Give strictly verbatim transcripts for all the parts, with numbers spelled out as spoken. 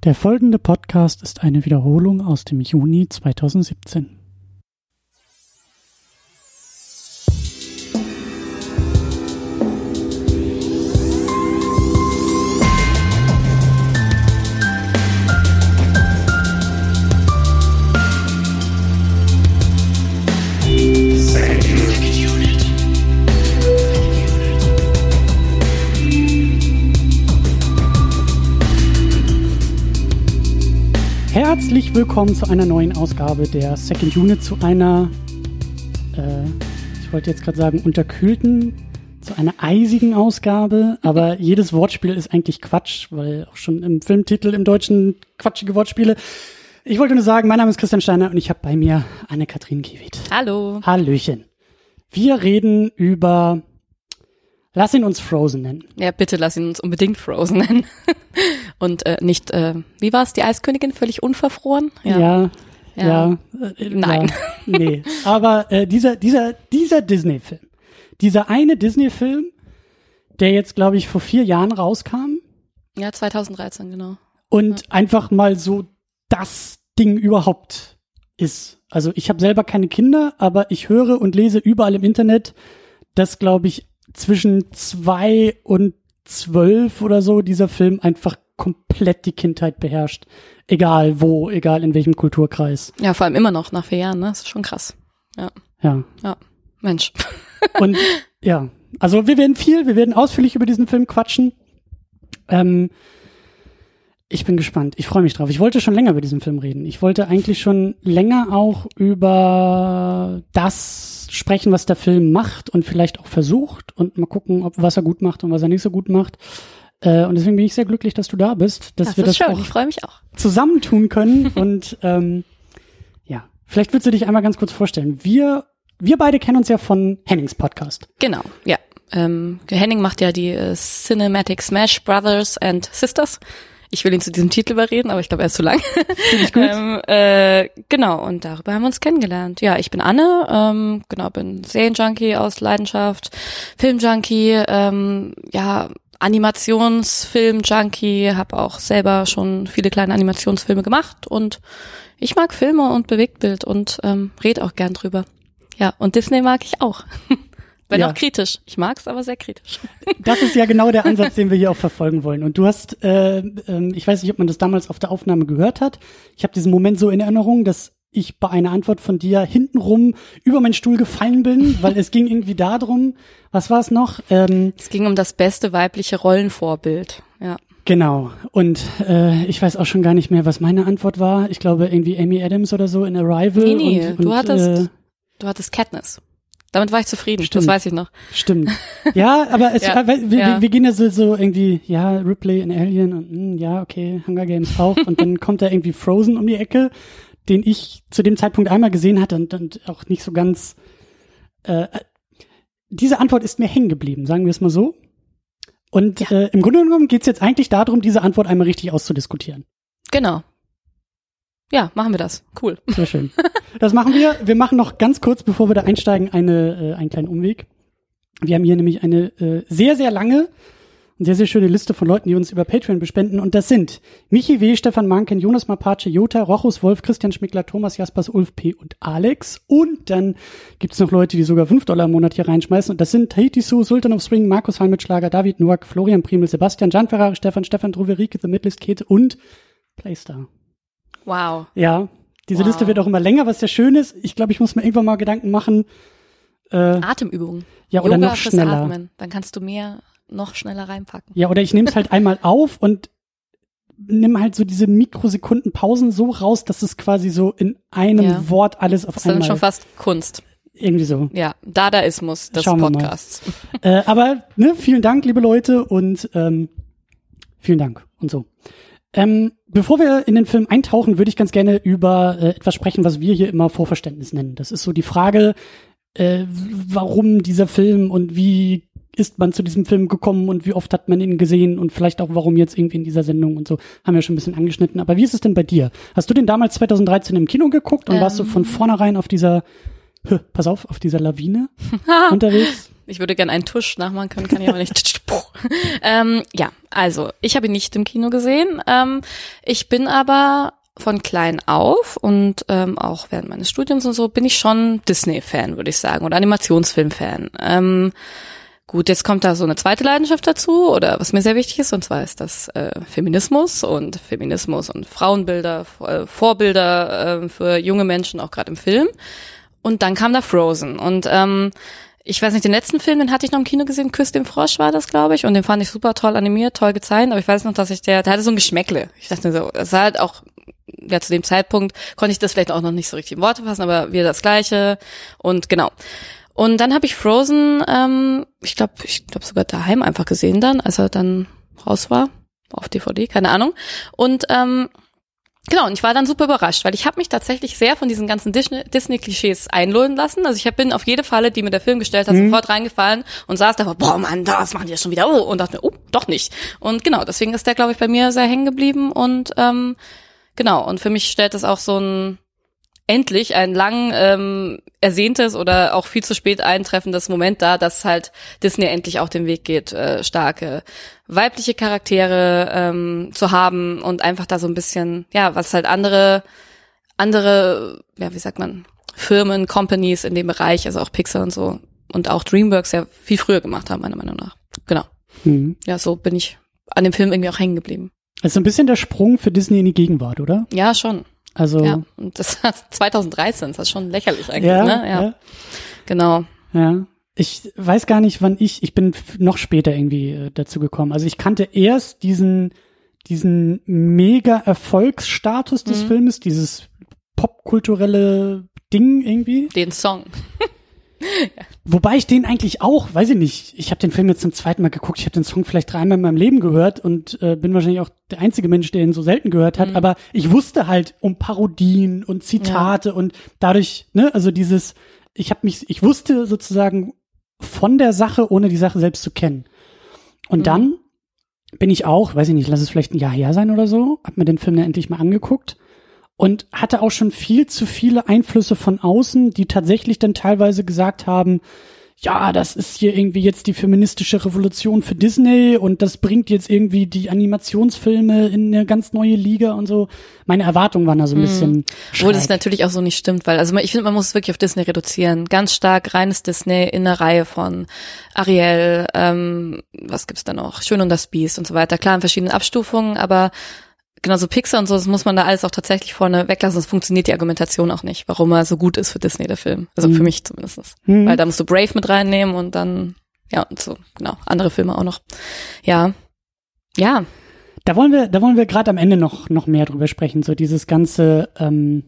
Der folgende Podcast ist eine Wiederholung aus dem Juni zweitausendsiebzehn. Herzlich willkommen zu einer neuen Ausgabe der Second Unit, zu einer, äh, ich wollte jetzt gerade sagen, unterkühlten, zu einer eisigen Ausgabe, aber jedes Wortspiel ist eigentlich Quatsch, weil auch schon im Filmtitel im Deutschen quatschige Wortspiele. Ich wollte nur sagen, mein Name ist Christian Steiner und ich habe bei mir Anne-Kathrin Kiewit. Hallo. Hallöchen. Wir reden über, lass ihn uns Frozen nennen. Ja, bitte lass ihn uns unbedingt Frozen nennen. Und äh, nicht, äh, wie war es, die Eiskönigin, völlig unverfroren? Ja, ja. ja äh, Nein. Ja, nee, aber äh, dieser, dieser, dieser Disney-Film, dieser eine Disney-Film, der jetzt, glaube ich, vor vier Jahren rauskam. Ja, zweitausenddreizehn, genau. Und ja. einfach mal so das Ding überhaupt ist. Also ich habe selber keine Kinder, aber ich höre und lese überall im Internet, dass, glaube ich, zwischen zwei und zwölf oder so dieser Film einfach komplett die Kindheit beherrscht. Egal wo, egal in welchem Kulturkreis. Ja, vor allem immer noch nach vier Jahren, ne? Das ist schon krass. Ja. Ja. Ja, Mensch. Und ja, also wir werden viel, wir werden ausführlich über diesen Film quatschen. Ähm, ich bin gespannt. Ich freue mich drauf. Ich wollte schon länger über diesen Film reden. Ich wollte eigentlich schon länger auch über das sprechen, was der Film macht und vielleicht auch versucht und mal gucken, ob was er gut macht und was er nicht so gut macht. Äh, und deswegen bin ich sehr glücklich, dass du da bist, dass das wir ist das schön. auch, ich freue mich auch zusammentun können. Und ähm, ja, vielleicht willst du dich einmal ganz kurz vorstellen. Wir, wir beide kennen uns ja von Hennings Podcast. Genau, ja. Ähm, Henning macht ja die äh, Cinematic Smash Brothers and Sisters. Ich will ihn zu diesem Titel überreden, aber ich glaube, er ist zu lang. Finde ich gut. ähm, äh, genau, und darüber haben wir uns kennengelernt. Ja, ich bin Anne, ähm, genau, bin Serienjunkie aus Leidenschaft, Filmjunkie, ähm, ja, Animationsfilm-Junkie, habe auch selber schon viele kleine Animationsfilme gemacht und ich mag Filme und Bewegtbild und ähm, rede auch gern drüber. Ja, und Disney mag ich auch. Wenn ja. auch kritisch. Ich mag's, aber sehr kritisch. Das ist ja genau der Ansatz, den wir hier auch verfolgen wollen. Und du hast, äh, äh, ich weiß nicht, ob man das damals auf der Aufnahme gehört hat. Ich habe diesen Moment so in Erinnerung, dass ich bei einer Antwort von dir hintenrum über meinen Stuhl gefallen bin, weil es ging irgendwie darum, was war es noch? Ähm, es ging um das beste weibliche Rollenvorbild, ja. Genau. Und äh, ich weiß auch schon gar nicht mehr, was meine Antwort war. Ich glaube irgendwie Amy Adams oder so in Arrival. Nee, nee, und, du und, hattest, äh, du hattest Katniss. Damit war ich zufrieden, Stimmt. das weiß ich noch. Stimmt. Ja, aber es, ja, wir, wir, ja. wir gehen ja so, so irgendwie, ja, Ripley in Alien und mh, ja, okay, Hunger Games auch. Und dann kommt da irgendwie Frozen um die Ecke, den ich zu dem Zeitpunkt einmal gesehen hatte und, und auch nicht so ganz, äh, diese Antwort ist mir hängen geblieben, sagen wir es mal so. Und ja. äh, im Grunde genommen geht es jetzt eigentlich darum, diese Antwort einmal richtig auszudiskutieren. Genau. Ja, machen wir das. Cool. Sehr schön. Das machen wir. Wir machen noch ganz kurz, bevor wir da einsteigen, eine, äh, einen kleinen Umweg. Wir haben hier nämlich eine äh, sehr, sehr lange und sehr, sehr schöne Liste von Leuten, die uns über Patreon bespenden. Und das sind Michi W., Stefan Manken, Jonas Mapace, Jota, Rochus Wolf, Christian Schmickler, Thomas Jaspers, Ulf P. und Alex. Und dann gibt's noch Leute, die sogar fünf Dollar im Monat hier reinschmeißen. Und das sind Tahiti Su, Sultan of Spring, Markus Halmitschlager, David Noack, Florian Primel, Sebastian, Gian Ferrari, Stefan, Stefan Droverike, The Midlist Kate und Playstar. Wow. Ja, diese wow. Liste wird auch immer länger, was sehr schön ist. Ich glaube, ich muss mir irgendwann mal Gedanken machen. Äh, Atemübungen. Ja, oder Yoga noch schneller. Atmen. Dann kannst du mehr noch schneller reinpacken. Ja, oder ich nehme es halt einmal auf und nimm halt so diese Mikrosekunden Pausen so raus, dass es quasi so in einem ja. Wort alles auf das ist einmal. dann schon fast Kunst. Irgendwie so. Ja, Dadaismus des Schauen Podcasts. äh, aber ne, vielen Dank, liebe Leute, und ähm, vielen Dank und so. Ähm, bevor wir in den Film eintauchen, würde ich ganz gerne über äh, etwas sprechen, was wir hier immer Vorverständnis nennen. Das ist so die Frage, äh, warum dieser Film und wie ist man zu diesem Film gekommen und wie oft hat man ihn gesehen und vielleicht auch warum jetzt irgendwie in dieser Sendung und so, haben wir schon ein bisschen angeschnitten. Aber wie ist es denn bei dir? Hast du den damals zweitausenddreizehn im Kino geguckt und ähm. warst du von vornherein auf dieser, pass auf, auf dieser Lawine unterwegs? Ich würde gerne einen Tusch nachmachen können, kann ich aber nicht. ähm, ja, also ich habe ihn nicht im Kino gesehen. Ähm, ich bin aber von klein auf und ähm, auch während meines Studiums und so bin ich schon Disney-Fan, würde ich sagen, oder Animationsfilm-Fan. Ähm, gut, jetzt kommt da so eine zweite Leidenschaft dazu, oder was mir sehr wichtig ist, und zwar ist das äh, Feminismus und Feminismus und Frauenbilder, äh, Vorbilder äh, für junge Menschen, auch gerade im Film. Und dann kam da Frozen und ähm, ich weiß nicht, den letzten Film, den hatte ich noch im Kino gesehen, Küss den Frosch war das, glaube ich, und den fand ich super toll animiert, toll gezeichnet, aber ich weiß noch, dass ich der, der hatte so ein Geschmäckle. Ich dachte mir so, es war halt auch, ja, zu dem Zeitpunkt konnte ich das vielleicht auch noch nicht so richtig in Worte fassen, aber wieder das Gleiche und genau. Und dann habe ich Frozen, ähm, ich glaube, ich glaube sogar daheim einfach gesehen dann, als er dann raus war, auf D V D, keine Ahnung. Und ähm, genau, und ich war dann super überrascht, weil ich habe mich tatsächlich sehr von diesen ganzen Disney-Klischees einlullen lassen. Also ich bin auf jede Falle, die mir der Film gestellt hat, mhm. sofort reingefallen und saß da, boah Mann, das machen die ja schon wieder, oh, und dachte mir, oh, doch nicht. Und genau, deswegen ist der, glaube ich, bei mir sehr hängen geblieben und ähm, genau, und für mich stellt das auch so ein endlich ein lang ähm, ersehntes oder auch viel zu spät eintreffendes Moment da, dass halt Disney endlich auch den Weg geht, äh, starke weibliche Charaktere ähm, zu haben und einfach da so ein bisschen, ja, was halt andere, andere, ja, wie sagt man, Firmen, Companies in dem Bereich, also auch Pixar und so und auch DreamWorks ja viel früher gemacht haben, meiner Meinung nach. Genau. Mhm. Ja, so bin ich an dem Film irgendwie auch hängen geblieben. Das ist so ein bisschen der Sprung für Disney in die Gegenwart, oder? Ja, schon. Also ja, und das war zwanzig dreizehn, das ist schon lächerlich eigentlich, ja, ne? Ja. ja. Genau. Ja. Ich weiß gar nicht, wann ich, ich bin noch später irgendwie äh, dazu gekommen. Also ich kannte erst diesen, diesen mega Erfolgsstatus des mhm. Filmes, dieses popkulturelle Ding irgendwie. Den Song. Ja. Wobei ich den eigentlich auch, weiß ich nicht, ich habe den Film jetzt zum zweiten Mal geguckt, ich habe den Song vielleicht dreimal in meinem Leben gehört und äh, bin wahrscheinlich auch der einzige Mensch, der ihn so selten gehört hat, mhm. aber ich wusste halt um Parodien und Zitate ja. und dadurch, ne, also dieses, ich habe mich, ich wusste sozusagen von der Sache, ohne die Sache selbst zu kennen. Und mhm. dann bin ich auch, weiß ich nicht, lass es vielleicht ein Jahr her sein oder so, hab mir den Film dann endlich mal angeguckt. Und hatte auch schon viel zu viele Einflüsse von außen, die tatsächlich dann teilweise gesagt haben, ja, das ist hier irgendwie jetzt die feministische Revolution für Disney und das bringt jetzt irgendwie die Animationsfilme in eine ganz neue Liga und so. Meine Erwartungen waren da so ein bisschen schräg. Obwohl das natürlich auch so nicht stimmt, weil also ich finde, man muss es wirklich auf Disney reduzieren. Ganz stark reines Disney in einer Reihe von Ariel, ähm, was gibt's da noch? Schön und das Biest und so weiter. Klar, in verschiedenen Abstufungen, aber genauso Pixar und so, das muss man da alles auch tatsächlich vorne weglassen, sonst funktioniert die Argumentation auch nicht, warum er so gut ist für Disney, der Film. Also mhm. für mich zumindest. Mhm. Weil da musst du Brave mit reinnehmen und dann, ja, und so, genau, andere Filme auch noch. Ja, ja. Da wollen wir, da wollen wir gerade am Ende noch, noch mehr drüber sprechen, so dieses ganze, ähm,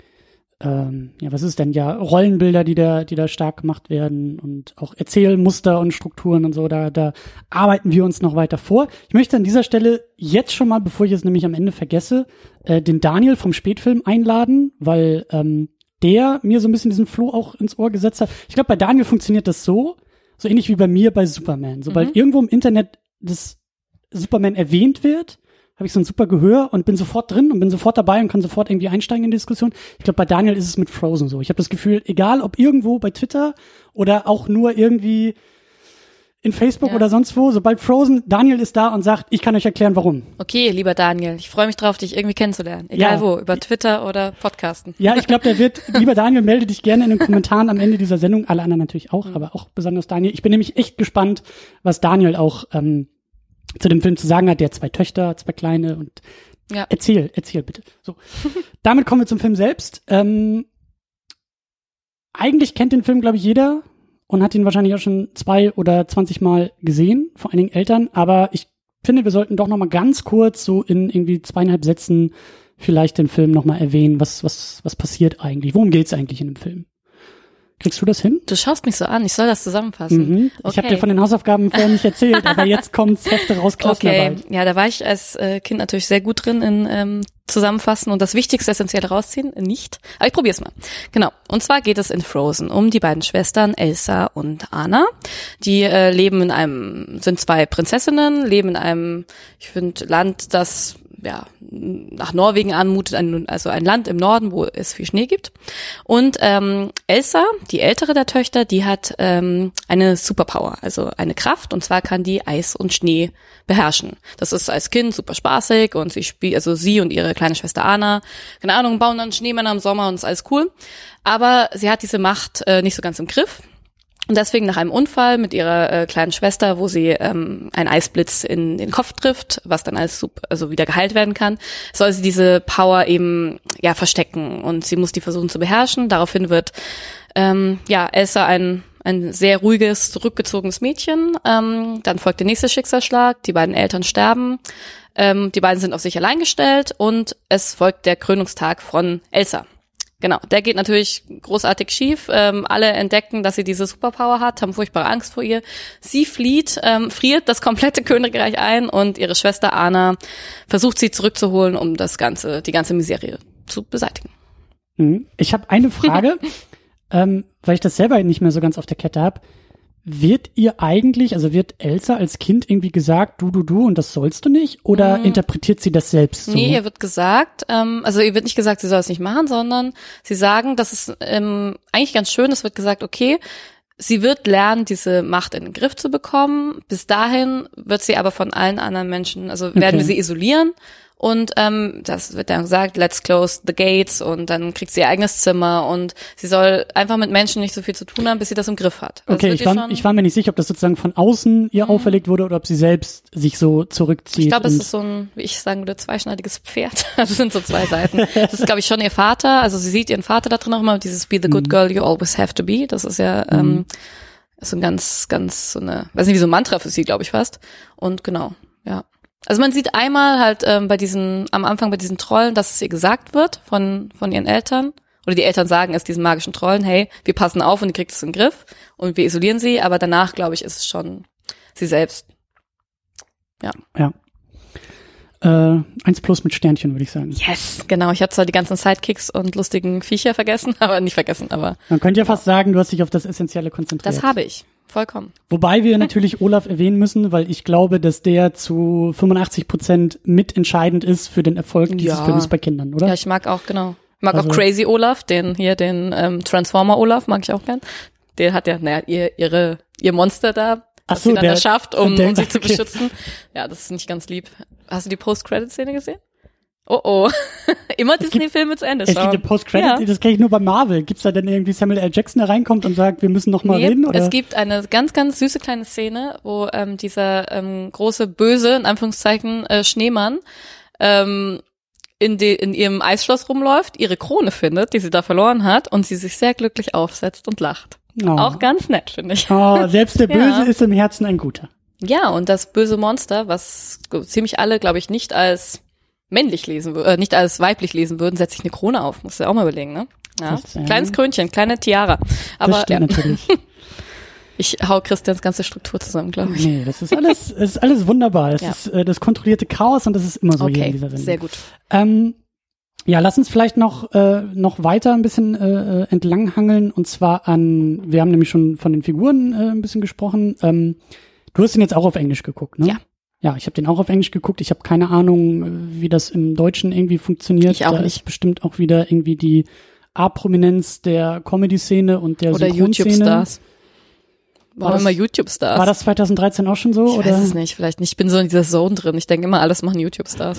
ähm, ja, was ist denn, ja, Rollenbilder, die da, die da stark gemacht werden und auch Erzählmuster und Strukturen und so, da, da arbeiten wir uns noch weiter vor. Ich möchte an dieser Stelle jetzt schon mal, bevor ich es nämlich am Ende vergesse, äh, den Daniel vom Spätfilm einladen, weil ähm, der mir so ein bisschen diesen Floh auch ins Ohr gesetzt hat. Ich glaube, bei Daniel funktioniert das so, so ähnlich wie bei mir bei Superman. Sobald mhm. irgendwo im Internet das Superman erwähnt wird, habe ich so ein super Gehör und bin sofort drin und bin sofort dabei und kann sofort irgendwie einsteigen in die Diskussion. Ich glaube, bei Daniel ist es mit Frozen so. Ich habe das Gefühl, egal ob irgendwo bei Twitter oder auch nur irgendwie in Facebook ja. oder sonst wo, sobald Frozen, Daniel ist da und sagt, ich kann euch erklären, warum. Okay, lieber Daniel, ich freue mich drauf, dich irgendwie kennenzulernen. Egal ja. wo, über Twitter oder Podcasten. Ja, ich glaube, der wird, lieber Daniel, melde dich gerne in den Kommentaren am Ende dieser Sendung. Alle anderen natürlich auch, mhm. aber auch besonders Daniel. Ich bin nämlich echt gespannt, was Daniel auch ähm, zu dem Film zu sagen hat. Der hat zwei Töchter, zwei kleine und ja. erzähl, erzähl bitte. So, damit kommen wir zum Film selbst. Ähm, eigentlich kennt den Film, glaube ich, jeder und hat ihn wahrscheinlich auch schon zwei oder zwanzig Mal gesehen, vor allen Dingen Eltern. Aber ich finde, wir sollten doch noch mal ganz kurz so in irgendwie zweieinhalb Sätzen vielleicht den Film noch mal erwähnen. Was was was passiert eigentlich? Worum geht's eigentlich in dem Film? Kriegst du das hin? Du schaust mich so an, ich soll das zusammenfassen. Mhm. Okay. Ich habe dir von den Hausaufgaben vorher nicht erzählt, aber jetzt kommt's Hefte raus, Klassenarbeit. Okay, ja, da war ich als äh, Kind natürlich sehr gut drin in ähm, Zusammenfassen und das Wichtigste essentiell rausziehen, nicht. Aber ich probier's mal. Genau. Und zwar geht es in Frozen um die beiden Schwestern Elsa und Anna. Die äh, leben in einem, sind zwei Prinzessinnen, leben in einem, ich finde, Land, das ja, nach Norwegen anmutet, ein, also ein Land im Norden, wo es viel Schnee gibt. Und ähm, Elsa, die ältere der Töchter, die hat ähm, eine Superpower, also eine Kraft, und zwar kann die Eis und Schnee beherrschen. Das ist als Kind super spaßig und sie spielt, also sie und ihre kleine Schwester Anna, keine Ahnung, bauen dann Schneemänner im Sommer und ist alles cool. Aber sie hat diese Macht äh, nicht so ganz im Griff. Und deswegen nach einem Unfall mit ihrer äh, kleinen Schwester, wo sie ähm, einen Eisblitz in den Kopf trifft, was dann alles super, also wieder geheilt werden kann, soll sie diese Power eben ja verstecken und sie muss die versuchen zu beherrschen. Daraufhin wird ähm, ja Elsa ein ein sehr ruhiges, zurückgezogenes Mädchen. Ähm, dann folgt der nächste Schicksalsschlag, die beiden Eltern sterben, ähm, die beiden sind auf sich allein gestellt und es folgt der Krönungstag von Elsa. Genau, der geht natürlich großartig schief. Ähm, alle entdecken, dass sie diese Superpower hat, haben furchtbare Angst vor ihr. Sie flieht, ähm, friert das komplette Königreich ein und ihre Schwester Anna versucht sie zurückzuholen, um das ganze, die ganze Miserie zu beseitigen. Ich habe eine Frage, ähm, weil ich das selber nicht mehr so ganz auf der Kette habe. Wird ihr eigentlich, also wird Elsa als Kind irgendwie gesagt, du, du, du und das sollst du nicht? Oder mhm. interpretiert sie das selbst so? Nee, ihr wird gesagt, ähm, also ihr wird nicht gesagt, sie soll es nicht machen, sondern sie sagen, das ist ähm, eigentlich ganz schön, es wird gesagt, okay, sie wird lernen, diese Macht in den Griff zu bekommen. Bis dahin wird sie aber von allen anderen Menschen, also werden Okay. wir sie isolieren. Und ähm, das wird dann gesagt, let's close the gates, und dann kriegt sie ihr eigenes Zimmer und sie soll einfach mit Menschen nicht so viel zu tun haben, bis sie das im Griff hat. Also Okay, ich war, ich war mir nicht sicher, ob das sozusagen von außen ihr mhm. auferlegt wurde oder ob sie selbst sich so zurückzieht. Ich glaube, es ist so ein, wie ich sagen würde, zweischneidiges Pferd. Also es sind so zwei Seiten. Das ist, glaube ich, schon ihr Vater. Also sie sieht ihren Vater da drin auch immer, dieses Be the good girl you always have to be. Das ist ja mhm. ähm, so ein ganz, ganz so eine, weiß nicht, wie so ein Mantra für sie, glaube ich fast. Und genau, ja. Also man sieht einmal halt ähm, bei diesen, am Anfang bei diesen Trollen, dass es ihr gesagt wird von von ihren Eltern. Oder die Eltern sagen es diesen magischen Trollen, hey, wir passen auf und die kriegt es in den Griff und wir isolieren sie. Aber danach, glaube ich, ist es schon sie selbst. Ja. Ja. Äh, eins plus mit Sternchen, würde ich sagen. Yes, genau. Ich habe zwar die ganzen Sidekicks und lustigen Viecher vergessen, aber nicht vergessen, aber. Man könnte ja fast sagen, du hast dich auf das Essentielle konzentriert. Das habe ich. Vollkommen. Wobei wir natürlich Olaf erwähnen müssen, weil ich glaube, dass der zu fünfundachtzig Prozent mitentscheidend ist für den Erfolg dieses Ja. Films bei Kindern, oder? Ja, ich mag auch, genau. Ich mag Also- auch Crazy Olaf, den hier, den ähm, Transformer Olaf, mag ich auch gern. Der hat ja, naja, ihr, ihre, ihr Monster da, Ach was so, sie dann der- erschafft, um, der- um sich zu okay. beschützen. Ja, das ist nicht ganz lieb. Hast du die Post-Credit-Szene gesehen? Oh oh. Immer Disney-Filme zu Ende Es gibt schauen. eine Post-Credit, Ja. das kenne ich nur bei Marvel. Gibt's da denn irgendwie Samuel L. Jackson, der reinkommt und sagt, wir müssen noch mal Nee, reden? Oder? es gibt eine ganz, ganz süße kleine Szene, wo ähm, dieser ähm, große, böse, in Anführungszeichen, äh, Schneemann ähm, in, die, in ihrem Eisschloss rumläuft, ihre Krone findet, die sie da verloren hat, und sie sich sehr glücklich aufsetzt und lacht. Oh. Auch ganz nett, finde ich. Oh, selbst der Böse Ja. ist im Herzen ein Guter. Ja, und das böse Monster, was ziemlich alle, glaube ich, nicht als männlich lesen würden, äh, nicht als weiblich lesen würden, setzt sich eine Krone auf. Musst du auch mal überlegen, ne? Ja. Das, äh, Kleines Krönchen, kleine Tiara. Aber das stimmt ja. natürlich. Ich hau Christians ganze Struktur zusammen, glaube ich. Nee, das ist alles, es ist alles wunderbar. Das Ja. ist äh, das kontrollierte Chaos und das ist immer so hier in Okay, dieser Sendung. sehr gut. Ähm, ja, lass uns vielleicht noch äh, noch weiter ein bisschen äh, entlanghangeln, und zwar an, wir haben nämlich schon von den Figuren äh, ein bisschen gesprochen. Ähm, du hast ihn jetzt auch auf Englisch geguckt, ne? Ja. Ja, ich habe den auch auf Englisch geguckt. Ich habe keine Ahnung, äh, wie das im Deutschen irgendwie funktioniert. Ich auch da nicht. ist bestimmt auch wieder irgendwie die A-Prominenz der Comedy-Szene und der Oder Synchronszene. YouTube-Stars. War Warum das- immer YouTube-Stars? War das zwanzig dreizehn auch schon so? Ich oder? weiß es nicht, vielleicht nicht. Ich bin so in dieser Zone drin. Ich denke immer, alles machen YouTube-Stars.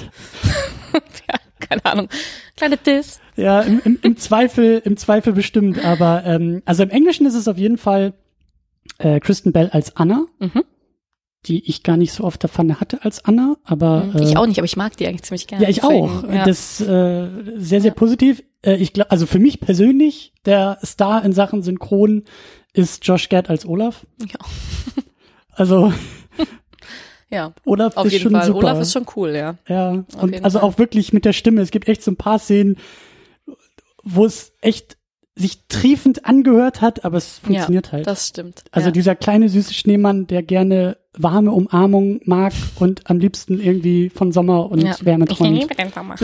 Ja, keine Ahnung. Kleine Diss. Ja, im, im, im Zweifel, im Zweifel bestimmt. Aber ähm, also im Englischen ist es auf jeden Fall äh, Kristen Bell als Anna, Mhm. die ich gar nicht so oft der Pfanne hatte als Anna, aber äh, Ich auch nicht, aber ich mag die eigentlich ziemlich gerne. ja, ich Deswegen, auch. Ja. Das äh, sehr, sehr Ja. positiv. Äh, ich glaube, also für mich persönlich der Star in Sachen Synchron ist Josh Gad als Olaf. Ja. Also Ja, Olaf auf ist jeden schon Fall. super. Olaf ist schon cool, ja. Ja, und jeden also Fall. auch wirklich mit der Stimme. Es gibt echt so ein paar Szenen, wo es echt sich triefend angehört hat, aber es funktioniert ja, halt. Das stimmt. Also ja. dieser kleine süße Schneemann, der gerne warme Umarmung mag und am liebsten irgendwie von Sommer und ja. Wärme Ich träumt. liebe den Sommer.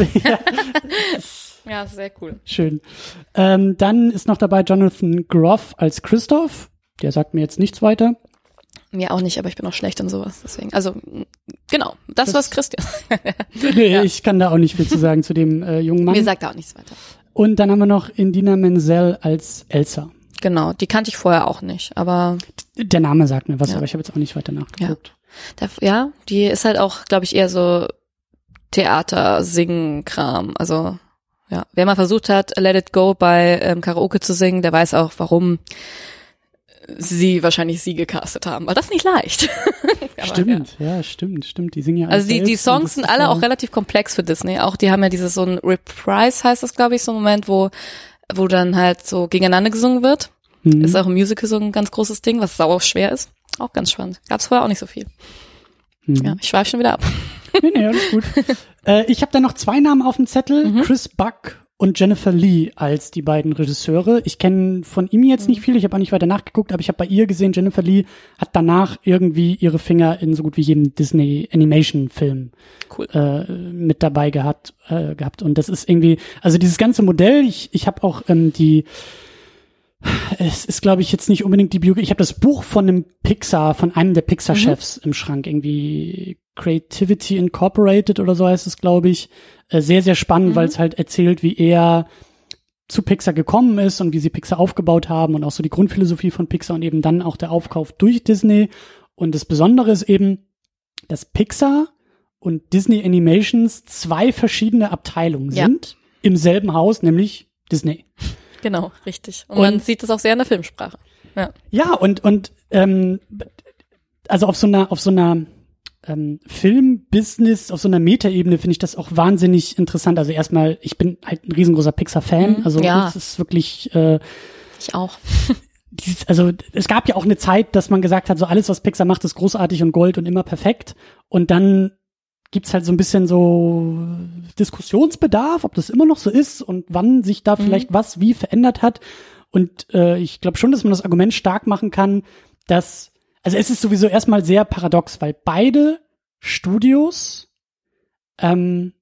Ja, sehr cool. Schön. Ähm, dann ist noch dabei Jonathan Groff als Christoph. Der sagt mir jetzt nichts weiter. Mir auch nicht, aber ich bin auch schlecht in sowas. Deswegen, also genau, das, das was Christian. Nee, ja. Ich kann da auch nicht viel zu sagen zu dem äh, jungen Mann. Mir sagt er auch nichts weiter. Und dann haben wir noch Idina Menzel als Elsa. Genau, die kannte ich vorher auch nicht, aber der Name sagt mir was, ja. aber ich habe jetzt auch nicht weiter nachgeguckt. Ja, der, ja die ist halt auch, glaube ich, eher so Theater, Singen, Kram. Also ja, wer mal versucht hat, Let It Go bei ähm, Karaoke zu singen, der weiß auch, warum sie wahrscheinlich sie gecastet haben, weil das ist nicht leicht. Aber, stimmt, ja. ja, stimmt, stimmt. Die singen ja Also die die Songs sind alle auch relativ komplex für Disney. Auch die haben ja dieses so ein Reprise heißt das, glaube ich, so ein Moment, wo wo dann halt so gegeneinander gesungen wird. Mhm. Ist auch im Musical so ein ganz großes Ding, was sauer schwer ist. Auch ganz spannend. Gab's vorher auch nicht so viel. Mhm. Ja, ich schweife schon wieder ab. Nee, nee, alles gut. äh, ich habe da noch zwei Namen auf dem Zettel. Mhm. Chris Buck und Jennifer Lee als die beiden Regisseure. Ich kenne von ihm jetzt nicht viel, ich habe auch nicht weiter nachgeguckt, aber ich habe bei ihr gesehen, Jennifer Lee hat danach irgendwie ihre Finger in so gut wie jedem Disney-Animation-Film cool. äh, mit dabei gehabt, äh, gehabt. Und das ist irgendwie, also dieses ganze Modell, ich, ich habe auch ähm, die, es ist, glaube ich, jetzt nicht unbedingt die Biografie, ich habe das Buch von einem Pixar, von einem der Pixar-Chefs mhm. im Schrank, irgendwie Creativity Incorporated oder so heißt es, glaube ich. Sehr, sehr spannend, mhm. weil es halt erzählt, wie er zu Pixar gekommen ist und wie sie Pixar aufgebaut haben und auch so die Grundphilosophie von Pixar und eben dann auch der Aufkauf durch Disney. Und das Besondere ist eben, dass Pixar und Disney Animations zwei verschiedene Abteilungen ja. sind im selben Haus, nämlich Disney. Genau, richtig. Und, und man sieht das auch sehr in der Filmsprache. Ja, ja und und ähm, also auf so einer auf so einer Ähm, Film-Business auf so einer Metaebene finde ich das auch wahnsinnig interessant. Also erstmal, ich bin halt ein riesengroßer Pixar-Fan. Also ja. es ist wirklich äh, ich auch. dieses, also es gab ja auch eine Zeit, dass man gesagt hat, so alles, was Pixar macht, ist großartig und Gold und immer perfekt. Und dann gibt's halt so ein bisschen so Diskussionsbedarf, ob das immer noch so ist und wann sich da vielleicht mhm. was wie verändert hat. Und äh, ich glaube schon, dass man das Argument stark machen kann, dass also es ist sowieso erstmal sehr paradox, weil beide Studios, ähm,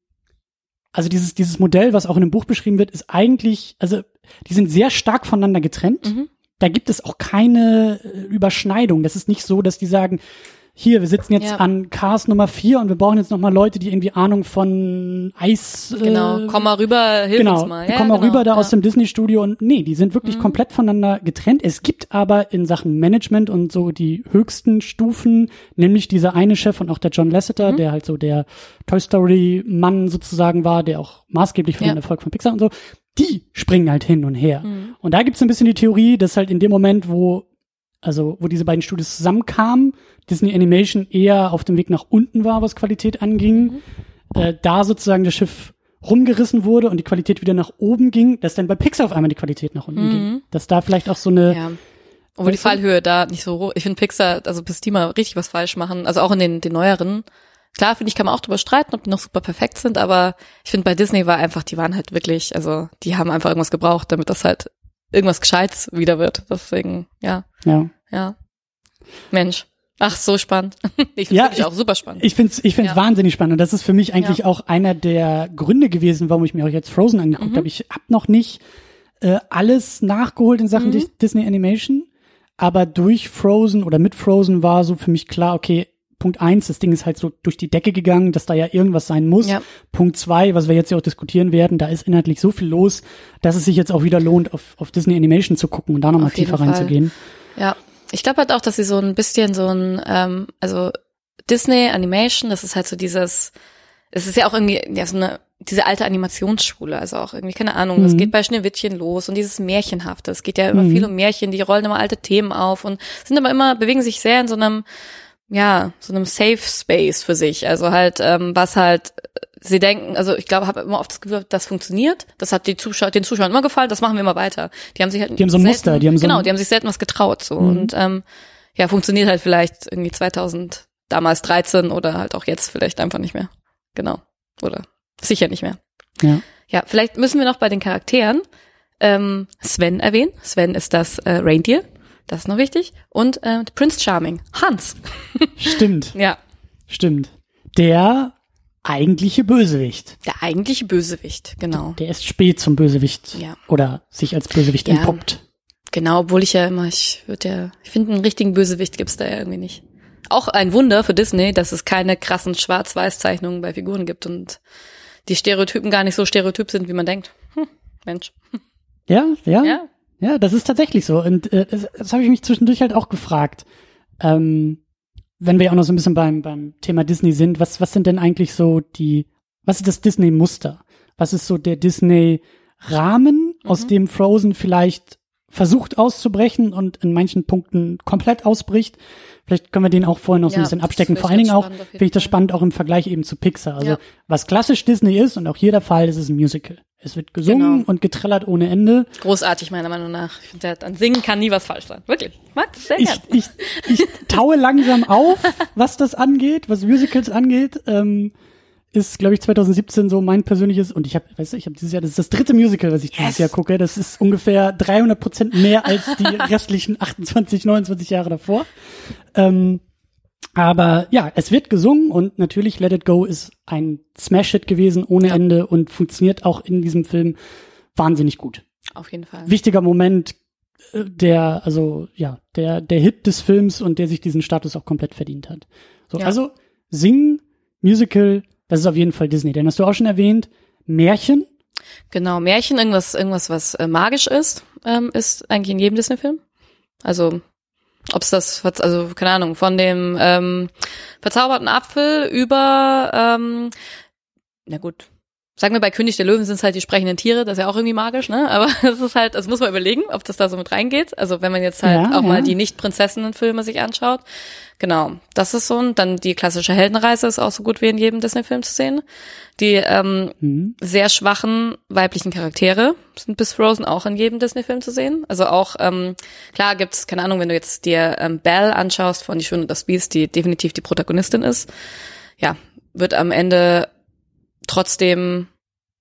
also dieses dieses Modell, was auch in dem Buch beschrieben wird, ist eigentlich, also die sind sehr stark voneinander getrennt. Mhm. Da gibt es auch keine äh, Überschneidung. Das ist nicht so, dass die sagen, hier, wir sitzen jetzt ja. an Cars Nummer vier und wir brauchen jetzt nochmal Leute, die irgendwie Ahnung von Eis... Äh, genau, komm mal rüber, hilf genau, uns mal. Ja, komm mal genau, rüber da ja. aus dem Disney-Studio und nee, die sind wirklich mhm. komplett voneinander getrennt. Es gibt aber in Sachen Management und so die höchsten Stufen, nämlich dieser eine Chef und auch der John Lasseter, mhm. der halt so der Toy Story-Mann sozusagen war, der auch maßgeblich für ja. den Erfolg von Pixar und so, die springen halt hin und her. Mhm. Und da gibt's ein bisschen die Theorie, dass halt in dem Moment, wo also wo diese beiden Studios zusammenkamen, Disney Animation eher auf dem Weg nach unten war, was Qualität anging, mhm. äh, da sozusagen das Schiff rumgerissen wurde und die Qualität wieder nach oben ging, dass dann bei Pixar auf einmal die Qualität nach unten mhm. ging. Dass da vielleicht auch so eine... Ja. Obwohl die Fallhöhe da nicht so hoch. Ich finde Pixar, also bis die mal richtig was falsch machen, also auch in den, den neueren, klar, finde ich, kann man auch drüber streiten, ob die noch super perfekt sind, aber ich finde bei Disney war einfach, die waren halt wirklich, also die haben einfach irgendwas gebraucht, damit das halt irgendwas Gescheites wieder wird. Deswegen, ja. Ja. Ja. Mensch. Ach, so spannend. Ich finde ja, es auch super spannend. Ich finde es ich find's ja. wahnsinnig spannend. Und das ist für mich eigentlich ja. auch einer der Gründe gewesen, warum ich mir auch jetzt Frozen angeguckt mhm. habe. Ich habe noch nicht äh, alles nachgeholt in Sachen mhm. Disney Animation, aber durch Frozen oder mit Frozen war so für mich klar, okay, Punkt eins, das Ding ist halt so durch die Decke gegangen, dass da ja irgendwas sein muss. Ja. Punkt zwei, was wir jetzt ja auch diskutieren werden, da ist inhaltlich so viel los, dass es sich jetzt auch wieder lohnt, auf, auf Disney Animation zu gucken und da nochmal tiefer reinzugehen. Ja, ich glaube halt auch, dass sie so ein bisschen so ein, ähm, also Disney Animation, das ist halt so dieses, es ist ja auch irgendwie, ja, so eine, diese alte Animationsschule, also auch irgendwie, keine Ahnung, es mhm. geht bei Schneewittchen los und dieses Märchenhafte, es geht ja immer mhm. viel um Märchen, die rollen immer alte Themen auf und sind aber immer, bewegen sich sehr in so einem, ja, so einem Safe Space für sich, also halt, ähm, was halt, sie denken, also ich glaube, habe immer oft das Gefühl, das funktioniert, das hat die Zuschauer, den Zuschauern immer gefallen, das machen wir immer weiter. Die haben sich halt die haben so ein selten, Muster, die haben so genau, die haben sich selten was getraut, so mhm. und ähm, ja, funktioniert halt vielleicht irgendwie zweitausend, damals dreizehn oder halt auch jetzt vielleicht einfach nicht mehr, genau, oder sicher nicht mehr. Ja, ja, vielleicht müssen wir noch bei den Charakteren ähm, Sven erwähnen. Sven ist das äh, Reindeer. Das ist noch wichtig. Und äh, Prince Charming, Hans. Stimmt. Ja. Stimmt. Der eigentliche Bösewicht. Der eigentliche Bösewicht, genau. Der ist spät zum Bösewicht. Ja. Oder sich als Bösewicht ja. entpuppt. Genau, obwohl ich ja immer, ich würde ja, ich finde, einen richtigen Bösewicht gibt's da ja irgendwie nicht. Auch ein Wunder für Disney, dass es keine krassen Schwarz-Weiß-Zeichnungen bei Figuren gibt und die Stereotypen gar nicht so stereotyp sind, wie man denkt. Hm, Mensch. Ja, ja, Ja. ja, das ist tatsächlich so. Und äh, das, das habe ich mich zwischendurch halt auch gefragt. Ähm, wenn wir ja auch noch so ein bisschen beim beim Thema Disney sind, was was sind denn eigentlich so die, was ist das Disney-Muster? Was ist so der Disney-Rahmen, mhm. aus dem Frozen vielleicht versucht auszubrechen und in manchen Punkten komplett ausbricht? Vielleicht können wir den auch vorhin noch so ein Ja, bisschen abstecken. das Vor allen Dingen auch, spannend auf jeden finde ich das Fall. spannend, auch im Vergleich eben zu Pixar. Also Ja. was klassisch Disney ist, und auch hier der Fall, ist es ein Musical. Es wird gesungen Genau. und getrellert ohne Ende. Großartig, meiner Meinung nach. Ich finde, an Singen kann nie was falsch sein. Wirklich. Ich mag das sehr Ich, gern. ich, ich taue langsam auf, was das angeht, was Musicals angeht. Ähm, ist, glaube ich, zwanzig siebzehn so mein persönliches, und ich habe, weißt du, ich habe dieses Jahr, das ist das dritte Musical, was ich dieses Yes. Jahr gucke. Das ist ungefähr dreihundert Prozent mehr als die restlichen achtundzwanzig, neunundzwanzig Jahre davor. Ähm, aber ja, es wird gesungen und natürlich Let It Go ist ein Smash-Hit gewesen ohne Ja. Ende und funktioniert auch in diesem Film wahnsinnig gut. Auf jeden Fall. Wichtiger Moment, äh, der, also ja, der der Hit des Films und der sich diesen Status auch komplett verdient hat. So, Ja. also Singen, Musical, das ist auf jeden Fall Disney. Den hast du auch schon erwähnt. Märchen, Genau, Märchen, irgendwas, irgendwas, was äh, magisch ist, ähm, ist eigentlich in jedem Disney-Film. Also, ob's das, also, keine Ahnung, von dem ähm, verzauberten Apfel über, ähm, na gut, sagen wir bei König der Löwen sind es halt die sprechenden Tiere, das ist ja auch irgendwie magisch, ne? Aber das ist halt, das muss man überlegen, ob das da so mit reingeht. Also wenn man jetzt halt Ja, auch ja. mal die Nicht-Prinzessinnen-Filme sich anschaut. Genau, das ist so. Und dann die klassische Heldenreise ist auch so gut wie in jedem Disney-Film zu sehen. Die ähm, mhm. sehr schwachen weiblichen Charaktere sind bis Frozen auch in jedem Disney-Film zu sehen. Also auch, ähm, klar gibt's, keine Ahnung, wenn du jetzt dir ähm, Belle anschaust von Die Schöne und das Biest, die definitiv die Protagonistin ist, ja, wird am Ende trotzdem,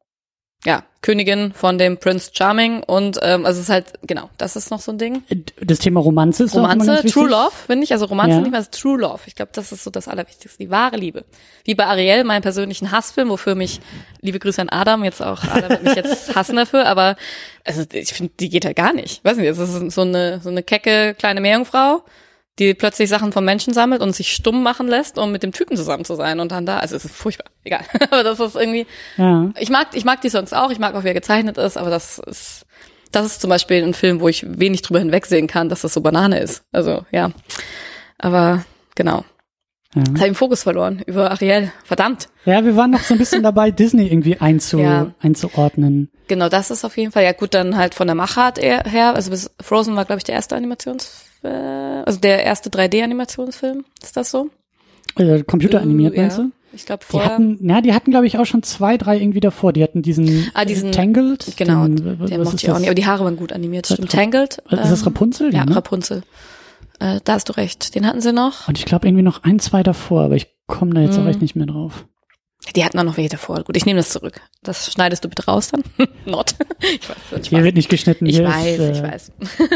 ja, Königin von dem Prince Charming und ähm, also es ist halt, genau, das ist noch so ein Ding. Das Thema Romanze ist auch immer Romanze, ganz wichtig. True Love, finde ich. Also Romanze Ja. nicht mehr, also True Love. Ich glaube, das ist so das Allerwichtigste, die wahre Liebe. Wie bei Ariel, meinem persönlichen Hassfilm, wofür mich, liebe Grüße an Adam, jetzt auch, Adam wird mich jetzt hassen dafür, aber also ich finde, die geht halt gar nicht. Weiß nicht, es ist so eine so eine kecke kleine Meerjungfrau, die plötzlich Sachen vom Menschen sammelt und sich stumm machen lässt, um mit dem Typen zusammen zu sein und dann da, also es ist furchtbar, egal. Aber das ist irgendwie, Ja. ich mag, ich mag die Songs auch, ich mag auch, wie er gezeichnet ist, aber das ist, das ist zum Beispiel ein Film, wo ich wenig drüber hinwegsehen kann, dass das so Banane ist. Also, ja. Aber, genau. Ja. Jetzt habe ich den Fokus verloren über Ariel. Verdammt. Ja, wir waren noch so ein bisschen dabei, Disney irgendwie einzu, Ja. einzuordnen. Genau, das ist auf jeden Fall, ja gut, dann halt von der Machart eher her, also bis Frozen war, glaube ich, der erste Animations, äh, also der erste drei D-Animationsfilm. Ist das so? Äh, computeranimiert, Uh, meinst ja. du? Ich glaube Die vorher. hatten, na, die hatten, glaube ich, auch schon zwei, drei irgendwie davor. Die hatten diesen, Ah, diesen- äh, Tangled. Genau, den, den was mochte ist ich auch das? nicht, aber die Haare waren gut animiert, Das stimmt. Rap- Tangled. Ist das Rapunzel? Ja, ne? Rapunzel. Äh, da hast du recht. Den hatten sie noch. Und ich glaube irgendwie noch ein, zwei davor, aber ich komme da jetzt Mhm. auch echt nicht mehr drauf. Die hatten auch noch welche davor. Gut, ich nehme das zurück. Das schneidest du bitte raus dann. Not. Ich weiß, das wird Hier Spaß. wird nicht geschnitten. Ich hier weiß, ist, äh, ich weiß.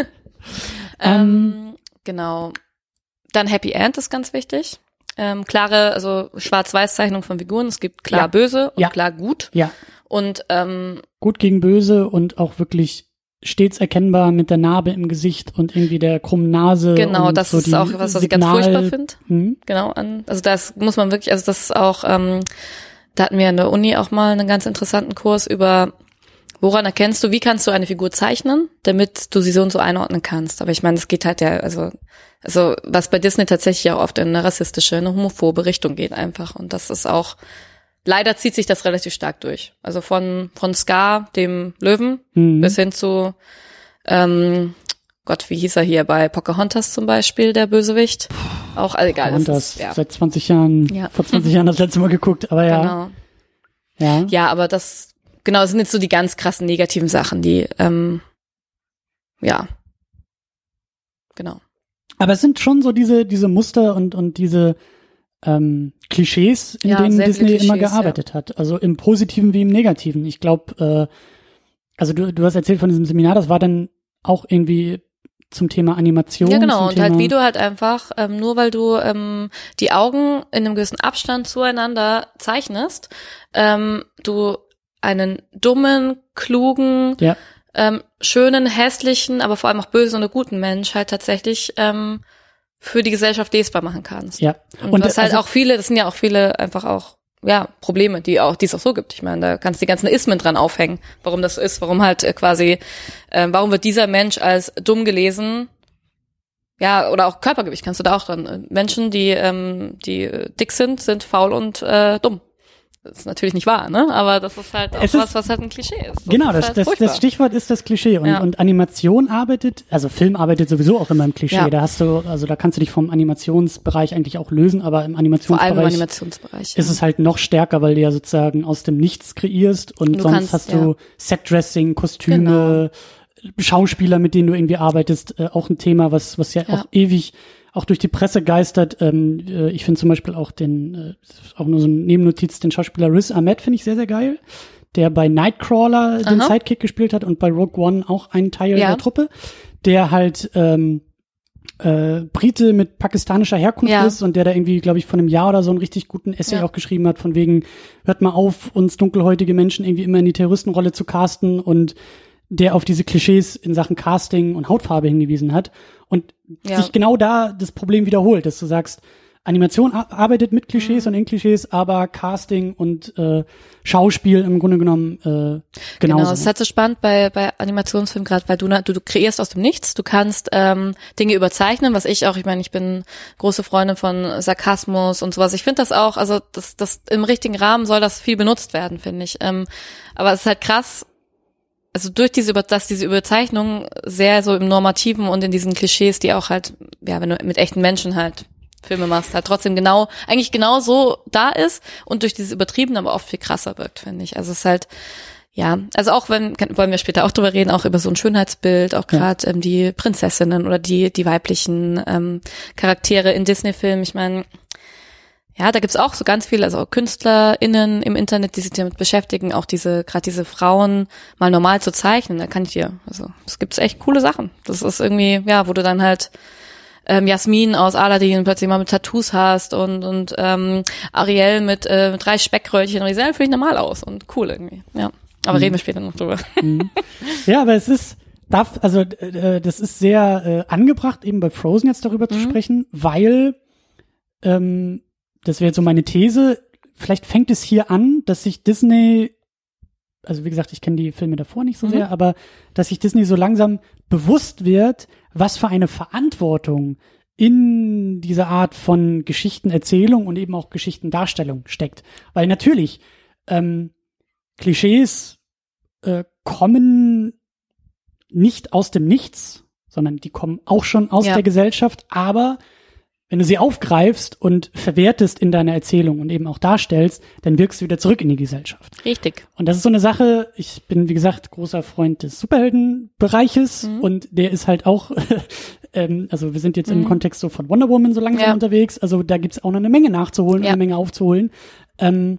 ähm, genau. Dann Happy End ist ganz wichtig. Ähm, klare, also Schwarz-Weiß-Zeichnung von Figuren. Es gibt klar Ja. böse und Ja. klar gut. Ja, Und ähm, gut gegen böse und auch wirklich stets erkennbar mit der Narbe im Gesicht und irgendwie der krummen Nase. genau, und das so ist die auch was, was ich ganz Signal- furchtbar finde. Hm? Genau, an, also das muss man wirklich, also das ist auch, ähm, da hatten wir in der Uni auch mal einen ganz interessanten Kurs über, woran erkennst du, wie kannst du eine Figur zeichnen, damit du sie so und so einordnen kannst. Aber ich meine, es geht halt ja, also, also was bei Disney tatsächlich auch oft in eine rassistische, eine homophobe Richtung geht einfach. Und das ist auch, leider zieht sich das relativ stark durch. Also von von Scar, dem Löwen, Mhm. bis hin zu, ähm, Gott, wie hieß er hier bei Pocahontas zum Beispiel, der Bösewicht? Auch, also egal. Und das das ist, ja. seit zwanzig Jahren, Ja. vor zwanzig Jahren das letzte Mal geguckt, aber ja. Genau. Ja. Ja, aber das, genau, das sind jetzt so die ganz krassen negativen Sachen, die, ähm, ja. Genau. Aber es sind schon so diese, diese Muster und, und diese ähm, Klischees, in Ja, denen sehr Disney viele immer Klischees, gearbeitet hat. Also im Positiven wie im Negativen. Ich glaube, äh, also du, du hast erzählt von diesem Seminar, das war dann auch irgendwie zum Thema Animation. Ja, genau. zum Und Thema, halt, wie du halt einfach, ähm, nur weil du ähm, die Augen in einem gewissen Abstand zueinander zeichnest, ähm, du einen dummen, klugen, Ja. ähm, schönen, hässlichen, aber vor allem auch bösen oder guten Mensch halt tatsächlich ähm, für die Gesellschaft lesbar machen kannst. Ja. Und, Und was halt also, auch viele, das sind ja auch viele einfach auch ja Probleme, die auch die es auch so gibt. Ich meine, da kannst du die ganzen Ismen dran aufhängen, warum das so ist, warum halt äh, quasi, äh, warum wird dieser Mensch als dumm gelesen? Ja, oder auch Körpergewicht kannst du da auch dran. Menschen, die ähm, die dick sind, sind faul und äh, dumm. Das ist natürlich nicht wahr, ne? Aber das ist halt auch Es was, ist- was halt ein Klischee ist. Das genau, ist das, halt das, furchtbar. das Stichwort ist das Klischee. Und, Ja. und Animation arbeitet, also Film arbeitet sowieso auch immer im Klischee. Ja. Da hast du, also da kannst du dich vom Animationsbereich eigentlich auch lösen, aber im Vor Animationsbereich allem im Animationsbereich. ist es halt noch stärker, weil du ja sozusagen aus dem Nichts kreierst und Du sonst kannst, hast ja. du Setdressing, Kostüme, Schauspieler, mit denen du irgendwie arbeitest, äh, auch ein Thema, was was ja, Ja. auch ewig auch durch die Presse geistert. Ähm, äh, ich finde zum Beispiel auch den, äh, auch nur so eine Nebennotiz, den Schauspieler Riz Ahmed finde ich sehr, sehr geil, der bei Nightcrawler den Aha. Sidekick gespielt hat und bei Rogue One auch einen Teil Ja. der Truppe, der halt ähm, äh, Brite mit pakistanischer Herkunft Ja. ist und der da irgendwie, glaube ich, vor einem Jahr oder so einen richtig guten Essay Ja. auch geschrieben hat, von wegen, hört mal auf, uns dunkelhäutige Menschen irgendwie immer in die Terroristenrolle zu casten, und der auf diese Klischees in Sachen Casting und Hautfarbe hingewiesen hat und Ja. sich genau da das Problem wiederholt, dass du sagst, Animation a- arbeitet mit Klischees und in Klischees, aber Casting und äh, Schauspiel im Grunde genommen äh, genauso. Genau, es ist halt so spannend bei bei Animationsfilmen gerade, weil du, na- du du kreierst aus dem Nichts, du kannst ähm, Dinge überzeichnen, was ich auch, ich meine, ich bin große Freundin von Sarkasmus und sowas. Ich finde das auch, also das das im richtigen Rahmen soll das viel benutzt werden, finde ich. Ähm, aber es ist halt krass, also durch diese über dass diese Überzeichnung sehr so im Normativen und in diesen Klischees, die auch halt, ja, wenn du mit echten Menschen halt Filme machst, halt trotzdem genau, eigentlich genau so da ist und durch dieses Übertrieben aber oft viel krasser wirkt, finde ich. Also es ist halt, ja, also auch wenn, wollen wir später auch drüber reden, auch über so ein Schönheitsbild, auch gerade ähm, die Prinzessinnen oder die die weiblichen ähm, Charaktere in Disney-Filmen. Ich meine, ja, da gibt's auch so ganz viele, also auch KünstlerInnen im Internet, die sich damit beschäftigen, auch diese, gerade diese Frauen mal normal zu zeichnen. Da kann ich dir, also es gibt echt coole Sachen. Das ist irgendwie, ja, wo du dann halt ähm, Jasmin aus Aladdin plötzlich mal mit Tattoos hast und und ähm, Ariel mit, äh, mit drei Speckröllchen und die sehen halt völlig normal aus und cool irgendwie. Ja, aber Mhm. reden wir später noch drüber. Ja, aber es ist, darf, also äh, das ist sehr äh, angebracht, eben bei Frozen jetzt darüber zu Mhm. sprechen, weil ähm, das wäre jetzt so meine These, vielleicht fängt es hier an, dass sich Disney, also wie gesagt, ich kenne die Filme davor nicht so Mhm. sehr, aber dass sich Disney so langsam bewusst wird, was für eine Verantwortung in dieser Art von Geschichtenerzählung und eben auch Geschichtendarstellung steckt. Weil natürlich, ähm, Klischees äh, kommen nicht aus dem Nichts, sondern die kommen auch schon aus Ja. der Gesellschaft, aber wenn du sie aufgreifst und verwertest in deiner Erzählung und eben auch darstellst, dann wirkst du wieder zurück in die Gesellschaft. Richtig. Und das ist so eine Sache, ich bin, wie gesagt, großer Freund des Superheldenbereiches Mhm. und der ist halt auch, ähm, also wir sind jetzt im Mhm. Kontext so von Wonder Woman so langsam Ja. unterwegs, also da gibt's auch noch eine Menge nachzuholen, Ja. eine Menge aufzuholen. Ähm,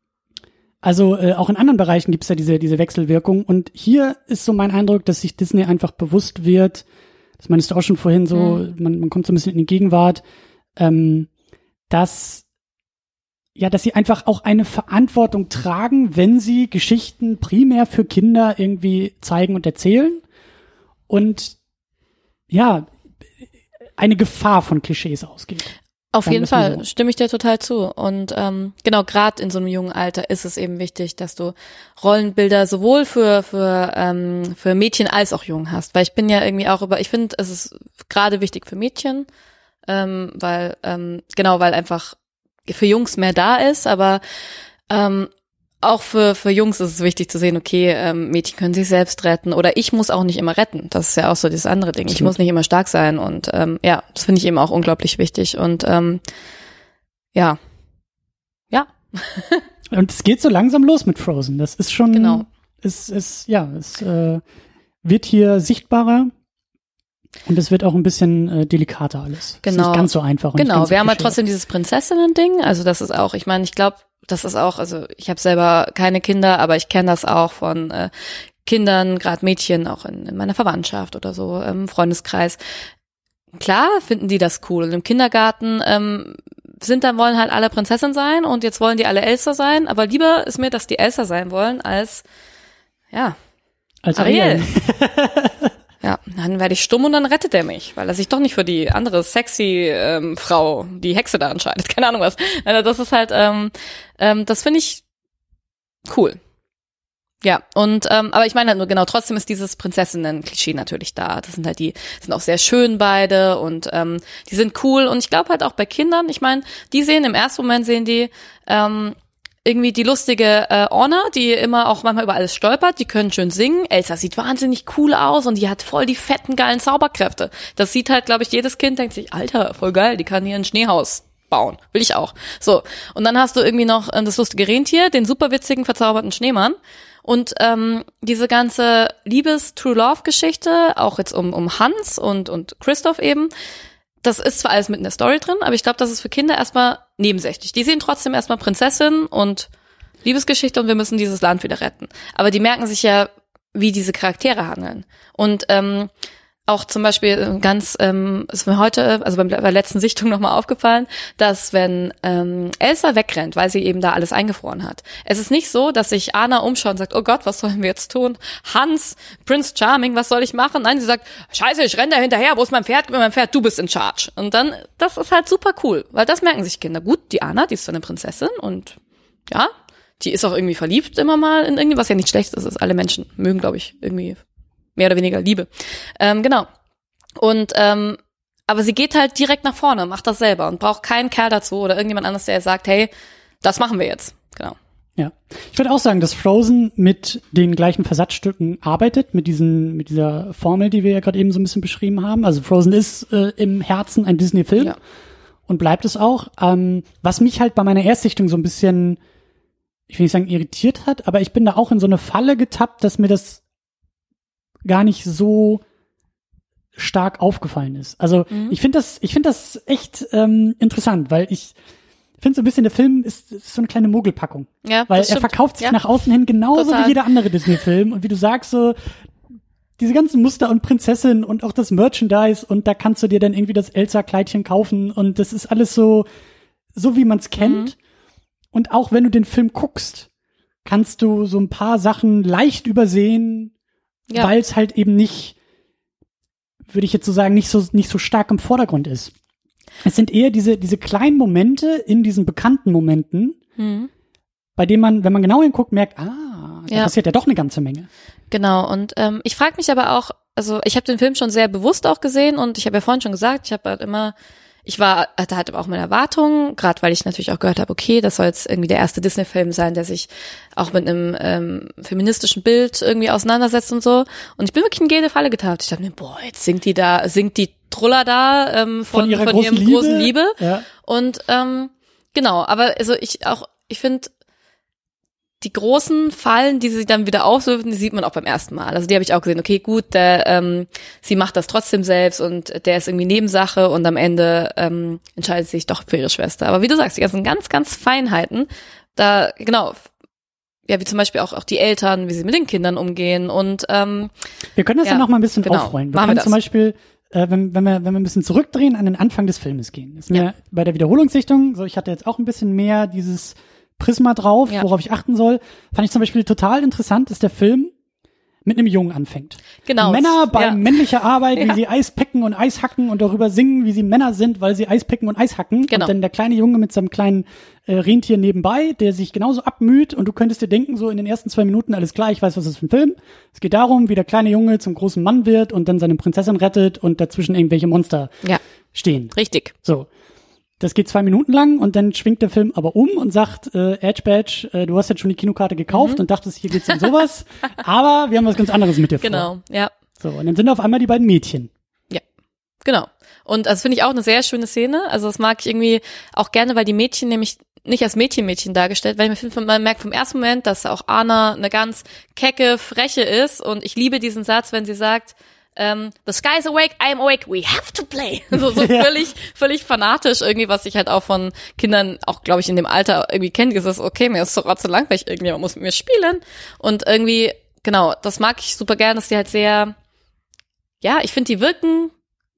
also äh, auch in anderen Bereichen gibt's ja diese, diese Wechselwirkung, und hier ist so mein Eindruck, dass sich Disney einfach bewusst wird, das meinst du auch schon vorhin so, Mhm. man, man kommt so ein bisschen in die Gegenwart, ähm, dass ja, dass sie einfach auch eine Verantwortung tragen, wenn sie Geschichten primär für Kinder irgendwie zeigen und erzählen, und ja, eine Gefahr von Klischees ausgeht. Auf Sagen jeden wir's mal Fall, so. stimme ich dir total zu. Und ähm, genau, gerade in so einem jungen Alter ist es eben wichtig, dass du Rollenbilder sowohl für für ähm, für Mädchen als auch Jungen hast. Weil ich bin ja irgendwie auch über, ich finde, es ist gerade wichtig für Mädchen, ähm, weil ähm, genau, weil einfach für Jungs mehr da ist, aber ähm, auch für für Jungs ist es wichtig zu sehen, okay, ähm, Mädchen können sich selbst retten oder ich muss auch nicht immer retten. Das ist ja auch so dieses andere Ding. Ich Absolut. muss nicht immer stark sein und ähm, ja, das finde ich eben auch unglaublich wichtig und ähm, ja, ja, Und es geht so langsam los mit Frozen. Das ist schon, Genau. es ist, ja, es äh, wird hier sichtbarer. Und es wird auch ein bisschen äh, delikater alles. Es ist Genau. nicht ganz so einfach. Und nicht Genau, ganz so wir haben halt klischeehaft. trotzdem dieses Prinzessinnen-Ding, also das ist auch, ich meine, ich glaube, das ist auch, also ich habe selber keine Kinder, aber ich kenne das auch von äh, Kindern, gerade Mädchen, auch in, in meiner Verwandtschaft oder so, im Freundeskreis. Klar finden die das cool. Und im Kindergarten ähm, sind dann, wollen halt alle Prinzessin sein und jetzt wollen die alle Elsa sein, aber lieber ist mir, dass die Elsa sein wollen, als, ja, Als Ariel. Ja, dann werde ich stumm und dann rettet er mich, weil er sich doch nicht für die andere sexy ähm, Frau, die Hexe da entscheidet. Keine Ahnung was. Also das ist halt, ähm, ähm, das finde ich cool. Ja, und ähm, aber ich meine halt nur genau, trotzdem ist dieses Prinzessinnen-Klischee natürlich da. Das sind halt die, sind auch sehr schön beide und ähm, die sind cool. Und ich glaube halt auch bei Kindern, ich meine, die sehen im ersten Moment, sehen die ähm, irgendwie die lustige äh, Orna, die immer auch manchmal über alles stolpert, die können schön singen. Elsa sieht wahnsinnig cool aus und die hat voll die fetten, geilen Zauberkräfte. Das sieht halt, glaube ich, jedes Kind denkt sich, Alter, voll geil, die kann hier ein Schneehaus bauen. Will ich auch. So, und dann hast du irgendwie noch äh, das lustige Rentier, den super witzigen, verzauberten Schneemann. Und ähm, diese ganze Liebes-True-Love-Geschichte, auch jetzt um um Hans und und Christoph eben, das ist zwar alles mit in der Story drin, aber ich glaube, das ist für Kinder erstmal nebensächlich. Die sehen trotzdem erstmal Prinzessin und Liebesgeschichte und wir müssen dieses Land wieder retten. Aber die merken sich ja, wie diese Charaktere handeln. Und ähm, auch zum Beispiel ganz, ähm, ist mir heute, also beim, bei der letzten Sichtung nochmal aufgefallen, dass wenn ähm, Elsa wegrennt, weil sie eben da alles eingefroren hat, es ist nicht so, dass sich Anna umschaut und sagt, oh Gott, was sollen wir jetzt tun? Hans, Prince Charming, was soll ich machen? Nein, sie sagt, scheiße, ich renne da hinterher, wo ist mein Pferd? Gib mir mein Pferd, du bist in charge. Und dann, das ist halt super cool, weil das merken sich Kinder. Gut, die Anna, die ist so eine Prinzessin und ja, die ist auch irgendwie verliebt immer mal in irgendwie, was ja nicht schlecht ist, ist alle Menschen mögen, glaube ich, irgendwie mehr oder weniger Liebe. Ähm, genau. Und ähm, aber sie geht halt direkt nach vorne, macht das selber und braucht keinen Kerl dazu oder irgendjemand anderes, der sagt, hey, das machen wir jetzt. Genau. Ja. Ich würde auch sagen, dass Frozen mit den gleichen Versatzstücken arbeitet, mit diesen, mit dieser Formel, die wir ja gerade eben so ein bisschen beschrieben haben. Also Frozen ist äh, im Herzen ein Disney-Film ja. und bleibt es auch. Ähm, was mich halt bei meiner Erstsichtung so ein bisschen, ich will nicht sagen irritiert hat, aber ich bin da auch in so eine Falle getappt, dass mir das gar nicht so stark aufgefallen ist. Also mhm. ich finde das, ich finde das echt ähm, interessant, weil ich finde so ein bisschen, der Film ist, ist so eine kleine Mogelpackung. Ja, weil er stimmt. verkauft sich ja. nach außen hin genauso Total. wie jeder andere Disney-Film. Und wie du sagst, so diese ganzen Muster und Prinzessin und auch das Merchandise und da kannst du dir dann irgendwie das Elsa-Kleidchen kaufen und das ist alles so, so wie man es kennt. Mhm. Und auch wenn du den Film guckst, kannst du so ein paar Sachen leicht übersehen, ja. weil es halt eben nicht, würde ich jetzt so sagen, nicht so nicht so stark im Vordergrund ist. Es sind eher diese diese kleinen Momente in diesen bekannten Momenten, mhm. bei denen man, wenn man genau hinguckt, merkt, ah, da ja. passiert ja doch eine ganze Menge. Genau, und ähm, ich frage mich aber auch, also ich habe den Film schon sehr bewusst auch gesehen und ich habe ja vorhin schon gesagt, ich habe halt immer Ich war, hatte halt auch meine Erwartungen, gerade weil ich natürlich auch gehört habe, okay, das soll jetzt irgendwie der erste Disney-Film sein, der sich auch mit einem ähm, feministischen Bild irgendwie auseinandersetzt und so. Und ich bin wirklich in jede Falle getappt. Ich dachte mir, boah, jetzt singt die da, singt die Trulla da ähm, von, von, ihrer von großen ihrem Liebe. großen Liebe. Ja. Und ähm, genau, aber also ich auch, ich finde, die großen Fallen, die sie dann wieder auflösen, die sieht man auch beim ersten Mal. Also die habe ich auch gesehen, okay, gut, der, ähm, sie macht das trotzdem selbst und der ist irgendwie Nebensache und am Ende ähm, entscheidet sie sich doch für ihre Schwester. Aber wie du sagst, die ganzen ganz, ganz Feinheiten, da, genau, ja, wie zum Beispiel auch, auch die Eltern, wie sie mit den Kindern umgehen und ähm, wir können das ja, ja noch mal ein bisschen genau, aufrollen. Wir können wir zum Beispiel, äh, wenn, wenn, wir, wenn wir ein bisschen zurückdrehen, an den Anfang des Filmes gehen. Das ist mir ja. bei der Wiederholungssichtung, so ich hatte jetzt auch ein bisschen mehr dieses Prisma drauf, ja. worauf ich achten soll, fand ich zum Beispiel total interessant, dass der Film mit einem Jungen anfängt. Genau. Männer bei ja. männlicher Arbeit, wie ja. sie Eis picken und Eis hacken und darüber singen, wie sie Männer sind, weil sie Eis picken und Eis hacken. Genau. Und dann der kleine Junge mit seinem kleinen äh, Rentier nebenbei, der sich genauso abmüht und du könntest dir denken, so in den ersten zwei Minuten, alles klar, ich weiß, was das ist für ein Film. Es geht darum, wie der kleine Junge zum großen Mann wird und dann seine Prinzessin rettet und dazwischen irgendwelche Monster ja. stehen. Richtig. So. Das geht zwei Minuten lang und dann schwingt der Film aber um und sagt, äh, Edge Badge, äh, du hast jetzt schon die Kinokarte gekauft mhm. und dachtest, hier geht's um sowas, aber wir haben was ganz anderes mit dir vor. Genau, ja. So, und dann sind auf einmal die beiden Mädchen. Ja, genau. Und das finde ich auch eine sehr schöne Szene. Also das mag ich irgendwie auch gerne, weil die Mädchen nämlich nicht als Mädchen-Mädchen dargestellt, weil ich finde, man merkt vom ersten Moment, dass auch Anna eine ganz kecke, freche ist und ich liebe diesen Satz, wenn sie sagt, Um, the sky's awake, I am awake, we have to play. So, so ja. völlig, völlig fanatisch irgendwie, was ich halt auch von Kindern, auch glaube ich in dem Alter irgendwie kenne, dieses, okay, mir ist so rotze langweilig, irgendjemand muss mit mir spielen. Und irgendwie, genau, das mag ich super gern, dass die halt sehr, ja, ich finde, die wirken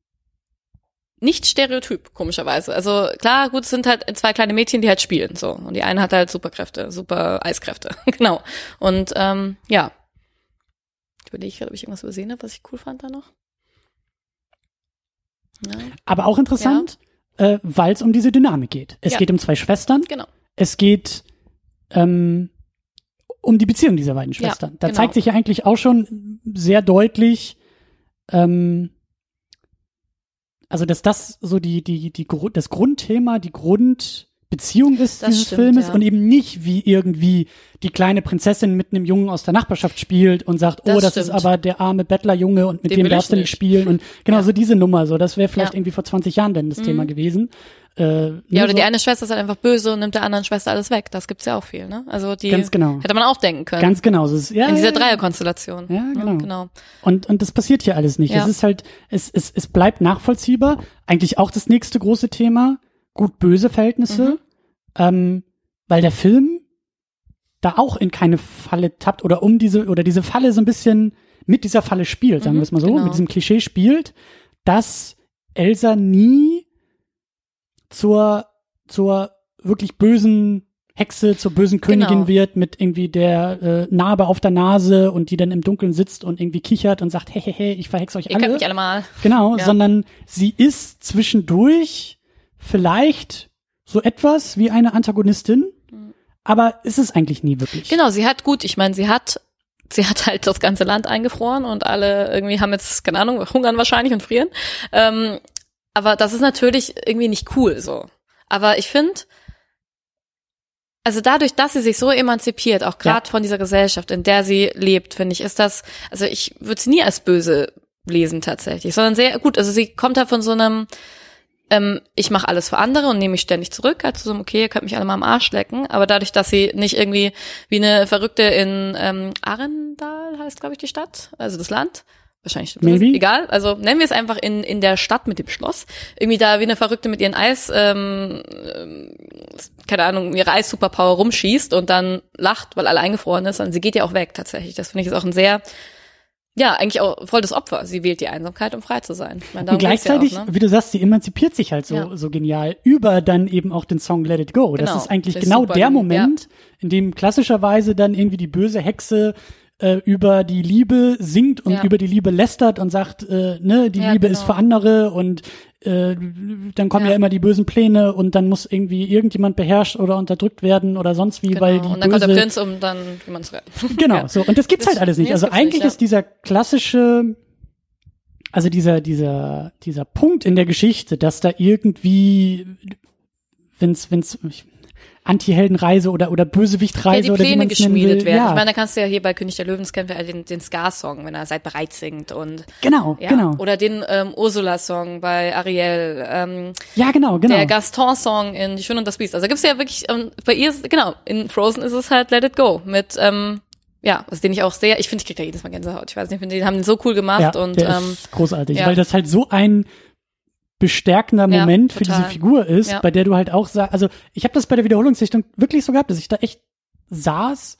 nicht stereotyp, komischerweise. Also klar, gut, es sind halt zwei kleine Mädchen, die halt spielen, so. Und die eine hat halt Superkräfte, super Eiskräfte, genau. Und ähm, ja, Ich überlege gerade, ob ich irgendwas übersehen habe, was ich cool fand da noch. Ja. Aber auch interessant, ja. äh, weil es um diese Dynamik geht. Es ja. geht um zwei Schwestern. Genau. Es geht ähm, um die Beziehung dieser beiden Schwestern. Ja, da genau. zeigt sich ja eigentlich auch schon sehr deutlich, ähm, also dass das so die die die das Grundthema, die Grundbeziehung ist das dieses stimmt, Filmes ja. und eben nicht wie irgendwie die kleine Prinzessin mit einem Jungen aus der Nachbarschaft spielt und sagt, Das oh, das stimmt. ist aber der arme Bettlerjunge und mit Den dem will darfst ich du nicht nicht. spielen und genau Ja. so diese Nummer, so das wäre vielleicht Ja. irgendwie vor zwanzig Jahren dann das Mhm. Thema gewesen. Äh, Ja, ne, oder so. die eine Schwester ist halt einfach böse und nimmt der anderen Schwester alles weg. Das gibt's ja auch viel, ne? Also die Ganz genau. hätte man auch denken können. Ganz genau. So ist, ja, in dieser ja, ja. Dreierkonstellation. Ja, genau. genau. Und, und das passiert hier alles nicht. Ja. Es ist halt, es, es, es bleibt nachvollziehbar. Eigentlich auch das nächste große Thema. Gut-böse Verhältnisse. Mhm. Ähm, weil der Film da auch in keine Falle tappt oder um diese, oder diese Falle so ein bisschen mit dieser Falle spielt, sagen Mhm, wir es mal so, genau. mit diesem Klischee spielt, dass Elsa nie zur, zur wirklich bösen Hexe, zur bösen Königin Genau. wird mit irgendwie der äh, Narbe auf der Nase und die dann im Dunkeln sitzt und irgendwie kichert und sagt, hey, hey, hey, ich verhexe euch Ihr alle. kennt mich alle mal. Genau, Ja. sondern sie ist zwischendurch vielleicht so etwas wie eine Antagonistin, aber ist es eigentlich nie wirklich. Genau, sie hat gut, ich meine, sie hat sie hat halt das ganze Land eingefroren und alle irgendwie haben jetzt, keine Ahnung, hungern wahrscheinlich und frieren. Ähm, aber das ist natürlich irgendwie nicht cool so. Aber ich finde, also dadurch, dass sie sich so emanzipiert, auch gerade Ja. von dieser Gesellschaft, in der sie lebt, finde ich, ist das, also ich würde sie nie als böse lesen tatsächlich, sondern sehr gut, also sie kommt da von so einem, ähm, ich mache alles für andere und nehme mich ständig zurück, halt zu so einem, okay, ihr könnt mich alle mal am Arsch lecken, aber dadurch, dass sie nicht irgendwie wie eine Verrückte in ähm, Arendal heißt, glaube ich, die Stadt, also das Land, wahrscheinlich stimmt das, Maybe. egal, also nennen wir es einfach in in der Stadt mit dem Schloss, irgendwie da wie eine Verrückte mit ihren Eis, ähm, ähm, keine Ahnung, ihre Eis-Superpower rumschießt und dann lacht, weil alle eingefroren ist, und sie geht ja auch weg tatsächlich. Das finde ich ist auch ein sehr, ja, eigentlich auch voll das Opfer. Sie wählt die Einsamkeit, um frei zu sein. Ich meine, darum Und gleichzeitig, geht's ja auch, ne? wie du sagst, sie emanzipiert sich halt so, Ja. so genial über dann eben auch den Song Let It Go. Genau. Das ist eigentlich Das ist genau super, der ja. Moment, in dem klassischerweise dann irgendwie die böse Hexe äh, über die Liebe singt und Ja. über die Liebe lästert und sagt, äh, ne, die Ja, Liebe genau. ist für andere und äh, dann kommen ja. Ja. immer die bösen Pläne und dann muss irgendwie irgendjemand beherrscht oder unterdrückt werden oder sonst wie, Genau. weil die und dann böse kommt der Prinz, um dann jemanden zu retten. Genau, Ja. so. Und das gibt's Das- halt alles nicht. nee, das Also gibt's eigentlich nicht, ja. ist dieser klassische, also dieser, dieser, dieser Punkt in der Geschichte, dass da irgendwie, wenn's, wenn's, Anti-Heldenreise oder, oder Ja, Bösewichtreise die oder wie Pläne man's nennen geschmiedet will. werden. Ja, Ich meine, da kannst du ja hier bei König der Löwen, das kennen wir alle den, den Scar-Song, wenn er Seid bereit singt und genau, ja. genau. Oder den ähm, Ursula-Song bei Ariel, ähm, Ja, genau, genau. der Gaston-Song in Die Schöne und das Biest. Also da gibt's ja wirklich, ähm, bei ihr ist, genau, in Frozen ist es halt Let It Go mit, ähm, ja, also den ich auch sehr, ich finde, ich krieg da jedes Mal Gänsehaut. Ich weiß nicht, ich finde, die haben den so cool gemacht ja, und der ähm, ist großartig, ja. weil das halt so ein bestärkender Ja, Moment für total. diese Figur ist, Ja. bei der du halt auch sagst, also ich habe das bei der Wiederholungssichtung wirklich so gehabt, dass ich da echt saß,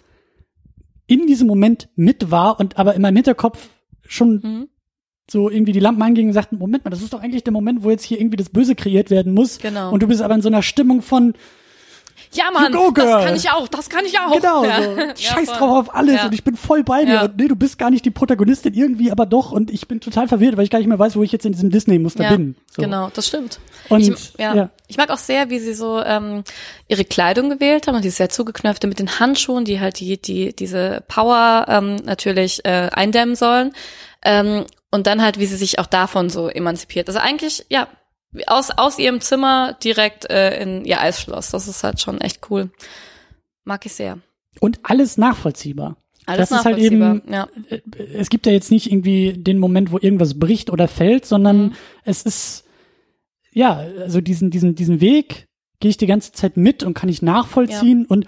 in diesem Moment mit war und aber in meinem Hinterkopf schon mhm. so irgendwie die Lampen angingen und sagten, Moment mal, das ist doch eigentlich der Moment, wo jetzt hier irgendwie das Böse kreiert werden muss. Genau. Und du bist aber in so einer Stimmung von, ja, Mann, You go, das girl. kann ich auch, das kann ich auch. genau, ja. so, Ja, scheiß voll. drauf auf alles Ja. und ich bin voll bei dir Ja. und nee, du bist gar nicht die Protagonistin irgendwie, aber doch und ich bin total verwirrt, weil ich gar nicht mehr weiß, wo ich jetzt in diesem Disney-Muster Ja, bin. So. genau, das stimmt. Und, ich, ja. ja. ich mag auch sehr, wie sie so ähm, ihre Kleidung gewählt haben und die ist sehr zugeknöpfte mit den Handschuhen, die halt die die diese Power ähm, natürlich äh, eindämmen sollen ähm, und dann halt, wie sie sich auch davon so emanzipiert. Also eigentlich, ja, aus aus ihrem Zimmer direkt äh, in ihr Eisschloss. Das ist halt schon echt cool. Mag ich sehr. Und alles nachvollziehbar. Alles das ist halt nachvollziehbar, eben, ja. äh, es gibt ja jetzt nicht irgendwie den Moment, wo irgendwas bricht oder fällt, sondern Mhm. es ist, ja, also diesen, diesen, diesen Weg gehe ich die ganze Zeit mit und kann ich nachvollziehen und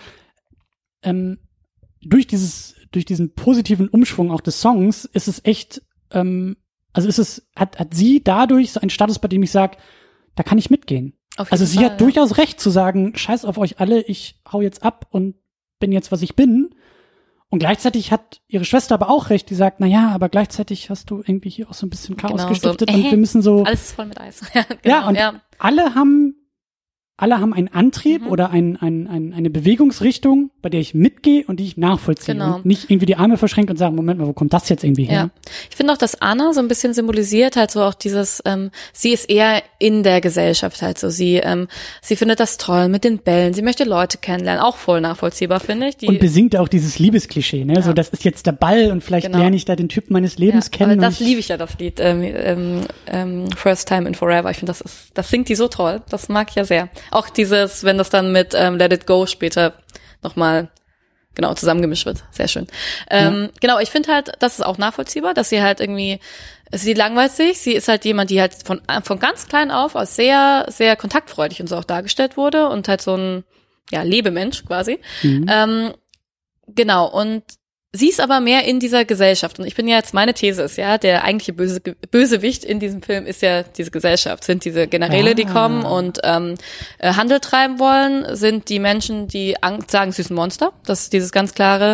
ähm, durch dieses, durch diesen positiven Umschwung auch des Songs ist es echt, ähm, also ist es, hat, hat sie dadurch so einen Status, bei dem ich sage, da kann ich mitgehen. Auf Also jeden sie Fall, hat ja. durchaus recht zu sagen, scheiß auf euch alle, ich hau jetzt ab und bin jetzt, was ich bin. Und gleichzeitig hat ihre Schwester aber auch recht, die sagt, na ja, aber gleichzeitig hast du irgendwie hier auch so ein bisschen Chaos Genau, gestiftet so, und äh, wir müssen so, Alles ist voll mit Eis. ja, genau, ja, und ja. alle haben alle haben einen Antrieb Mhm. oder ein, ein, ein, eine Bewegungsrichtung, bei der ich mitgehe und die ich nachvollziehe. Genau. Und nicht irgendwie die Arme verschränke und sage, Moment mal, wo kommt das jetzt irgendwie her? Ja, ich finde auch, dass Anna so ein bisschen symbolisiert halt so auch dieses, ähm, sie ist eher in der Gesellschaft halt so, sie ähm, sie findet das toll mit den Bällen, sie möchte Leute kennenlernen, auch voll nachvollziehbar, finde ich. Die, Und besingt auch dieses Liebesklischee, ne? Ja. So, das ist jetzt der Ball und vielleicht Genau. lerne ich da den Typ meines Lebens ja, kennen. aber und das liebe ich ja, das Lied, ähm, ähm, ähm, First Time in Forever, ich finde, das ist, das singt die so toll, das mag ich ja sehr. Auch dieses, wenn das dann mit ähm, Let It Go später nochmal genau zusammengemischt wird. Sehr schön. Ähm, ja. Genau, ich finde halt, das ist auch nachvollziehbar, dass sie halt irgendwie, sie langweilt sich, sie ist halt jemand, die halt von von ganz klein auf als sehr, sehr kontaktfreudig und so auch dargestellt wurde und halt so ein, ja, Lebemensch quasi. Mhm. Ähm, genau, und sie ist aber mehr in dieser Gesellschaft. Und ich bin ja jetzt, meine These ist ja, der eigentliche Böse, Bösewicht in diesem Film ist ja diese Gesellschaft. Sind diese Generäle, ah. die kommen und ähm, Handel treiben wollen, sind die Menschen, die Angst sagen, sie ist ein Monster. Das ist dieses ganz klare,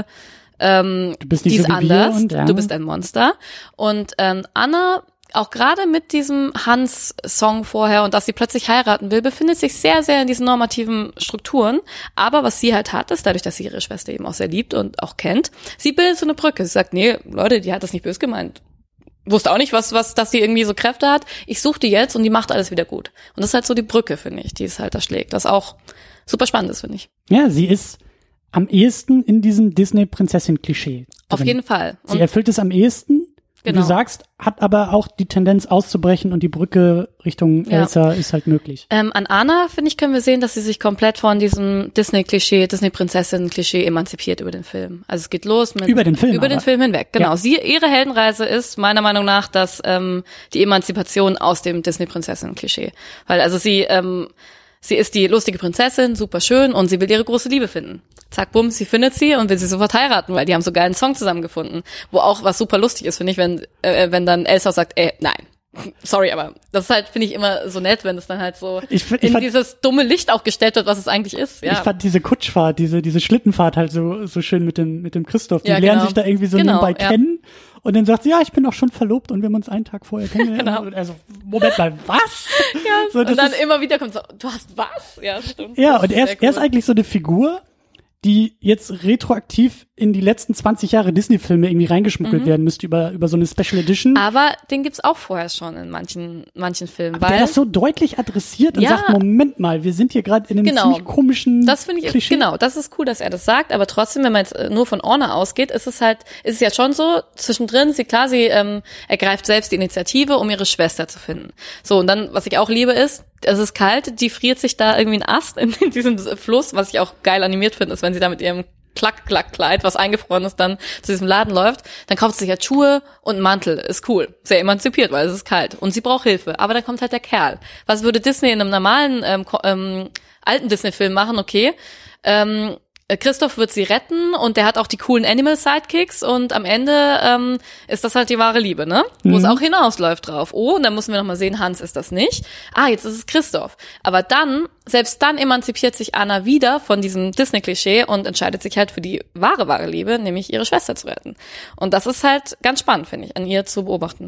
ähm, du bist nicht die ist so wie anders, und, ja. du bist ein Monster. Und ähm, Anna, auch gerade mit diesem Hans-Song vorher und dass sie plötzlich heiraten will, befindet sich sehr, sehr in diesen normativen Strukturen. Aber was sie halt hat, ist dadurch, dass sie ihre Schwester eben auch sehr liebt und auch kennt, sie bildet so eine Brücke. Sie sagt, nee, Leute, die hat das nicht böse gemeint. Wusste auch nicht, was, was, dass sie irgendwie so Kräfte hat. Ich suche die jetzt und die macht alles wieder gut. Und das ist halt so die Brücke, finde ich, die es halt da schlägt. Das auch super spannend ist, finde ich. Ja, sie ist am ehesten in diesem Disney-Prinzessin-Klischee. Auf jeden Fall. Und sie erfüllt es am ehesten. Genau. Wie du sagst, hat aber auch die Tendenz auszubrechen und die Brücke Richtung ja. Elsa ist halt möglich. Ähm, an Anna, finde ich, können wir sehen, dass sie sich komplett von diesem Disney-Klischee, Disney-Prinzessin-Klischee emanzipiert über den Film. Also es geht los mit... Über den Film Über aber. den Film hinweg, genau. Ja. Sie, ihre Heldenreise ist meiner Meinung nach, dass ähm, die Emanzipation aus dem Disney-Prinzessin-Klischee. Weil also sie... Ähm, Sie ist die lustige Prinzessin, super schön, und sie will ihre große Liebe finden. Zack, bumm, sie findet sie und will sie sofort heiraten, weil die haben so geilen Song zusammengefunden. Wo auch was super lustig ist, finde ich, wenn äh, wenn dann Elsa sagt, ey, nein, sorry, aber das ist halt, finde ich, immer so nett, wenn es dann halt so ich, ich in fand, dieses dumme Licht auch gestellt wird, was es eigentlich ist. Ja. Ich fand diese Kutschfahrt, diese diese Schlittenfahrt halt so so schön mit dem mit dem Christoph. Die ja, lernen genau. sich da irgendwie so genau, nebenbei ja. kennen. Und dann sagt sie, ja, ich bin auch schon verlobt und wir haben uns einen Tag vorher kennengelernt. Genau. Also, Moment mal, was? Ja, so, und dann ist, immer wieder kommt so, du hast was? Ja, stimmt. Ja, das und er ist, cool. er ist eigentlich so eine Figur, die jetzt retroaktiv in die letzten zwanzig Jahre Disney-Filme irgendwie reingeschmuggelt mhm. werden müsste über über so eine Special Edition. Aber den gibt's auch vorher schon in manchen manchen Filmen. Aber weil der das so deutlich adressiert und ja, sagt, Moment mal, wir sind hier gerade in einem genau. ziemlich komischen Das finde ich, Klischee. genau, das ist cool, dass er das sagt, aber trotzdem, wenn man jetzt nur von Orna ausgeht, ist es halt, ist es ja schon so, zwischendrin, sie, klar, sie ähm, ergreift selbst die Initiative, um ihre Schwester zu finden. So, und dann, was ich auch liebe, ist, es ist kalt, die friert sich da irgendwie ein Ast in, in diesem Fluss, was ich auch geil animiert finde, ist, wenn sie da mit ihrem Klack-Klack-Kleid, was eingefroren ist, dann zu diesem Laden läuft, dann kauft sie sich halt Schuhe und einen Mantel. Ist cool. Sehr emanzipiert, weil es ist kalt. Und sie braucht Hilfe. Aber dann kommt halt der Kerl. Was würde Disney in einem normalen, ähm, ähm, alten Disney-Film machen? Okay. Ähm, Christoph wird sie retten und der hat auch die coolen Animal-Sidekicks und am Ende ähm, ist das halt die wahre Liebe, ne? Mhm. Wo es auch hinausläuft drauf. Oh, und dann müssen wir nochmal sehen, Hans ist das nicht. Ah, jetzt ist es Christoph. Aber dann, selbst dann emanzipiert sich Anna wieder von diesem Disney-Klischee und entscheidet sich halt für die wahre, wahre Liebe, nämlich ihre Schwester zu retten. Und das ist halt ganz spannend, finde ich, an ihr zu beobachten.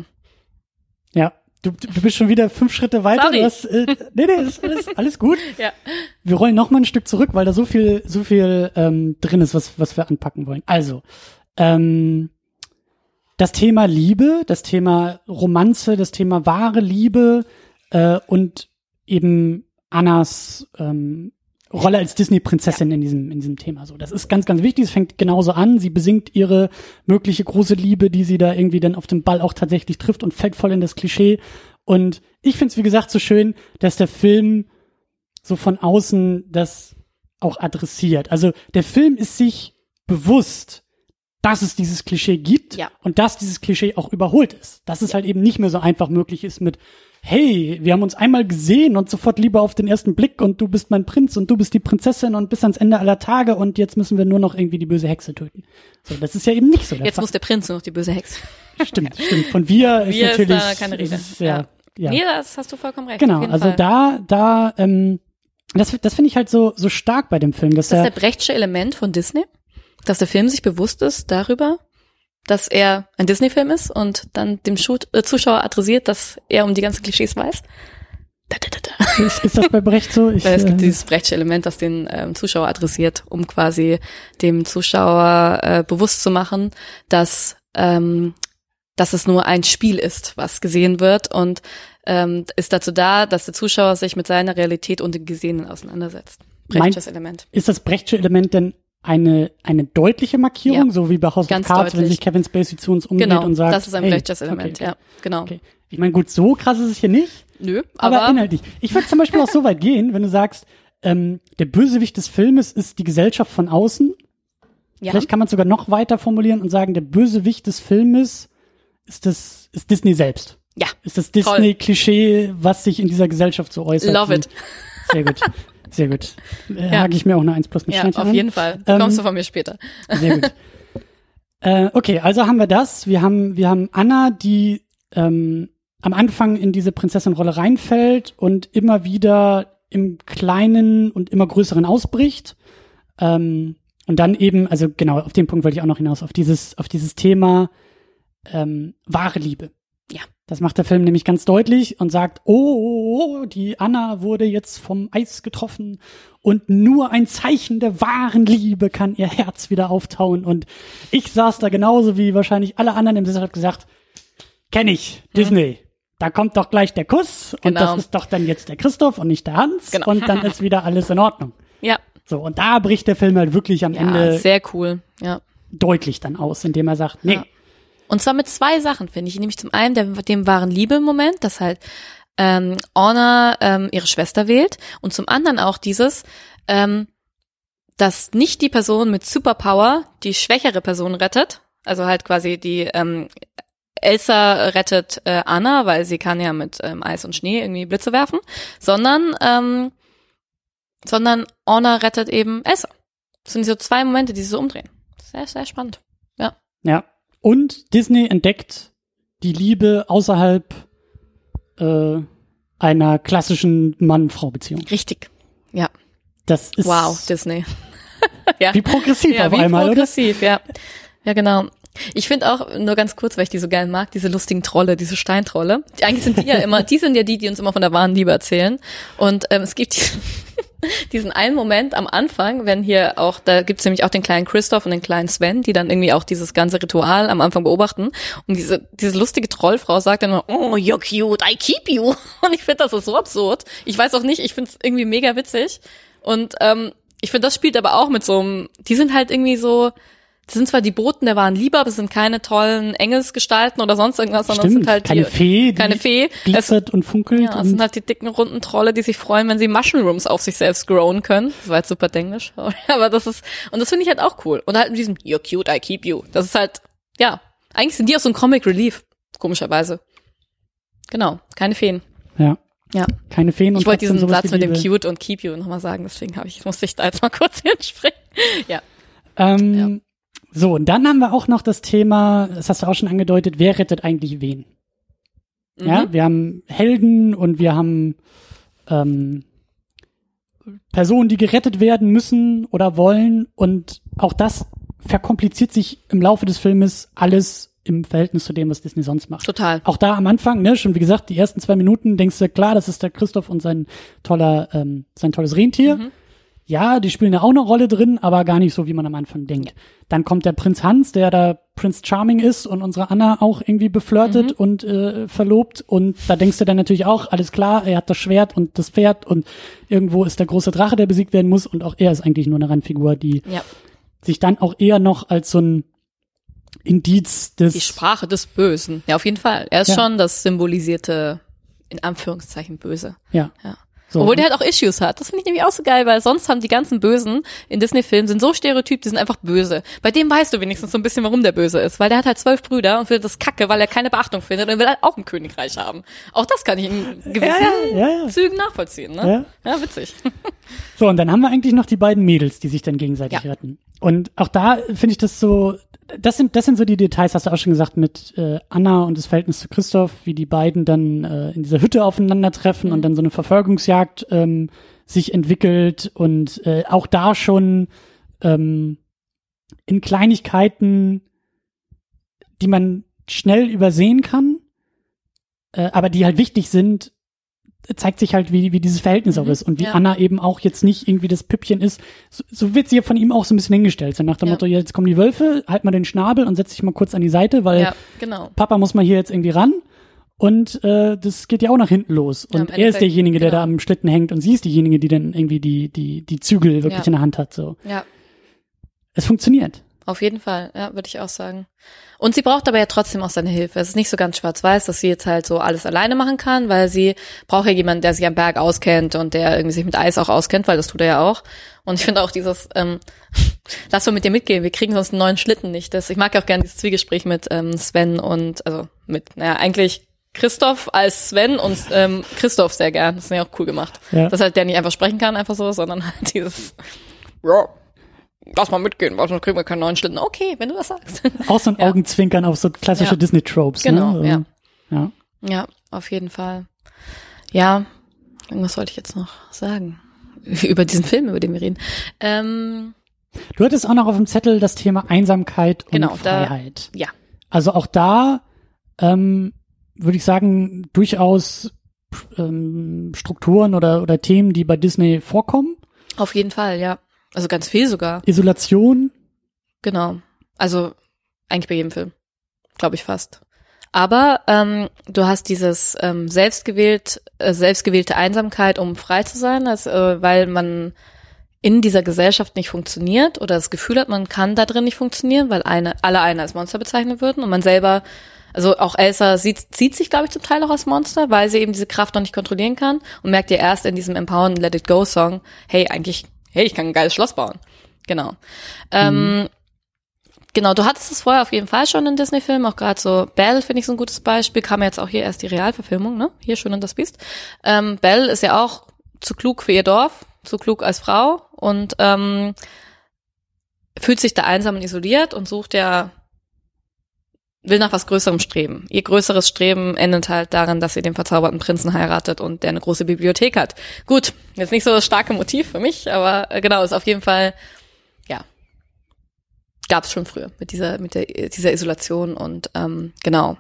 Ja. Du, du bist schon wieder fünf Schritte weiter. Sorry. Du hast, äh, nee, nee, ist alles, alles gut. Ja. Wir rollen noch mal ein Stück zurück, weil da so viel, so viel ähm, drin ist, was, was wir anpacken wollen. Also, ähm, das Thema Liebe, das Thema Romanze, das Thema wahre Liebe äh, und eben Annas ähm, Rolle als Disney-Prinzessin ja. in diesem in diesem Thema. So, das ist ganz, ganz wichtig. Es fängt genauso an. Sie besingt ihre mögliche große Liebe, die sie da irgendwie dann auf dem Ball auch tatsächlich trifft und fällt voll in das Klischee. Und ich finde es, wie gesagt, so schön, dass der Film so von außen das auch adressiert. Also der Film ist sich bewusst, dass es dieses Klischee gibt ja. und dass dieses Klischee auch überholt ist. Dass es halt eben nicht mehr so einfach möglich ist mit hey, wir haben uns einmal gesehen und sofort Liebe auf den ersten Blick und du bist mein Prinz und du bist die Prinzessin und bis ans Ende aller Tage und jetzt müssen wir nur noch irgendwie die böse Hexe töten. So, das ist ja eben nicht so der Jetzt Fall. muss der Prinz nur noch die böse Hexe. Stimmt, stimmt. Von wir ist wir natürlich... ist da keine Rede. Ist, ja, ja. Ja. Nee, das hast du vollkommen recht. Genau, also Fall. da, da, ähm, das, das finde ich halt so, so stark bei dem Film. Dass ist das er, der Brechtsche Element von Disney? Dass der Film sich bewusst ist darüber, dass er ein Disney-Film ist und dann dem Zuschauer adressiert, dass er um die ganzen Klischees weiß? Da, da, da, da. Ist, ist das bei Brecht so? Ich, Weil es gibt äh, dieses Brechtsche Element, das den ähm, Zuschauer adressiert, um quasi dem Zuschauer äh, bewusst zu machen, dass ähm, dass es nur ein Spiel ist, was gesehen wird und ähm, ist dazu da, dass der Zuschauer sich mit seiner Realität und dem Gesehenen auseinandersetzt. Brechtsches mein, Element. Ist das Brechtsche Element denn eine eine deutliche Markierung, Ja, so wie bei House of ganz Cards, wenn deutlich. sich Kevin Spacey zu uns umdreht Genau, und sagt, das ist ein hey, Brechtsches Element, okay, okay, ja, genau. okay. Ich meine, gut, so krass ist es hier nicht, Nö, aber, aber, inhaltlich. Ich würde zum Beispiel auch so weit gehen, wenn du sagst, ähm, der Bösewicht des Filmes ist die Gesellschaft von außen. ja, Vielleicht kann man es sogar noch weiter formulieren und sagen, der Bösewicht des Filmes ist das ist Disney selbst. ja, Ist das Disney-Klischee, was sich in dieser Gesellschaft so äußert. love it. Sehr gut, sehr gut. Äh, Ja. Hake ich mir auch eine eins plus mit Ja, Sternchen auf an. jeden Fall. Ähm, Kommst du von mir später. Sehr gut. äh, okay, also haben wir das. Wir haben, wir haben Anna, die ähm, am Anfang in diese Prinzessin-Rolle reinfällt und immer wieder im Kleinen und immer Größeren ausbricht. Ähm, und dann eben, also genau, auf den Punkt wollte ich auch noch hinaus, auf dieses, auf dieses Thema ähm, wahre Liebe. Ja. Das macht der Film nämlich ganz deutlich und sagt, oh, oh, oh, die Anna wurde jetzt vom Eis getroffen und nur ein Zeichen der wahren Liebe kann ihr Herz wieder auftauen. Und ich saß da genauso wie wahrscheinlich alle anderen im Sessel, hab gesagt, kenn ich, Disney. Da kommt doch gleich der Kuss und Genau. das ist doch dann jetzt der Christoph und nicht der Hans Genau. und dann ist wieder alles in Ordnung. Ja, So, und da bricht der Film halt wirklich am ja, Ende sehr cool. Ja. deutlich dann aus, indem er sagt, nee, Ja. Und zwar mit zwei Sachen, finde ich. Nämlich zum einen der, dem wahren Liebe-Moment, dass halt ähm, Orna ähm, ihre Schwester wählt. Und zum anderen auch dieses, ähm, dass nicht die Person mit Superpower die schwächere Person rettet. Also halt quasi die ähm, Elsa rettet äh, Anna, weil sie kann ja mit ähm, Eis und Schnee irgendwie Blitze werfen. Sondern, ähm, sondern Orna rettet eben Elsa. Das sind so zwei Momente, die sich so umdrehen. Sehr, sehr spannend. Ja. Ja. Und Disney entdeckt die Liebe außerhalb äh, einer klassischen Mann-Frau-Beziehung. Richtig. Ja. Das ist Wow, Disney. ja. wie progressiv ja, auf wie einmal, progressiv, ja. Ja, genau. Ich finde auch, nur ganz kurz, weil ich die so geil mag, diese lustigen Trolle, diese Steintrolle. Die, eigentlich sind die ja immer, die sind ja die, die uns immer von der wahren Liebe erzählen. Und ähm, es gibt diesen, diesen einen Moment am Anfang, wenn hier auch, da gibt's nämlich auch den kleinen Christoph und den kleinen Sven, die dann irgendwie auch dieses ganze Ritual am Anfang beobachten. Und diese diese lustige Trollfrau sagt dann immer, oh, you're cute, I keep you. Und ich finde, das ist so absurd. Ich weiß auch nicht, ich finde es irgendwie mega witzig. Und ähm, ich finde, das spielt aber auch mit so einem, die sind halt irgendwie so, das sind zwar die Boten der wahren Liebe, aber es sind keine tollen Engelsgestalten oder sonst irgendwas, sondern es Stimmt, sind halt keine die, Fee, die keine Fee. glitzert und funkelt. Ja, es und sind halt die dicken, runden Trolle, die sich freuen, wenn sie Mushrooms auf sich selbst growen können. Das war jetzt super denglisch. Aber das ist, und das finde ich halt auch cool. Und halt mit diesem, you're cute, I keep you. Das ist halt, ja, eigentlich sind die auch so ein Comic Relief, komischerweise. Genau, keine Feen. ja, Ja. keine Feen. Und Ich wollte trotzdem diesen sowas Satz wie mit dem Liebe. cute und keep you nochmal sagen, deswegen habe ich, musste ich da jetzt mal kurz hinspringen. Ja. Ähm, So, und dann haben wir auch noch das Thema, das hast du auch schon angedeutet, wer rettet eigentlich wen? Mhm. Ja, wir haben Helden und wir haben ähm, Personen, die gerettet werden müssen oder wollen, und auch das verkompliziert sich im Laufe des Filmes alles im Verhältnis zu dem, was Disney sonst macht. Total. Auch da am Anfang, ne, schon wie gesagt, die ersten zwei Minuten denkst du, klar, das ist der Christoph und sein toller, ähm, sein tolles Rentier. Mhm. Ja, die spielen da auch eine Rolle drin, aber gar nicht so, wie man am Anfang denkt. Ja. Dann kommt der Prinz Hans, der da Prince Charming ist und unsere Anna auch irgendwie beflirtet Mhm. und äh, verlobt. Und da denkst du dann natürlich auch, alles klar, er hat das Schwert und das Pferd und irgendwo ist der große Drache, der besiegt werden muss. Und auch er ist eigentlich nur eine Randfigur, die Ja. sich dann auch eher noch als so ein Indiz des... Die Sprache des Bösen. Ja, auf jeden Fall. Er ist Ja. schon das symbolisierte, in Anführungszeichen, Böse. Ja. Ja. So. Obwohl der halt auch Issues hat. Das finde ich nämlich auch so geil, weil sonst haben die ganzen Bösen in Disney-Filmen sind so stereotyp, die sind einfach böse. Bei dem weißt du wenigstens so ein bisschen, warum der böse ist. Weil der hat halt zwölf Brüder und findet das kacke, weil er keine Beachtung findet und will halt auch ein Königreich haben. Auch das kann ich in gewissen Ja, ja, ja. Zügen nachvollziehen, ne? Ja. Ja, witzig. So, und dann haben wir eigentlich noch die beiden Mädels, die sich dann gegenseitig Ja. retten. Und auch da finde ich das so, das sind, das sind so die Details, hast du auch schon gesagt, mit äh, Anna und das Verhältnis zu Christoph, wie die beiden dann äh, in dieser Hütte aufeinandertreffen Mhm. und dann so eine Verfolgungsjagd ähm, sich entwickelt und äh, auch da schon ähm, in Kleinigkeiten, die man schnell übersehen kann, äh, aber die halt wichtig sind, zeigt sich halt, wie, wie dieses Verhältnis mhm, auch ist und wie ja. Anna eben auch jetzt nicht irgendwie das Püppchen ist. So, so wird sie ja von ihm auch so ein bisschen hingestellt. So nach dem ja. Motto, jetzt kommen die Wölfe, halt mal den Schnabel und setz dich mal kurz an die Seite, weil ja, genau. Papa muss mal hier jetzt irgendwie ran. Und äh, das geht ja auch nach hinten los. Und ja, er ist derjenige, der genau. da am Schlitten hängt und sie ist diejenige, die dann irgendwie die die die Zügel wirklich ja. in der Hand hat. So. Ja. Es funktioniert. Auf jeden Fall, ja, würde ich auch sagen. Und sie braucht aber ja trotzdem auch seine Hilfe. Es ist nicht so ganz schwarz-weiß, dass sie jetzt halt so alles alleine machen kann, weil sie braucht ja jemanden, der sich am Berg auskennt und der irgendwie sich mit Eis auch auskennt, weil das tut er ja auch. Und ich finde auch dieses, ähm, lass mal mit dir mitgehen, wir kriegen sonst einen neuen Schlitten nicht. Das, ich mag ja auch gerne dieses Zwiegespräch mit ähm, Sven und, also mit, naja, eigentlich Christoph als Sven und ähm, Christoph sehr gern. Das ist ja auch cool gemacht. Ja. Dass halt der nicht einfach sprechen kann, einfach so, sondern halt dieses, ja, lass mal mitgehen, sonst kriegen wir keinen neuen Schlitten. Okay, wenn du das sagst. Auch so ein ja. Augenzwinkern auf so klassische ja. Disney-Tropes. Genau, ne? ja. ja. Ja, auf jeden Fall. Ja, irgendwas wollte ich jetzt noch sagen. Über diesen Film, über den wir reden. Ähm, du hattest auch noch auf dem Zettel das Thema Einsamkeit und genau, Freiheit. Da, ja. Also auch da ähm, würde ich sagen, durchaus ähm, Strukturen oder, oder Themen, die bei Disney vorkommen. Auf jeden Fall, ja. Also ganz viel sogar. Isolation. Genau. Also eigentlich bei jedem Film. Glaube ich fast. Aber ähm, du hast dieses ähm, selbstgewählt, äh, selbstgewählte Einsamkeit, um frei zu sein, also, äh, weil man in dieser Gesellschaft nicht funktioniert oder das Gefühl hat, man kann da drin nicht funktionieren, weil eine, alle einen als Monster bezeichnet würden und man selber, also auch Elsa sieht, sieht sich, glaube ich, zum Teil auch als Monster, weil sie eben diese Kraft noch nicht kontrollieren kann und merkt ja erst in diesem Empowering Let It Go Song, hey, eigentlich hey, ich kann ein geiles Schloss bauen. Genau. Mhm. Ähm, genau, du hattest es vorher auf jeden Fall schon in Disney-Filmen, auch gerade so Belle finde ich so ein gutes Beispiel, kam jetzt auch hier erst die Realverfilmung, ne? Hier Schön und das Biest. Ähm, Belle ist ja auch zu klug für ihr Dorf, zu klug als Frau und ähm, fühlt sich da einsam und isoliert und sucht ja, will nach was Größerem streben. Ihr größeres Streben endet halt darin, dass sie den verzauberten Prinzen heiratet und der eine große Bibliothek hat. Gut, jetzt nicht so das starke Motiv für mich, aber äh, genau, ist auf jeden Fall, ja, gab es schon früher mit dieser mit der dieser Isolation und ähm, genau,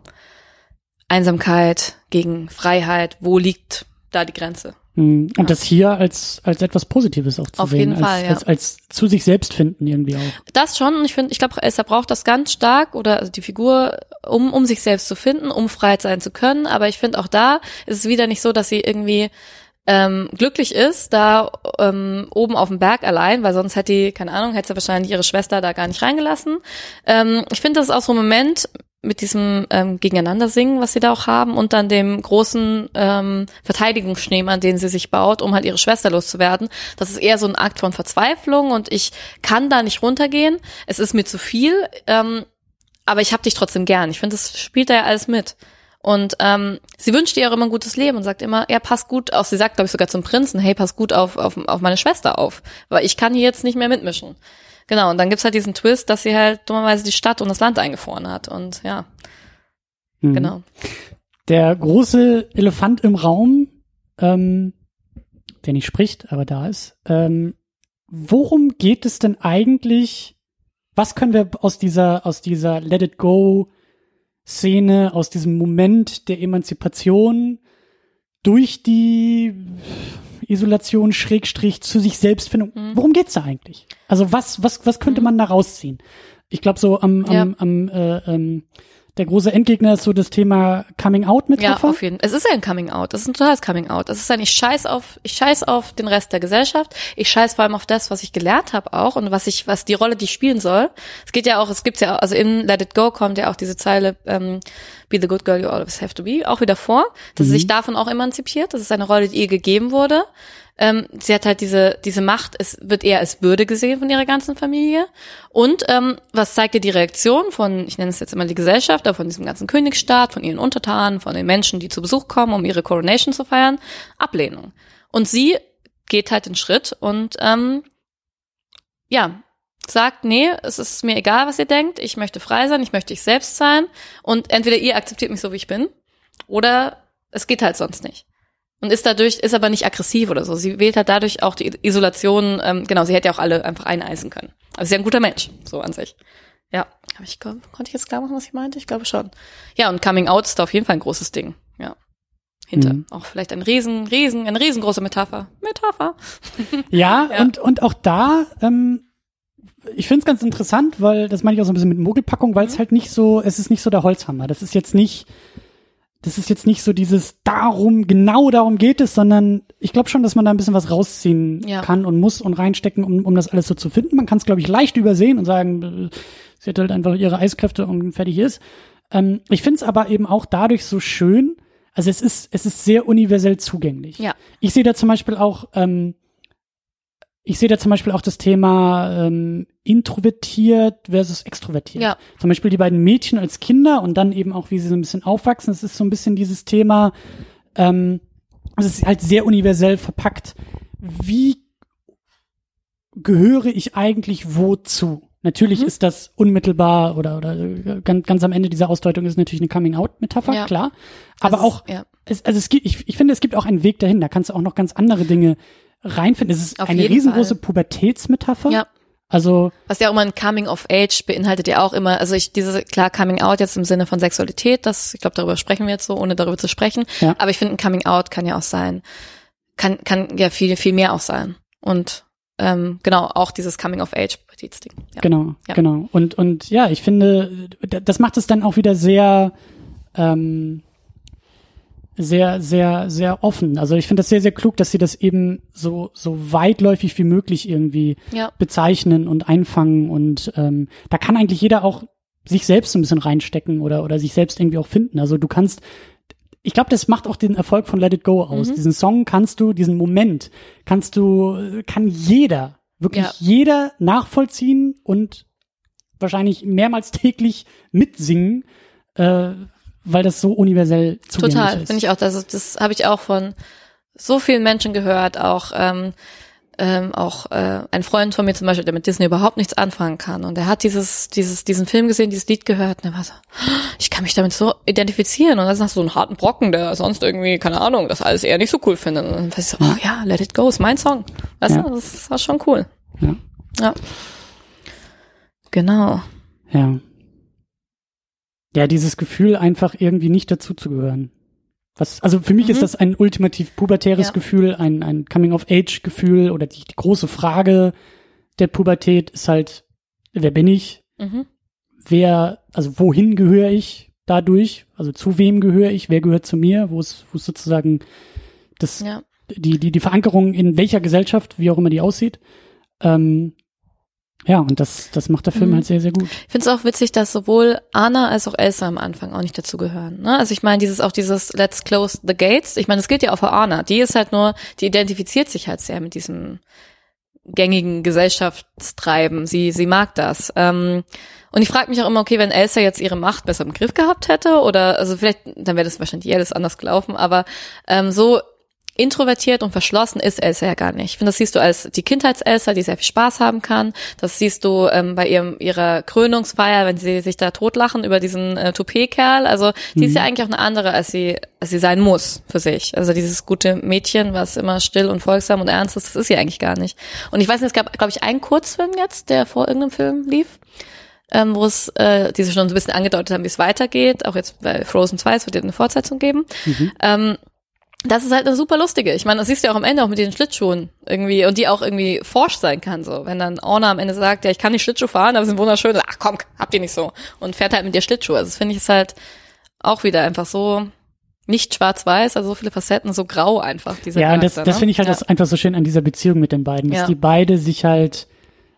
Einsamkeit gegen Freiheit, wo liegt da die Grenze? Und ja. das hier als als etwas Positives auch zu Auf sehen, jeden Fall, als, ja. als als zu sich selbst finden irgendwie auch. Das schon, und ich finde, ich glaube, Elsa braucht das ganz stark oder also die Figur, um um sich selbst zu finden, um frei sein zu können. Aber ich finde auch da ist es wieder nicht so, dass sie irgendwie ähm, glücklich ist, da ähm, oben auf dem Berg allein, weil sonst hätte die, keine Ahnung, hätte sie wahrscheinlich ihre Schwester da gar nicht reingelassen. Ähm, ich finde, das ist auch so ein Moment mit diesem ähm, Gegeneinander-Singen, was sie da auch haben, und dann dem großen ähm, Verteidigungsschneemann, den sie sich baut, um halt ihre Schwester loszuwerden. Das ist eher so ein Akt von Verzweiflung und ich kann da nicht runtergehen. Es ist mir zu viel, ähm, aber ich hab dich trotzdem gern. Ich finde, das spielt da ja alles mit. Und ähm, sie wünscht ihr auch immer ein gutes Leben und sagt immer, ja, pass gut auf. Sie sagt, glaube ich, sogar zum Prinzen, hey, pass gut auf, auf, auf meine Schwester auf, weil ich kann hier jetzt nicht mehr mitmischen. Genau, und dann gibt's halt diesen Twist, dass sie halt dummerweise die Stadt und das Land eingefroren hat. Und ja, mhm. genau. Der große Elefant im Raum, ähm, der nicht spricht, aber da ist, ähm, worum geht es denn eigentlich, was können wir aus dieser, aus dieser Let It Go Szene, aus diesem Moment der Emanzipation durch die Isolation, Schrägstrich, zu sich Selbstfindung. Mhm. Worum geht's da eigentlich? Also was, was, was könnte mhm. man da rausziehen? Ich glaube so am, am, ja. am, äh, ähm, der große Endgegner ist so das Thema Coming-out-Metapher. Ja, auf jeden Fall. Es ist ja ein Coming-out. Es ist ein totales Coming-out. Es ist ein, ich scheiß auf, ich scheiß auf den Rest der Gesellschaft. Ich scheiß vor allem auf das, was ich gelernt habe auch und was ich, was die Rolle, die ich spielen soll. Es geht ja auch, es gibt's ja auch, also in Let It Go kommt ja auch diese Zeile, ähm, be the good girl you always have to be, auch wieder vor, dass mhm. sie sich davon auch emanzipiert. Das ist eine Rolle, die ihr gegeben wurde. Ähm, sie hat halt diese diese Macht, es wird eher als Bürde gesehen von ihrer ganzen Familie. Und ähm, was zeigt ihr die Reaktion von, ich nenne es jetzt immer die Gesellschaft, von diesem ganzen Königsstaat, von ihren Untertanen, von den Menschen, die zu Besuch kommen, um ihre Coronation zu feiern? Ablehnung. Und sie geht halt den Schritt und ähm, ja, sagt, nee, es ist mir egal, was ihr denkt, ich möchte frei sein, ich möchte ich selbst sein und entweder ihr akzeptiert mich so, wie ich bin, oder es geht halt sonst nicht. Und ist dadurch, ist aber nicht aggressiv oder so. Sie wählt halt dadurch auch die Isolation, ähm, genau, sie hätte ja auch alle einfach eineisen können. Also sie ist ja ein guter Mensch, so an sich. Ja, aber ich glaube, konnte ich jetzt klar machen, was ich meinte? Ich glaube schon. Ja, und Coming Out ist da auf jeden Fall ein großes Ding, ja. hinter. Mhm. Auch vielleicht ein riesen, riesen, eine riesengroße Metapher. Metapher. Ja, Ja. und und auch da, ähm, ich finde es ganz interessant, weil das meine ich auch so ein bisschen mit Mogelpackung, weil es Mhm. halt nicht so, es ist nicht so der Holzhammer. Das ist jetzt nicht, das ist jetzt nicht so dieses darum, genau darum geht es, sondern ich glaube schon, dass man da ein bisschen was rausziehen Ja. kann und muss und reinstecken, um, um das alles so zu finden. Man kann es, glaube ich, leicht übersehen und sagen, äh, sie hat halt einfach ihre Eiskräfte und fertig ist. Ähm, ich finde es aber eben auch dadurch so schön, also es ist, es ist sehr universell zugänglich. Ja. Ich sehe da zum Beispiel auch, ähm, ich sehe da zum Beispiel auch das Thema ähm, introvertiert versus extrovertiert. Ja. Zum Beispiel die beiden Mädchen als Kinder und dann eben auch, wie sie so ein bisschen aufwachsen. Es ist so ein bisschen dieses Thema, ähm, es ist halt sehr universell verpackt. Wie gehöre ich eigentlich wozu? Natürlich Mhm. ist das unmittelbar oder, oder ganz, ganz am Ende dieser Ausdeutung ist natürlich eine Coming-out-Metapher, Ja. klar. Aber Also auch, es, ja. es, also es gibt, ich, ich finde, es gibt auch einen Weg dahin. Da kannst du auch noch ganz andere Dinge reinfinden. Es ist Auf eine jeden riesengroße Fall. Pubertätsmetapher. Ja. Also, Was ja auch immer ein Coming of Age beinhaltet ja auch immer, also ich diese klar Coming Out jetzt im Sinne von Sexualität, das ich glaube darüber sprechen wir jetzt so, ohne darüber zu sprechen, Ja. aber ich finde ein Coming Out kann ja auch sein, kann kann ja viel viel mehr auch sein und ähm, genau auch dieses Coming of Age Pubertätsding. Ja. genau, Ja. genau. Und, und ja, ich finde, d- das macht es dann auch wieder sehr, ähm, sehr, sehr, sehr offen. Also ich finde das sehr, sehr klug, dass sie das eben so, so weitläufig wie möglich irgendwie Ja. bezeichnen und einfangen und ähm, da kann eigentlich jeder auch sich selbst ein bisschen reinstecken oder oder sich selbst irgendwie auch finden. Also du kannst, ich glaube, das macht auch den Erfolg von Let It Go aus. Mhm. Diesen Song kannst du, diesen Moment kannst du, kann jeder, wirklich Ja. jeder nachvollziehen und wahrscheinlich mehrmals täglich mitsingen, äh, weil das so universell zugänglich Total, ist. finde ich auch. Das, das habe ich auch von so vielen Menschen gehört, auch ähm, ähm, auch äh, ein Freund von mir zum Beispiel, der mit Disney überhaupt nichts anfangen kann. Und er hat dieses, dieses, diesen Film gesehen, dieses Lied gehört und er war so, ich kann mich damit so identifizieren. Und das ist nach so einem harten Brocken, der sonst irgendwie, keine Ahnung, das alles eher nicht so cool findet. Und dann weiß ich so, oh ja, Let It Go ist mein Song. Weißt Ja. du, das war schon cool. Ja. Ja. Genau. Ja. Ja, dieses Gefühl, einfach irgendwie nicht dazuzugehören. Was, also für mich Mhm. ist das ein ultimativ pubertäres Ja. Gefühl, ein, ein Coming-of-Age-Gefühl oder die, die große Frage der Pubertät ist halt, wer bin ich? Mhm. Wer, also wohin gehöre ich dadurch? Also zu wem gehöre ich? Wer gehört zu mir? Wo ist, wo ist sozusagen das, Ja. die, die, die Verankerung in welcher Gesellschaft, wie auch immer die aussieht? Ähm, ja, und das, das macht der Film Mhm. halt sehr, sehr gut. Ich finde es auch witzig, dass sowohl Anna als auch Elsa am Anfang auch nicht dazugehören. Ne? Also ich meine, dieses auch dieses Let's close the gates. Ich meine, das gilt ja auch für Anna. Die ist halt nur, die identifiziert sich halt sehr mit diesem gängigen Gesellschaftstreiben. Sie sie mag das. Ähm, und ich frage mich auch immer, okay, wenn Elsa jetzt ihre Macht besser im Griff gehabt hätte oder also vielleicht, dann wäre das wahrscheinlich alles anders gelaufen. Aber ähm, so introvertiert und verschlossen ist Elsa ja gar nicht. Ich finde, das siehst du als die Kindheits-Elsa, die sehr viel Spaß haben kann. Das siehst du ähm, bei ihrem ihrer Krönungsfeier, wenn sie sich da totlachen über diesen äh, Toupet-Kerl. Also die ist ja eigentlich auch eine andere, als sie als sie sein muss für sich. Also dieses gute Mädchen, was immer still und folgsam und ernst ist, das ist sie eigentlich gar nicht. Und ich weiß nicht, es gab, glaube ich, einen Kurzfilm jetzt, der vor irgendeinem Film lief, ähm, wo es, äh, die sie schon so ein bisschen angedeutet haben, wie es weitergeht. Auch jetzt bei Frozen zwei, es wird ja eine Fortsetzung geben. Mhm. Ähm, Das ist halt eine super lustige. Ich meine, das siehst du ja auch am Ende auch mit den Schlittschuhen irgendwie und die auch irgendwie forsch sein kann, so. Wenn dann Anna am Ende sagt, ja, ich kann nicht Schlittschuh fahren, aber sie sind wunderschön. Ach komm, habt ihr nicht so. Und fährt halt mit dir Schlittschuh. Also das finde ich ist halt auch wieder einfach so nicht schwarz-weiß, also so viele Facetten, so grau einfach, dieser Ja, und das, Charakter, das ne? finde ich halt ja. das einfach so schön an dieser Beziehung mit den beiden, dass Ja. die beide sich halt,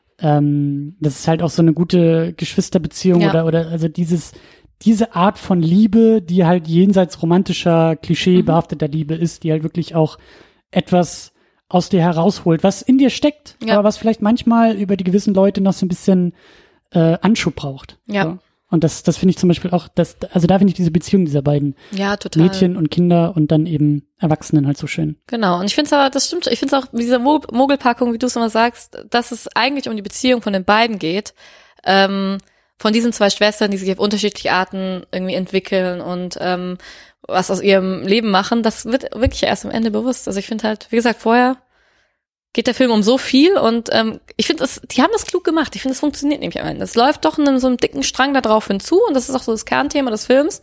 ähm, das ist halt auch so eine gute Geschwisterbeziehung Ja. oder, oder, also dieses, diese Art von Liebe, die halt jenseits romantischer, klischeebehafteter Liebe ist, die halt wirklich auch etwas aus dir herausholt, was in dir steckt, Ja. aber was vielleicht manchmal über die gewissen Leute noch so ein bisschen äh, Anschub braucht. Ja. So. Und das, das finde ich zum Beispiel auch, das, also da finde ich diese Beziehung dieser beiden Ja, total. Mädchen und Kinder und dann eben Erwachsenen halt so schön. Genau. Und ich finde es aber, das stimmt, ich finde es auch mit dieser Mo- Mogelpackung, wie du es immer sagst, dass es eigentlich um die Beziehung von den beiden geht. Ähm, von diesen zwei Schwestern, die sich auf unterschiedliche Arten irgendwie entwickeln und ähm, was aus ihrem Leben machen, das wird wirklich erst am Ende bewusst. Also ich finde halt, wie gesagt, vorher geht der Film um so viel und ähm, ich finde, die haben das klug gemacht. Ich finde, es funktioniert nämlich am Ende. Es läuft doch in einem, so einem dicken Strang da drauf hinzu und das ist auch so das Kernthema des Films.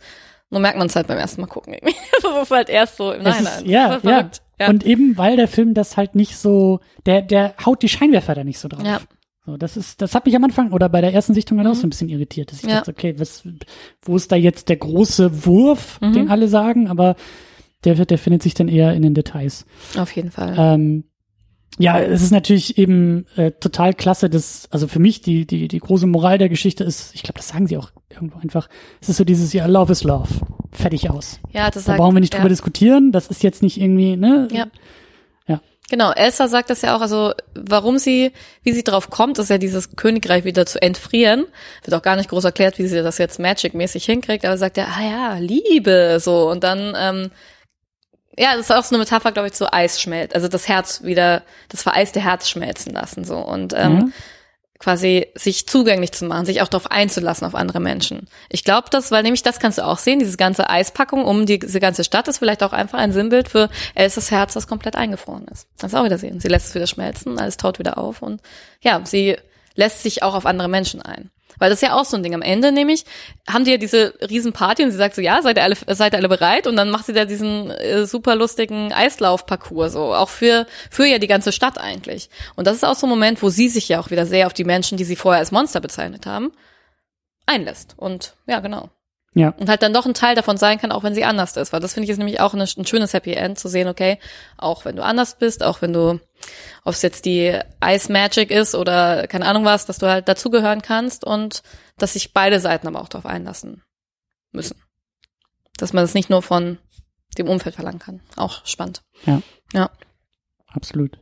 Nur merkt man es halt beim ersten Mal gucken. Das ist halt erst so im Nachhinein. Ja, ja. ja. Und eben, weil der Film das halt nicht so, der, der haut die Scheinwerfer da nicht so drauf. Ja. So, das ist, das hat mich am Anfang oder bei der ersten Sichtung halt mhm. auch so ein bisschen irritiert, dass ich ja. dachte, okay, was, wo ist da jetzt der große Wurf, mhm. den alle sagen, aber der, der findet sich dann eher in den Details. Auf jeden Fall. Ähm, ja, es ist natürlich eben äh, total klasse, dass, also für mich die, die, die große Moral der Geschichte ist, ich glaube, das sagen sie auch irgendwo einfach, es ist so dieses, ja, Love is Love. Fertig aus. Ja, das da sagt, brauchen wir nicht ja. drüber diskutieren, das ist jetzt nicht irgendwie, ne? Ja. Ja. Genau, Elsa sagt das ja auch, also warum sie, wie sie drauf kommt, ist ja dieses Königreich wieder zu entfrieren. Wird auch gar nicht groß erklärt, wie sie das jetzt Magic-mäßig hinkriegt, aber sagt ja, ah ja, Liebe, so. Und dann, ähm, ja, das ist auch so eine Metapher, glaube ich, zu Eis schmelzt, also das Herz wieder, das vereiste Herz schmelzen lassen, so. Und ähm, mhm. quasi sich zugänglich zu machen, sich auch darauf einzulassen auf andere Menschen. Ich glaube das, weil nämlich das kannst du auch sehen, diese ganze Eispackung um die, diese ganze Stadt ist vielleicht auch einfach ein Sinnbild für Elsas Herz, das komplett eingefroren ist. Kannst du auch wieder sehen. Sie lässt es wieder schmelzen, alles taut wieder auf und ja, sie lässt sich auch auf andere Menschen ein. Weil das ist ja auch so ein Ding. Am Ende nämlich haben die ja diese Riesenparty und sie sagt so, ja, seid ihr alle, seid ihr alle bereit? Und dann macht sie da diesen äh, super lustigen Eislaufparcours so, auch für für ja die ganze Stadt eigentlich. Und das ist auch so ein Moment, wo sie sich ja auch wieder sehr auf die Menschen, die sie vorher als Monster bezeichnet haben, einlässt. Und ja, genau. Ja. Und halt dann doch ein Teil davon sein kann, auch wenn sie anders ist. Weil das finde ich ist nämlich auch eine, ein schönes Happy End, zu sehen, okay, auch wenn du anders bist, auch wenn du, ob es jetzt die Ice Magic ist oder keine Ahnung was, dass du halt dazugehören kannst und dass sich beide Seiten aber auch darauf einlassen müssen. Dass man das nicht nur von dem Umfeld verlangen kann. Auch spannend. Ja. Ja. Absolut.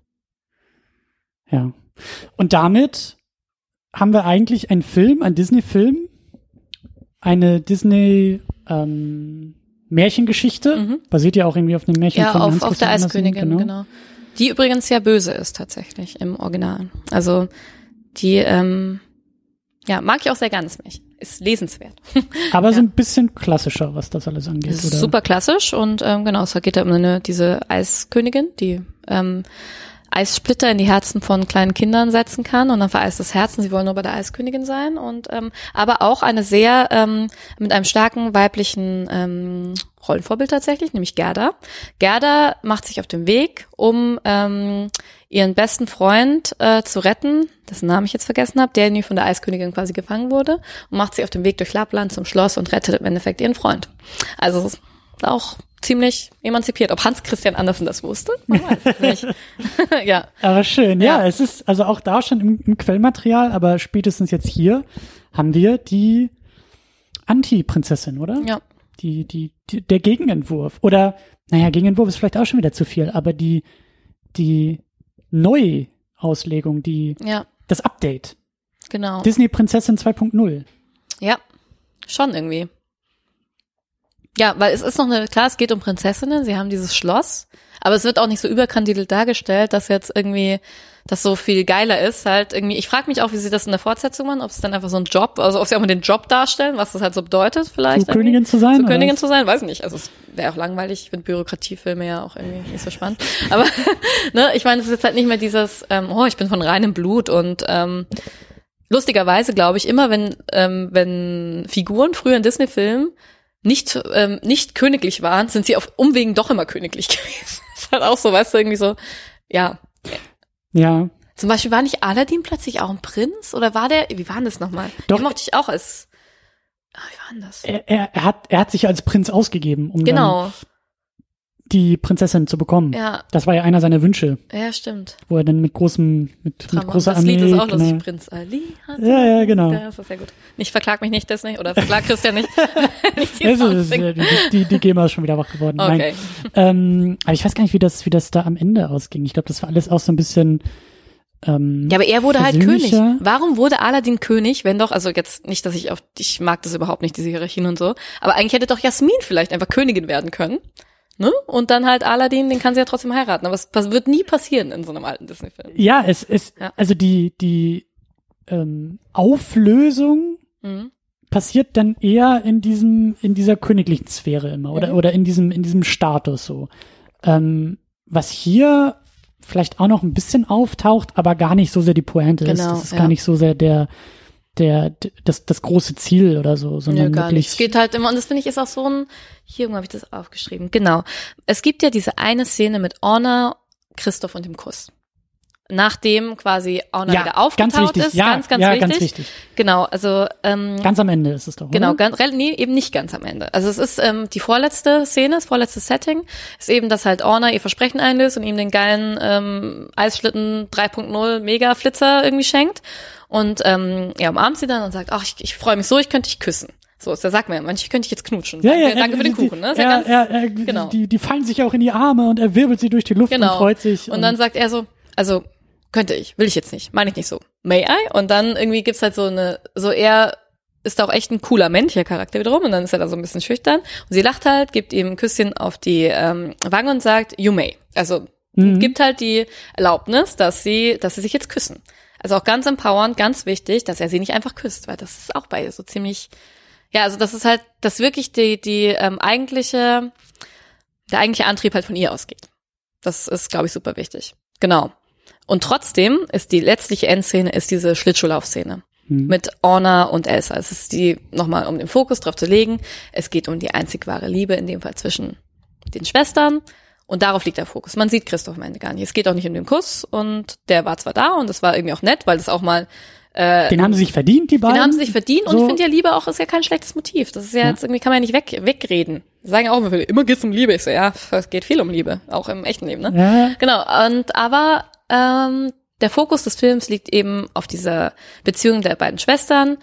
Ja. Und damit haben wir eigentlich einen Film, einen Disney-Film, eine Disney ähm, Märchengeschichte, mhm. basiert ja auch irgendwie auf einem Märchen ja, von auf, Hans auf der Eiskönigin, genau. genau. Die übrigens ja böse ist tatsächlich im Original. Also die, ähm, ja, mag ich auch sehr gerne, das Märchen. Ist lesenswert. Aber ja. so ein bisschen klassischer, was das alles angeht, ist oder? Super klassisch und ähm, genau, es geht ja um eine, diese Eiskönigin, die ähm, Eissplitter in die Herzen von kleinen Kindern setzen kann und dann vereist das Herz und sie wollen nur bei der Eiskönigin sein und ähm, aber auch eine sehr ähm, mit einem starken weiblichen ähm, Rollenvorbild tatsächlich, nämlich Gerda. Gerda macht sich auf den Weg, um ähm, ihren besten Freund äh, zu retten, dessen Namen ich jetzt vergessen habe, der von der Eiskönigin quasi gefangen wurde und macht sich auf den Weg durch Lappland zum Schloss und rettet im Endeffekt ihren Freund. Also es ist auch ziemlich emanzipiert. Ob Hans Christian Andersen das wusste? Man weiß es nicht. Ja. Aber schön, ja. ja. Es ist also auch da schon im, im Quellmaterial, aber spätestens jetzt hier haben wir die Anti-Prinzessin, oder? Ja. Die, die, die, der Gegenentwurf. Oder, naja, Gegenentwurf ist vielleicht auch schon wieder zu viel, aber die, die Neuauslegung, die, ja. das Update. Genau. Disney-Prinzessin zwei Punkt null. Ja, schon irgendwie. Ja, weil es ist noch eine, klar, es geht um Prinzessinnen, sie haben dieses Schloss, aber es wird auch nicht so überkandidelt dargestellt, dass jetzt irgendwie das so viel geiler ist, halt irgendwie, ich frage mich auch, wie sie das in der Fortsetzung machen, ob es dann einfach so ein Job, also ob sie auch mal den Job darstellen, was das halt so bedeutet vielleicht. Zu Königin zu sein? Zu Königin zu sein, weiß ich nicht, also es wäre auch langweilig, ich finde Bürokratiefilme ja auch irgendwie nicht so spannend, aber ne, ich meine, es ist jetzt halt nicht mehr dieses, ähm, oh, ich bin von reinem Blut und ähm, lustigerweise glaube ich immer, wenn ähm, wenn Figuren früher in Disney-Filmen nicht ähm, nicht königlich waren, sind sie auf Umwegen doch immer königlich gewesen. Das ist halt auch so, weißt du, irgendwie so, ja. Ja. Zum Beispiel war nicht Aladdin plötzlich auch ein Prinz? Oder war der, wie war denn das nochmal? Doch. Den mochte ich auch als, ah, wie war denn das? Er, er, er, hat, er hat sich als Prinz ausgegeben, um genau. dann die Prinzessin zu bekommen. Ja. Das war ja einer seiner Wünsche. Ja, stimmt. Wo er dann mit großem, mit, mit großer das Armee. Das Lied ist auch lustig, genau. Prinz Ali. Hat ja, ja, genau. Das ist sehr gut. Nicht verklag mich nicht, Disney, oder verklag Christian nicht. nicht die, also, ist, die, die, die GEMA ist schon wieder wach geworden. Okay. Nein. Ähm, aber ich weiß gar nicht, wie das, wie das da am Ende ausging. Ich glaube, das war alles auch so ein bisschen ähm, ja, aber er wurde halt König. versöhnlicher. Warum wurde Aladdin König, wenn doch, also jetzt nicht, dass ich auf, ich mag das überhaupt nicht, diese Hierarchien und so, aber eigentlich hätte doch Jasmin vielleicht einfach Königin werden können. Ne? Und dann halt Aladdin, den kann sie ja trotzdem heiraten. Aber es wird nie passieren in so einem alten Disney-Film. Ja, es ist, ja. also die, die ähm, Auflösung mhm. passiert dann eher in diesem, in dieser königlichen Sphäre immer, oder, mhm. oder in diesem, in diesem Status so. Ähm, was hier vielleicht auch noch ein bisschen auftaucht, aber gar nicht so sehr die Pointe genau, ist. Das ist ja. gar nicht so sehr der, der, das, das große Ziel oder so, sondern Nö, gar wirklich. nicht. Es geht halt immer, und das finde ich ist auch so ein, hier irgendwo habe ich das aufgeschrieben, genau. Es gibt ja diese eine Szene mit Orna, Christoph und dem Kuss. Nachdem quasi Orna ja, wieder aufgetaucht ist, ja, ganz, ganz ja, wichtig. ganz wichtig. Genau, also ähm, ganz am Ende ist es doch, genau, oder? ganz, nee, eben nicht ganz am Ende. Also es ist ähm, die vorletzte Szene, das vorletzte Setting, ist eben, dass halt Orna ihr Versprechen einlöst und ihm den geilen ähm, Eisschlitten drei Punkt null Mega-Flitzer irgendwie schenkt und ähm, er umarmt sie dann und sagt, ach, ich, ich freue mich so, ich könnte dich küssen. So, da sagt man ja, manche könnte ich jetzt knutschen. Ja, danke ja, danke er, für den die, Kuchen. Ne? Ist er, ja ganz, er, er, genau. die, die fallen sich auch in die Arme und er wirbelt sie durch die Luft genau. und freut sich. Und, und dann sagt er so, also könnte ich, will ich jetzt nicht, meine ich nicht so. May I? Und dann irgendwie gibt's halt so eine, so er ist auch echt ein cooler männlicher Charakter wiederum und dann ist er da so ein bisschen schüchtern. Und sie lacht halt, gibt ihm ein Küsschen auf die ähm, Wange und sagt, you may. Also mhm. gibt halt die Erlaubnis, dass sie, dass sie sich jetzt küssen. Also auch ganz empowernd, ganz wichtig, dass er sie nicht einfach küsst, weil das ist auch bei ihr so ziemlich, ja, also das ist halt, dass wirklich die, die ähm, eigentliche, der eigentliche Antrieb halt von ihr ausgeht. Das ist, glaube ich, super wichtig. Genau. Und trotzdem ist die letztliche Endszene ist diese Schlittschuhlaufszene mhm. mit Orna und Elsa. Es ist die, nochmal um den Fokus drauf zu legen, es geht um die einzig wahre Liebe, in dem Fall zwischen den Schwestern und darauf liegt der Fokus. Man sieht Christoph am Ende gar nicht. Es geht auch nicht um den Kuss und der war zwar da und das war irgendwie auch nett, weil das auch mal äh, den haben sie sich verdient, die beiden. Den haben sie sich verdient und so. Ich finde ja Liebe auch ist ja kein schlechtes Motiv. Das ist ja, ja. jetzt irgendwie kann man ja nicht weg, wegreden. Sie sagen auch immer, immer geht's um Liebe. Ich so, ja, es geht viel um Liebe, auch im echten Leben, ne? Ja. Genau. Und aber ähm, der Fokus des Films liegt eben auf dieser Beziehung der beiden Schwestern.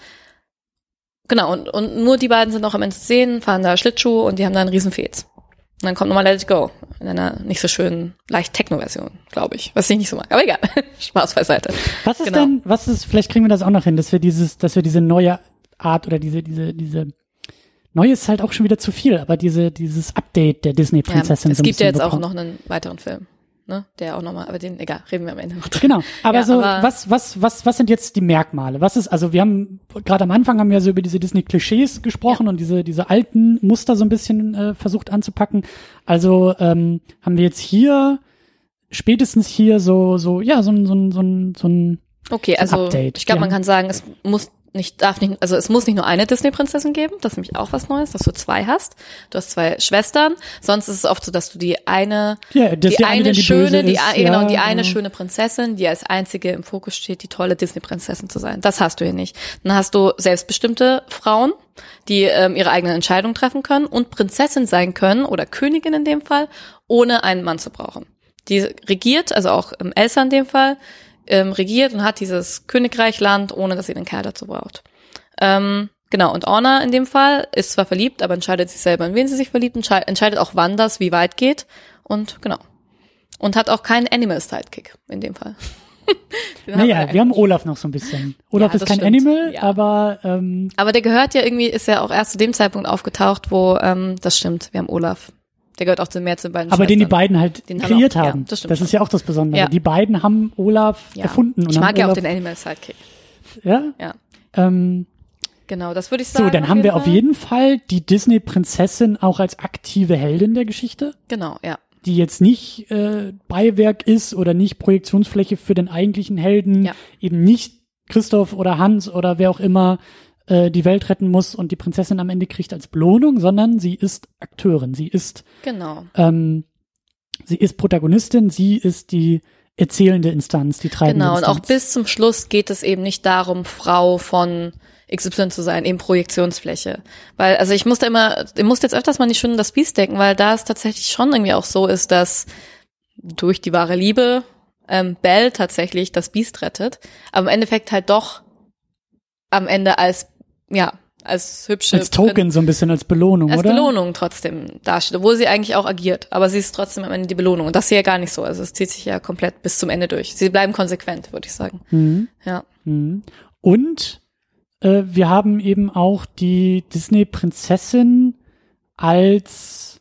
Genau, und, und nur die beiden sind auch am Ende zu sehen, fahren da Schlittschuh und die haben da einen riesen Fez. Und dann kommt nochmal Let It Go in einer nicht so schönen, leicht Techno-Version, glaube ich, was ich nicht so mag. Aber egal, Spaß beiseite. Was ist genau. denn, was ist, vielleicht kriegen wir das auch noch hin, dass wir dieses, dass wir diese neue Art oder diese, diese, diese Neue ist halt auch schon wieder zu viel, aber diese, dieses Update der Disney-Prinzessin. Ja, es so gibt ja jetzt bekommen. auch noch einen weiteren Film. Ne, der auch nochmal, aber den, egal, reden wir am Ende noch drüber. Genau, aber ja, so, aber was, was, was, was sind jetzt die Merkmale? Was ist, also wir haben, gerade am Anfang haben wir so über diese Disney-Klischees gesprochen ja. und diese, diese alten Muster so ein bisschen äh, versucht anzupacken. Also ähm, haben wir jetzt hier, spätestens hier so, so, ja, so ein, so ein, so ein, so ein Okay, so ein also Update. ich glaube, man ja. kann sagen, es muss nicht, darf nicht, also es muss nicht nur eine Disney-Prinzessin geben, das ist nämlich auch was Neues, dass du zwei hast. Du hast zwei Schwestern, sonst ist es oft so, dass du die eine, ja, die, die eine, eine die schöne, die, ist, ja, genau, ja, die eine ja. schöne Prinzessin, die als einzige im Fokus steht, die tolle Disney-Prinzessin zu sein. Das hast du hier nicht. Dann hast du selbstbestimmte Frauen, die ähm, ihre eigenen Entscheidungen treffen können und Prinzessin sein können oder Königin in dem Fall, ohne einen Mann zu brauchen. Die regiert, also auch ähm, Elsa in dem Fall, ähm, regiert und hat dieses Königreichland, ohne dass sie einen Kerl dazu braucht. Ähm, genau, und Orna in dem Fall ist zwar verliebt, aber entscheidet sich selber, in wen sie sich verliebt, entscheidet, entscheidet auch, wann das wie weit geht und genau. Und hat auch keinen Animal-Sidekick in dem Fall. Naja, wir, wir haben Olaf noch so ein bisschen. Olaf ja, ist kein stimmt. Animal, ja. aber ähm, aber der gehört ja irgendwie, ist ja auch erst zu dem Zeitpunkt aufgetaucht, wo, ähm, das stimmt, wir haben Olaf. Der gehört auch zu mehr zu den beiden aber Schwestern. den die beiden halt den kreiert haben. Auch, haben. Ja, das stimmt das schon. ist ja auch das Besondere. Ja. Die beiden haben Olaf ja. erfunden. Und ich haben mag ja Olaf, auch den Animal-Sidekick. Ja? Ja. Ähm, Genau, das würde ich sagen. so, dann haben wir auf jeden Fall die Disney-Prinzessin auch als aktive Heldin der Geschichte. Genau, ja. Die jetzt nicht äh, Beiwerk ist oder nicht Projektionsfläche für den eigentlichen Helden, Ja. eben nicht Christoph oder Hans oder wer auch immer äh, die Welt retten muss und die Prinzessin am Ende kriegt als Belohnung, sondern sie ist Akteurin, sie ist Genau. ähm, sie ist Protagonistin, sie ist die erzählende Instanz, die treibende Genau, und Instanz. auch bis zum Schluss geht es eben nicht darum, Frau von X Y zu sein, eben Projektionsfläche. Weil, also ich musste immer, ich musste jetzt öfters mal nicht schon das Biest denken, weil da es tatsächlich schon irgendwie auch so ist, dass durch die wahre Liebe ähm, Belle tatsächlich das Biest rettet, aber im Endeffekt halt doch am Ende als, ja, als hübsche als Token, so ein bisschen als Belohnung, als oder? Belohnung trotzdem dasteht, obwohl sie eigentlich auch agiert, aber sie ist trotzdem am Ende die Belohnung und das hier ja gar nicht so, also es zieht sich ja komplett bis zum Ende durch. Sie bleiben konsequent, würde ich sagen. Mhm. Ja. Mhm. Und äh, wir haben eben auch die Disney-Prinzessin als,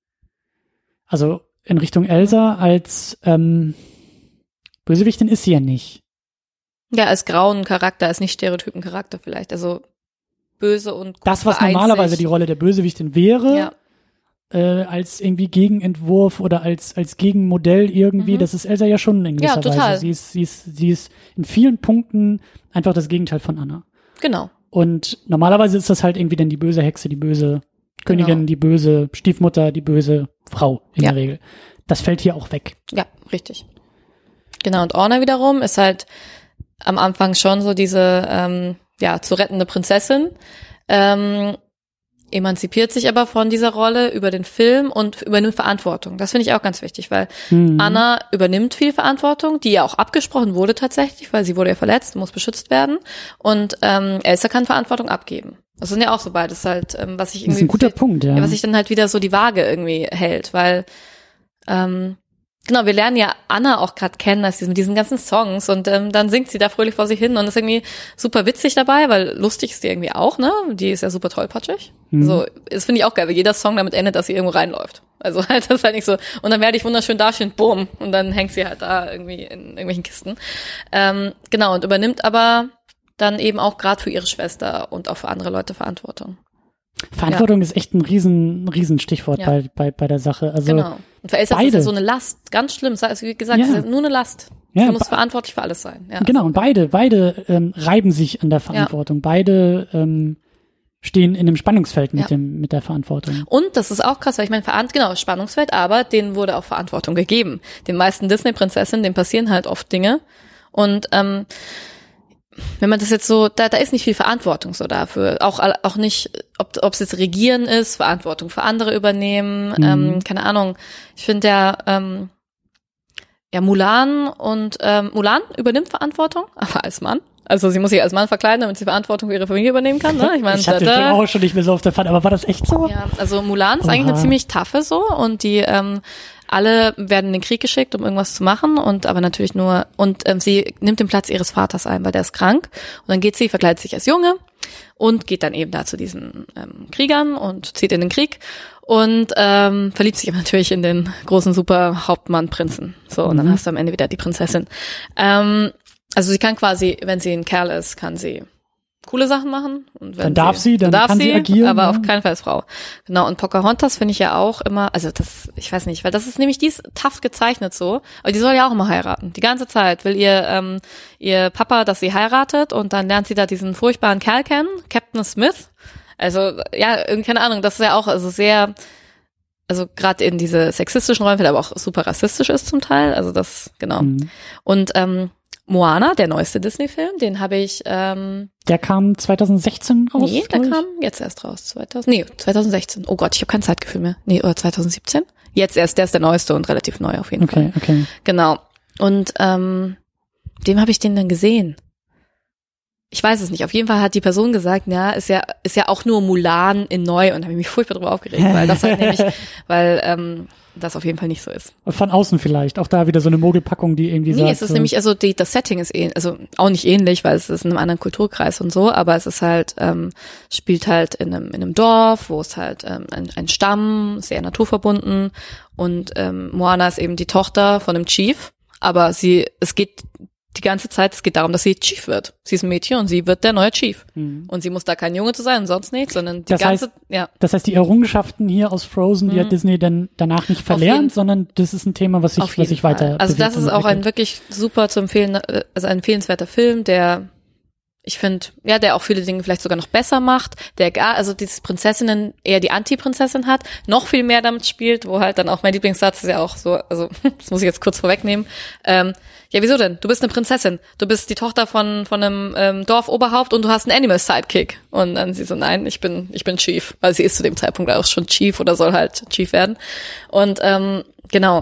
also in Richtung Elsa, als ähm, Bösewichtin ist sie ja nicht. Ja, als grauen Charakter, als nicht stereotypen Charakter vielleicht, also böse und gut Das, was vereint normalerweise sich. die Rolle der Bösewichtin wäre, Ja. äh, als irgendwie Gegenentwurf oder als als Gegenmodell irgendwie, Mhm. das ist Elsa ja schon in gewisser Ja, total. Weise. Sie ist, sie ist, sie ist in vielen Punkten einfach das Gegenteil von Anna. Genau. Und normalerweise ist das halt irgendwie dann die böse Hexe, die böse Königin, Genau. die böse Stiefmutter, die böse Frau in Ja. der Regel. Das fällt hier auch weg. Ja, richtig. Genau, und Orna wiederum ist halt am Anfang schon so diese, ähm, ja, zu rettende Prinzessin, ähm, emanzipiert sich aber von dieser Rolle über den Film und übernimmt Verantwortung. Das finde ich auch ganz wichtig, weil Mhm. Anna übernimmt viel Verantwortung, die ja auch abgesprochen wurde tatsächlich, weil sie wurde ja verletzt, muss beschützt werden. Und ähm, Elsa kann Verantwortung abgeben. Das sind ja auch so beides halt, ähm, was ich Das irgendwie... ist ein guter Punkt, ja. Ja, was sich dann halt wieder so die Waage irgendwie hält, weil ähm, genau, wir lernen ja Anna auch gerade kennen als mit diesen ganzen Songs und ähm, dann singt sie da fröhlich vor sich hin und ist irgendwie super witzig dabei, weil lustig ist die irgendwie auch, ne? Die ist ja super tollpatschig. Mhm. So, das finde ich auch geil, weil jeder Song damit endet, dass sie irgendwo reinläuft. Also halt, das ist halt nicht so, und dann werde ich wunderschön dastehen, boom, und dann hängt sie halt da irgendwie in irgendwelchen Kisten. Ähm, genau, und übernimmt aber dann eben auch gerade für ihre Schwester und auch für andere Leute Verantwortung. Verantwortung ja. ist echt ein riesen, riesen Stichwort Ja. bei, bei, bei der Sache. Also Genau. Und für Elsa ist beide. das ja so eine Last, ganz schlimm. Also wie gesagt, Ja. es ist nur eine Last. Ja, Sie muss ba- verantwortlich für alles sein. Ja. Genau, und beide, beide ähm, reiben sich an der Verantwortung. Beide ähm, stehen in einem Spannungsfeld mit Ja. dem mit der Verantwortung. Und das ist auch krass, weil ich meine, Verant- genau, Spannungsfeld, aber denen wurde auch Verantwortung gegeben. Den meisten Disney-Prinzessinnen, denen passieren halt oft Dinge. Und ähm, wenn man das jetzt so, da, da ist nicht viel Verantwortung so dafür. Auch, auch nicht, ob ob es jetzt Regieren ist, Verantwortung für andere übernehmen, Mhm. ähm, keine Ahnung. Ich finde ja, ähm, ja, Mulan und ähm, Mulan übernimmt Verantwortung, aber als Mann. Also sie muss sich als Mann verkleiden, damit sie Verantwortung für ihre Familie übernehmen kann. Ne? Ich meine, ich hatte da, den da, Film auch schon nicht mehr so auf der Fahrt, aber war das echt so? ja, also Mulan ist eigentlich Oha. eine ziemlich taffe so und die ähm, alle werden in den Krieg geschickt, um irgendwas zu machen und aber natürlich nur und ähm, sie nimmt den Platz ihres Vaters ein, weil der ist krank und dann geht sie, verkleidet sich als Junge und geht dann eben da zu diesen ähm, Kriegern und zieht in den Krieg und ähm, verliebt sich aber natürlich in den großen super Hauptmann Prinzen. So und dann Mhm. hast du am Ende wieder die Prinzessin. Ähm, also sie kann quasi, wenn sie ein Kerl ist, kann sie coole Sachen machen. Und wenn Dann darf sie, dann darf kann sie sie agieren, aber ja. auf keinen Fall als Frau. Genau, und Pocahontas finde ich ja auch immer, also das, ich weiß nicht, weil das ist nämlich, die ist tough gezeichnet so, aber die soll ja auch immer heiraten. Die ganze Zeit will ihr ähm, ihr Papa, dass sie heiratet und dann lernt sie da diesen furchtbaren Kerl kennen, Captain Smith. Also, ja, irgendwie, keine Ahnung, das ist ja auch also sehr, also gerade in diese sexistischen Rollenfälle, aber auch super rassistisch ist zum Teil. Also das, genau. Mhm. Und ähm, Moana, der neueste Disney-Film, den habe ich, ähm, Der kam zwanzig sechzehn raus. nee, der glaub ich. kam jetzt erst raus, zweitausend, nee, zwanzig sechzehn. Oh Gott, ich habe kein Zeitgefühl mehr. Nee, oder zwanzig siebzehn? Jetzt erst, der ist der neueste und relativ neu auf jeden Fall. Okay, okay. Genau. Und ähm, dem habe ich den dann gesehen. Ich weiß es nicht. Auf jeden Fall hat die Person gesagt, ja, ist ja ist ja auch nur Mulan in neu und habe mich furchtbar drüber aufgeregt, weil das halt nämlich, weil ähm, das auf jeden Fall nicht so ist. Von außen vielleicht. Auch da wieder so eine Mogelpackung, die irgendwie Nee, sagt. es ist so, nämlich, also die, das Setting ist ähnlich, also auch nicht ähnlich, weil es ist in einem anderen Kulturkreis und so, aber es ist halt, ähm, spielt halt in einem, in einem Dorf, wo es halt ähm, ein, ein Stamm, sehr naturverbunden und ähm, Moana ist eben die Tochter von einem Chief, aber sie, es geht die ganze Zeit, es geht darum, dass sie Chief wird. Sie ist ein Mädchen und sie wird der neue Chief. Mhm. Und sie muss da kein Junge zu sein und sonst nichts, sondern die Das ganze, heißt, ja. Das heißt, die Errungenschaften hier aus Frozen, die hat Disney dann danach nicht Auf jeden- verlernt, sondern das ist ein Thema, was sich, Auf was jeden sich Fall. weiter Also das bewegt ist und auch ein entwickelt. wirklich super zu empfehlen, äh, also ein empfehlenswerter Film, der ich finde, ja, der auch viele Dinge vielleicht sogar noch besser macht, der gar, also dieses Prinzessinnen eher die Anti-Prinzessin hat, noch viel mehr damit spielt, wo halt dann auch mein Lieblingssatz ist ja auch so, also das muss ich jetzt kurz vorwegnehmen. Ähm, ja, wieso denn? Du bist eine Prinzessin, du bist die Tochter von von einem ähm, Dorfoberhaupt und du hast einen Animal-Sidekick. Und dann sie so, nein, ich bin ich bin Chief, weil sie ist zu dem Zeitpunkt auch schon Chief oder soll halt Chief werden. Und ähm, genau.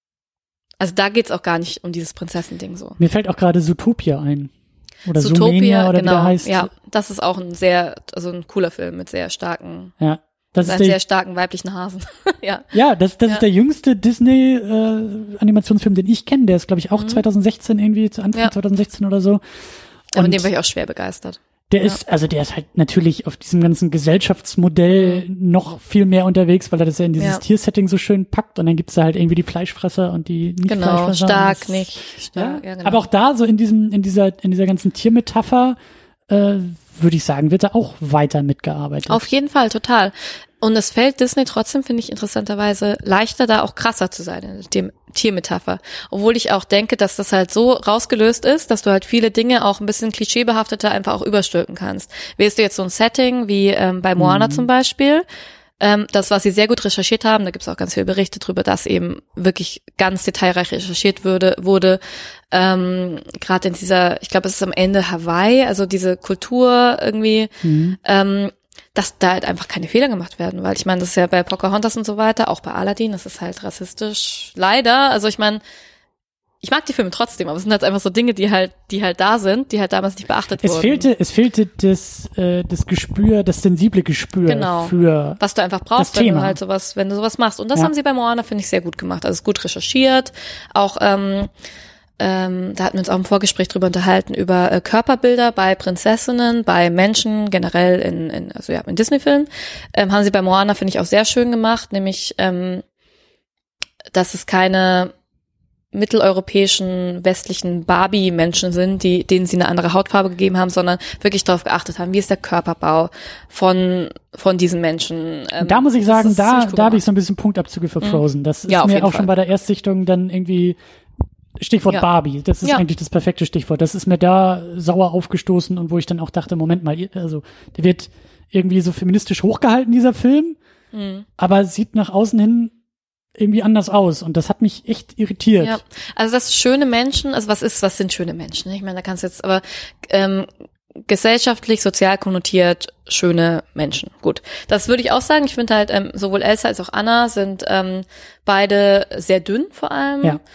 Also da geht's auch gar nicht um dieses Prinzessending so. Mir fällt auch gerade Zootopia ein. Oder Zootopia, Zoomania oder wie genau, der heißt. ja, das ist auch ein sehr, also ein cooler Film mit sehr starken, Ja. Das mit ist einem der, sehr starken weiblichen Hasen. ja. ja, das, das Ja. ist der jüngste Disney-Animationsfilm, den ich kenne. Der ist, glaube ich, auch zwanzig sechzehn irgendwie, zu Anfang Mhm. Ja. zwanzig sechzehn oder so. Aber Und dem war ich auch schwer begeistert. der ja. ist, also der ist halt natürlich auf diesem ganzen Gesellschaftsmodell noch viel mehr unterwegs, weil er das ja in dieses Ja. Tiersetting so schön packt und dann gibt's da halt irgendwie die Fleischfresser und die nicht Genau, Fleischfresser. und stark, das- nicht Ja, stark. Ja, genau. aber auch da so in diesem, in dieser, in dieser ganzen Tiermetapher, äh, würde ich sagen, wird da auch weiter mitgearbeitet. Auf jeden Fall, total. Und es fällt Disney trotzdem, finde ich interessanterweise, leichter, da auch krasser zu sein in der Tiermetapher. Obwohl ich auch denke, dass das halt so rausgelöst ist, dass du halt viele Dinge auch ein bisschen klischeebehafteter einfach auch überstülpen kannst. Wählst du jetzt so ein Setting wie ähm, bei Moana mhm. zum Beispiel, ähm, das, was sie sehr gut recherchiert haben, da gibt es auch ganz viele Berichte drüber, dass eben wirklich ganz detailreich recherchiert würde, wurde, ähm, gerade in dieser, ich glaube, es ist am Ende Hawaii, also diese Kultur irgendwie, mhm. ähm, dass da halt einfach keine Fehler gemacht werden, weil ich meine, das ist ja bei Pocahontas und so weiter, auch bei Aladdin, das ist halt rassistisch, leider, also ich meine, ich mag die Filme trotzdem, aber es sind halt einfach so Dinge, die halt, die halt da sind, die halt damals nicht beachtet es wurden. Fehlte, es fehlte das, äh, das Gespür, das sensible Gespür genau. für was du einfach brauchst, wenn Thema. du halt sowas, wenn du sowas machst. Und das ja. haben sie bei Moana, finde ich, sehr gut gemacht. Also es ist gut recherchiert, auch, ähm, Ähm, da hatten wir uns auch im Vorgespräch drüber unterhalten, über äh, Körperbilder bei Prinzessinnen, bei Menschen generell in, in also ja, in Disney-Filmen. Ähm, haben sie bei Moana, finde ich, auch sehr schön gemacht, nämlich, ähm, dass es keine mitteleuropäischen, westlichen Barbie-Menschen sind, die, denen sie eine andere Hautfarbe gegeben haben, sondern wirklich darauf geachtet haben, wie ist der Körperbau von, von diesen Menschen. Ähm, da muss ich sagen, da, cool da habe ich so ein bisschen Punktabzüge für Frozen. Das ist ja, mir auch Fall. schon bei der Erstsichtung dann irgendwie Stichwort ja. Barbie, das ist ja. eigentlich das perfekte Stichwort. Das ist mir da sauer aufgestoßen und wo ich dann auch dachte, Moment mal, also der wird irgendwie so feministisch hochgehalten, dieser Film, mhm. aber sieht nach außen hin irgendwie anders aus und das hat mich echt irritiert. Ja, also das schöne Menschen, also was ist, was sind schöne Menschen? Ich meine, da kannst du jetzt, aber ähm, gesellschaftlich, sozial konnotiert schöne Menschen. Gut, das würde ich auch sagen. Ich finde halt, ähm, sowohl Elsa als auch Anna sind ähm, beide sehr dünn vor allem. Ja.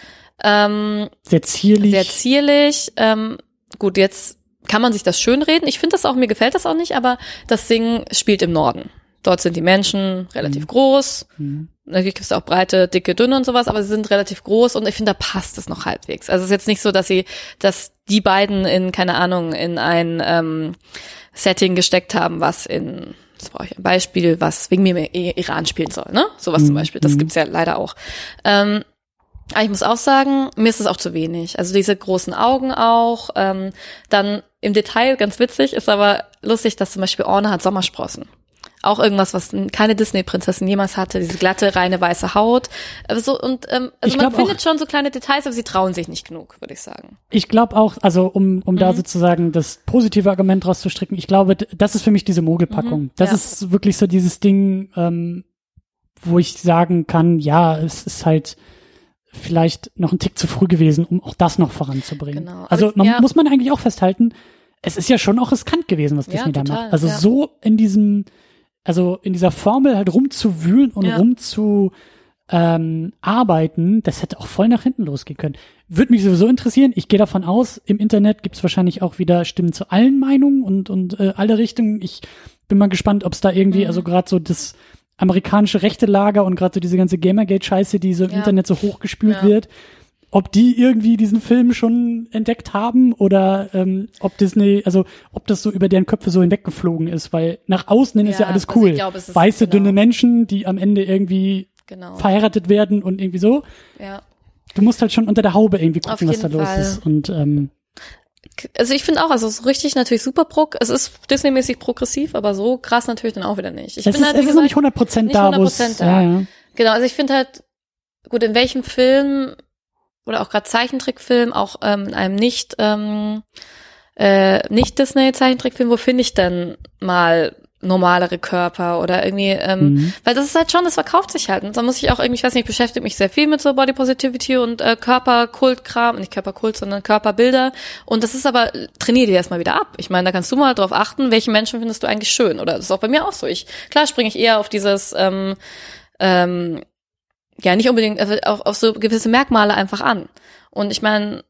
Ähm, sehr zierlich. Sehr zierlich. Ähm, gut, jetzt kann man sich das schönreden. Ich finde das auch, mir gefällt das auch nicht, aber das Ding spielt im Norden. Dort sind die Menschen relativ mhm. groß. Mhm. Natürlich gibt es auch breite, dicke, dünne und sowas, aber sie sind relativ groß und ich finde, da passt es noch halbwegs. Also es ist jetzt nicht so, dass sie, dass die beiden in, keine Ahnung, in ein ähm, Setting gesteckt haben, was in, das brauche ich ein Beispiel, was wegen mir im Iran spielen soll, ne? Sowas mhm. zum Beispiel. Das gibt's ja leider auch. Ähm, Aber ich muss auch sagen, mir ist es auch zu wenig. Also diese großen Augen auch. Ähm, dann im Detail, ganz witzig, ist aber lustig, dass zum Beispiel Orna hat Sommersprossen. Auch irgendwas, was keine Disney-Prinzessin jemals hatte. Diese glatte, reine, weiße Haut. Also, und, ähm, also man findet schon so kleine Details, aber sie trauen sich nicht genug, würde ich sagen. Ich glaube auch, also um um mhm. da sozusagen das positive Argument rauszustricken, ich glaube, das ist für mich diese Mogelpackung. Mhm, das ja. ist wirklich so dieses Ding, ähm, wo ich sagen kann, ja, es ist halt vielleicht noch ein Tick zu früh gewesen, um auch das noch voranzubringen. Genau. Also man, ja. muss man eigentlich auch festhalten, es ist ja schon auch riskant gewesen, was Disney ja, da macht. Also ja. so in diesem, also in dieser Formel halt rumzuwühlen und ja. rumzu ähm, arbeiten, das hätte auch voll nach hinten losgehen können. Würde mich sowieso interessieren. Ich gehe davon aus, im Internet gibt's wahrscheinlich auch wieder Stimmen zu allen Meinungen und und äh, alle Richtungen. Ich bin mal gespannt, ob es da irgendwie, mhm. also gerade so das amerikanische rechte Lager und gerade so diese ganze Gamergate-Scheiße, die so im ja. Internet so hochgespült ja. wird, ob die irgendwie diesen Film schon entdeckt haben oder ähm, ob Disney, also ob das so über deren Köpfe so hinweggeflogen ist, weil nach außen hin ja, ist ja alles cool. Also ich glaub, es ist weiße, genau. dünne Menschen, die am Ende irgendwie genau. verheiratet werden und irgendwie so. Ja. Du musst halt schon unter der Haube irgendwie gucken, was da Fall. los ist. Und ähm, also ich finde auch, also es ist richtig natürlich super pro, es ist Disney-mäßig progressiv, aber so krass natürlich dann auch wieder nicht. Ich es bin ist, halt, es ist noch nicht hundert Prozent da, wo es, da. Ja, ja. Genau, also ich finde halt, gut, in welchem Film oder auch gerade Zeichentrickfilm, auch ähm, in einem nicht ähm, äh, nicht Disney-Zeichentrickfilm, wo finde ich denn mal normalere Körper oder irgendwie, ähm, mhm. weil das ist halt schon, das verkauft sich halt. Und da muss ich auch irgendwie, ich weiß nicht, ich beschäftige mich sehr viel mit so Body Positivity und äh, Körperkultkram, nicht Körperkult, sondern Körperbilder. Und das ist aber, trainier dir erstmal wieder ab. Ich meine, da kannst du mal drauf achten, welche Menschen findest du eigentlich schön. Oder das ist auch bei mir auch so. Ich, klar springe ich eher auf dieses, ähm, ähm, ja, nicht unbedingt, also auch auf so gewisse Merkmale einfach an. Und ich meine,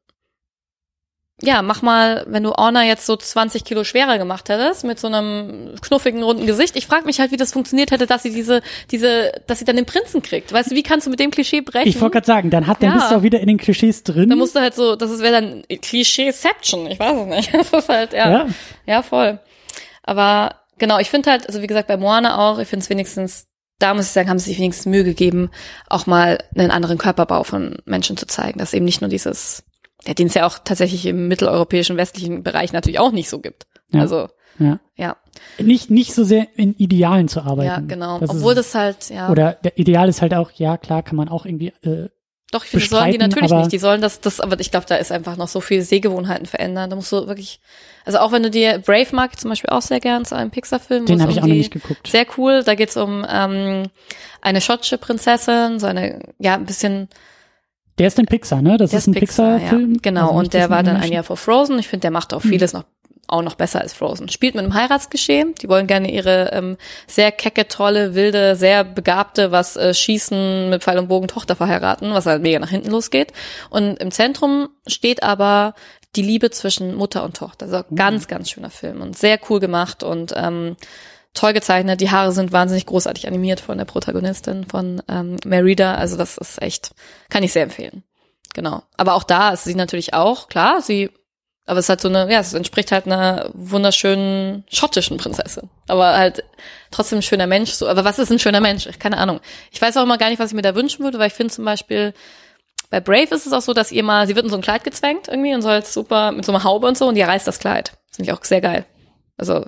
ja, mach mal, wenn du Orna jetzt so zwanzig Kilo schwerer gemacht hättest, mit so einem knuffigen, runden Gesicht. Ich frage mich halt, wie das funktioniert hätte, dass sie diese, diese, dass sie dann den Prinzen kriegt. Weißt du, wie kannst du mit dem Klischee brechen? Ich wollte gerade sagen, dann hat, dann ja. bist du auch wieder in den Klischees drin. Dann musst du halt so, das wäre dann Klischeeception. Ich weiß es nicht. Das ist halt, ja. Ja, ja voll. Aber genau, ich finde halt, also wie gesagt, bei Moana auch, ich finde es wenigstens, da muss ich sagen, haben sie sich wenigstens Mühe gegeben, auch mal einen anderen Körperbau von Menschen zu zeigen. Dass eben nicht nur dieses, ja, den es ja auch tatsächlich im mitteleuropäischen, westlichen Bereich natürlich auch nicht so gibt. Ja. Also, ja. ja. Nicht, nicht so sehr in Idealen zu arbeiten. Ja, genau. Das Obwohl ist, das halt, ja. Oder der Ideal ist halt auch, ja klar, kann man auch irgendwie äh, Doch, ich finde, das sollen die bestreiten, natürlich aber- nicht. Die sollen das, das, aber ich glaube, da ist einfach noch so viel Sehgewohnheiten verändern. Da musst du wirklich, also auch wenn du dir, Brave mag ich zum Beispiel auch sehr gern, so einen Pixar-Film. Den wo es habe ich um auch noch die- nicht geguckt. Sehr cool. Da geht's um ähm, eine schottische Prinzessin, so eine, ja, ein bisschen. Der ist in Pixar, ne? Das Der ist ein Pixar-Film. ja. Genau, Also nicht und der war dann ein Disney-Animation. Jahr vor Frozen. Ich finde, der macht auch vieles noch auch noch besser als Frozen. Spielt mit einem Heiratsgeschehen. Die wollen gerne ihre ähm, sehr kecke, tolle, wilde, sehr begabte, was äh, Schießen mit Pfeil und Bogen Tochter verheiraten, was halt mega nach hinten losgeht. Und im Zentrum steht aber die Liebe zwischen Mutter und Tochter. Also Mhm. ganz, ganz schöner Film und sehr cool gemacht und ähm, toll gezeichnet. Die Haare sind wahnsinnig großartig animiert von der Protagonistin, von ähm, Merida. Also das ist echt, kann ich sehr empfehlen. Genau. Aber auch da ist sie natürlich auch, klar, sie, aber es ist halt so eine, ja, es entspricht halt einer wunderschönen schottischen Prinzessin. Aber halt trotzdem ein schöner Mensch. So, aber was ist ein schöner Mensch? Keine Ahnung. Ich weiß auch immer gar nicht, was ich mir da wünschen würde, weil ich finde zum Beispiel, bei Brave ist es auch so, dass ihr mal, sie wird in so ein Kleid gezwängt irgendwie und soll jetzt super mit so einer Haube und so und ihr reißt das Kleid. Das finde ich auch sehr geil. Also,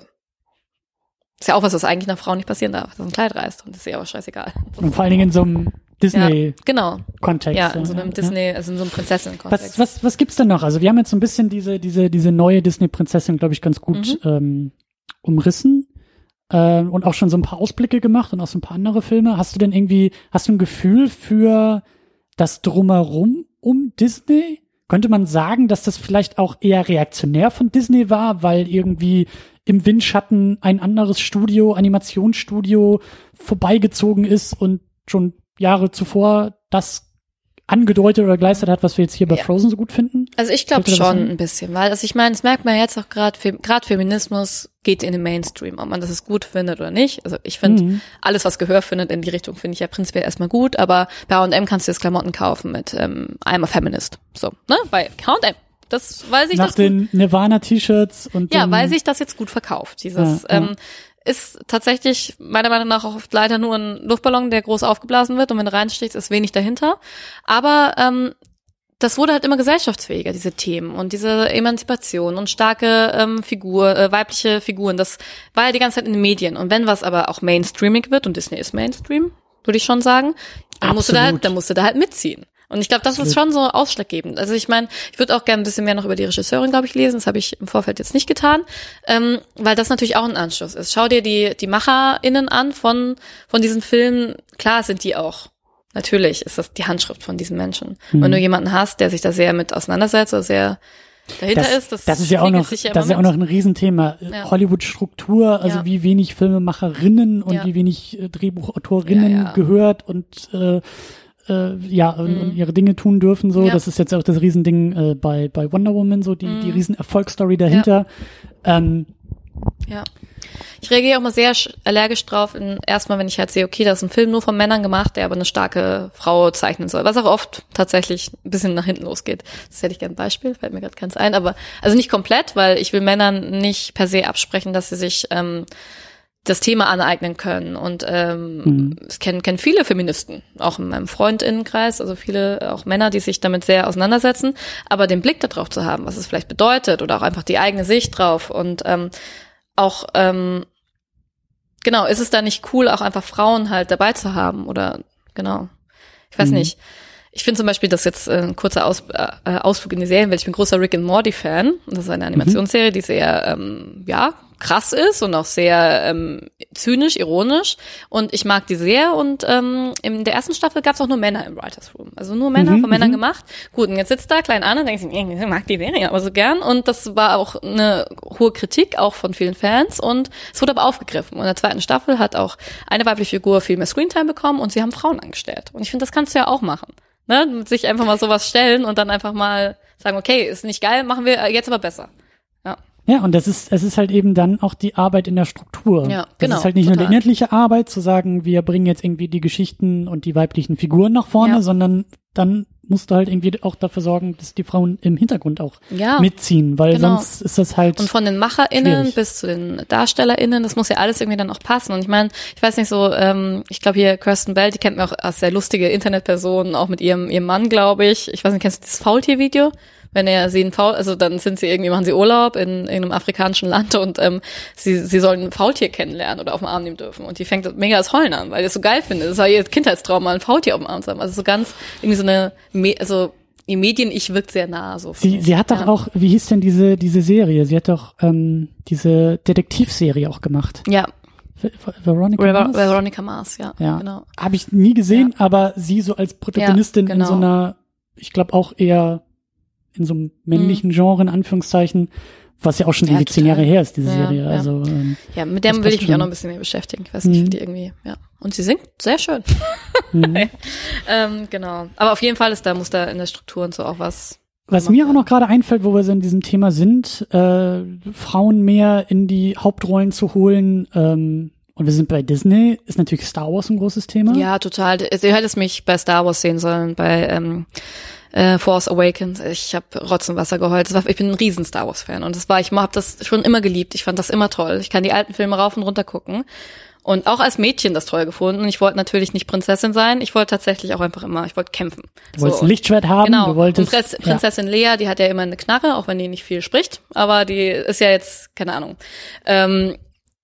ist ja auch was, was eigentlich einer Frau nicht passieren darf, dass ein Kleid reißt und das ist ja auch scheißegal. Und vor allen Dingen in so einem Disney-Kontext. Ja, genau. Ja, in so einem ja. Disney, also in so einem Prinzessin-Kontext. Was, was, was gibt's denn noch? Also wir haben jetzt so ein bisschen diese, diese, diese neue Disney-Prinzessin, glaube ich, ganz gut Mhm. ähm, umrissen äh, und auch schon so ein paar Ausblicke gemacht und auch so ein paar andere Filme. Hast du denn irgendwie, hast du ein Gefühl für das Drumherum um Disney? Könnte man sagen, dass das vielleicht auch eher reaktionär von Disney war, weil irgendwie im Windschatten ein anderes Studio, Animationsstudio vorbeigezogen ist und schon Jahre zuvor das angedeutet oder geleistet hat, was wir jetzt hier bei Ja. Frozen so gut finden? Also ich glaube Fällt dir das schon ein? ein bisschen, weil also ich meine, das merkt man jetzt auch gerade, gerade Feminismus geht in den Mainstream, ob man das jetzt gut findet oder nicht. Also ich finde, Mhm. alles, was Gehör findet in die Richtung, finde ich ja prinzipiell erstmal gut, aber bei H und M kannst du jetzt Klamotten kaufen mit ähm, I'm a Feminist. So, ne? Bei H und M. Das weiß ich Nach das den Nirvana-T-Shirts und Ja, den, weil sich das jetzt gut verkauft. Dieses Ja, ja. ähm, ist tatsächlich meiner Meinung nach auch oft leider nur ein Luftballon, der groß aufgeblasen wird und wenn du reinstichst, ist wenig dahinter. Aber ähm, das wurde halt immer gesellschaftsfähiger, diese Themen und diese Emanzipation und starke ähm, Figur, äh, weibliche Figuren. Das war ja die ganze Zeit in den Medien. Und wenn was aber auch mainstreamig wird, und Disney ist Mainstream, würde ich schon sagen, dann musst du da Absolut. halt, dann musst du da halt mitziehen. Und ich glaube, das ist schon so ausschlaggebend. Also ich meine, ich würde auch gerne ein bisschen mehr noch über die Regisseurin, glaube ich, lesen. Das habe ich im Vorfeld jetzt nicht getan, ähm, weil das natürlich auch ein Anschluss ist. Schau dir die die MacherInnen an von von diesen Filmen. Klar sind die auch, natürlich ist das die Handschrift von diesen Menschen. Mhm. Wenn du jemanden hast, der sich da sehr mit auseinandersetzt oder sehr dahinter das, ist, das, das ist ja auch spiegelt noch, sich ja das ist ja immer auch noch mit. ein Riesenthema. Ja. Hollywood-Struktur, also Ja. wie wenig Filmemacherinnen und Ja. wie wenig äh, Drehbuchautorinnen Ja, ja. gehört und äh, äh, ja und, Mhm. und ihre Dinge tun dürfen. So, Ja. das ist jetzt auch das Riesending äh, bei bei Wonder Woman, so die Mhm. die Riesenerfolgsstory dahinter. Ähm, Ja. Ich reagiere auch mal sehr sch- allergisch drauf, in, erstmal, wenn ich halt sehe, okay, das ist ein Film nur von Männern gemacht, der aber eine starke Frau zeichnen soll, was auch oft tatsächlich ein bisschen nach hinten losgeht. Das hätte ich gerne ein Beispiel, fällt mir gerade keins ein, aber also nicht komplett, weil ich will Männern nicht per se absprechen, dass sie sich ähm, das Thema aneignen können und ähm, Mhm. ich kenne kenn viele Feministen, auch in meinem Freundinnenkreis, also viele auch Männer, die sich damit sehr auseinandersetzen, aber den Blick darauf zu haben, was es vielleicht bedeutet oder auch einfach die eigene Sicht drauf und ähm, auch, ähm, genau, ist es da nicht cool, auch einfach Frauen halt dabei zu haben oder, genau, ich weiß Mhm. nicht. Ich finde zum Beispiel, das jetzt äh, ein kurzer Aus, äh, Ausflug in die Serien, weil ich bin großer Rick and Morty Fan. Das ist eine Animationsserie, die sehr, ähm, ja, krass ist und auch sehr ähm, zynisch, ironisch. Und ich mag die sehr. Und ähm, in der ersten Staffel gab es auch nur Männer im Writers Room. Also nur Männer, Mhm, von Männern mhm. gemacht. Gut, und jetzt sitzt da klein Anne und denkt sich, ich mag die Serie aber so gern. Und das war auch eine hohe Kritik, auch von vielen Fans. Und es wurde aber aufgegriffen. Und in der zweiten Staffel hat auch eine weibliche Figur viel mehr Screentime bekommen und sie haben Frauen angestellt. Und ich finde, das kannst du ja auch machen. Ne? Sich einfach mal sowas stellen und dann einfach mal sagen, okay, ist nicht geil, machen wir jetzt aber besser. Ja. Ja, und das ist, es ist halt eben dann auch die Arbeit in der Struktur. Ja, das genau, ist halt nicht nur total. die inhaltliche Arbeit, zu sagen, wir bringen jetzt irgendwie die Geschichten und die weiblichen Figuren nach vorne, Ja. sondern dann musst du halt irgendwie auch dafür sorgen, dass die Frauen im Hintergrund auch Ja. mitziehen, weil Genau. sonst ist das halt. Und von den MacherInnen schwierig. bis zu den DarstellerInnen, das muss ja alles irgendwie dann auch passen. Und ich meine, ich weiß nicht so, ähm, ich glaube hier Kirsten Bell, die kennt man auch als sehr lustige Internetperson, auch mit ihrem ihrem Mann, glaube ich. Ich weiß nicht, kennst du das Faultier-Video wenn er sie ein Faul, also dann sind sie irgendwie, machen sie Urlaub in, in einem afrikanischen Land und ähm, sie sie sollen ein Faultier kennenlernen oder auf den Arm nehmen dürfen. Und die fängt mega als Heulen an, weil die es so geil findet. Das war ihr Kindheitstraum, mal ein Faultier auf dem Arm zu haben. Also so ganz, irgendwie so eine, also die Medien-Ich wirkt sehr nah. So sie sie hat doch ja. auch, wie hieß denn diese diese Serie? Sie hat doch ähm, diese Detektivserie auch gemacht. Ja. Veronica Ver- Mars? Veronica Mars, ja. ja. Genau. Habe ich nie gesehen, Ja. aber sie so als Protagonistin Ja, genau. in so einer, ich glaube auch eher in so einem männlichen Mhm. Genre, in Anführungszeichen, was ja auch schon Ja, irgendwie zehn total. Jahre her ist, diese Ja, Serie. ja. Also ähm, Ja, mit das dem will passt ich mich schon. auch noch ein bisschen mehr beschäftigen. Ich weiß nicht, Mhm. für die irgendwie, ja. Und sie singt sehr schön. mhm. ähm, genau. Aber auf jeden Fall ist da, muss da in der Struktur und so auch was. Was mir auch noch gerade einfällt, wo wir so in diesem Thema sind, äh, Frauen mehr in die Hauptrollen zu holen, ähm, und wir sind bei Disney, ist natürlich Star Wars ein großes Thema. Ja, total. Du hättest mich bei Star Wars sehen sollen, bei ähm, äh, Force Awakens. Ich habe Rotz und Wasser geheult. Das war, ich bin ein riesen Star Wars Fan und das war, ich habe das schon immer geliebt. Ich fand das immer toll. Ich kann die alten Filme rauf und runter gucken. Und auch als Mädchen das toll gefunden. Ich wollte natürlich nicht Prinzessin sein. Ich wollte tatsächlich auch einfach immer, ich wollte kämpfen. Du wolltest ein Lichtschwert haben. Genau. Du wolltest, und Prinz, Prinzessin ja. Lea, die hat ja immer eine Knarre, auch wenn die nicht viel spricht. Aber die ist ja jetzt, keine Ahnung, ähm,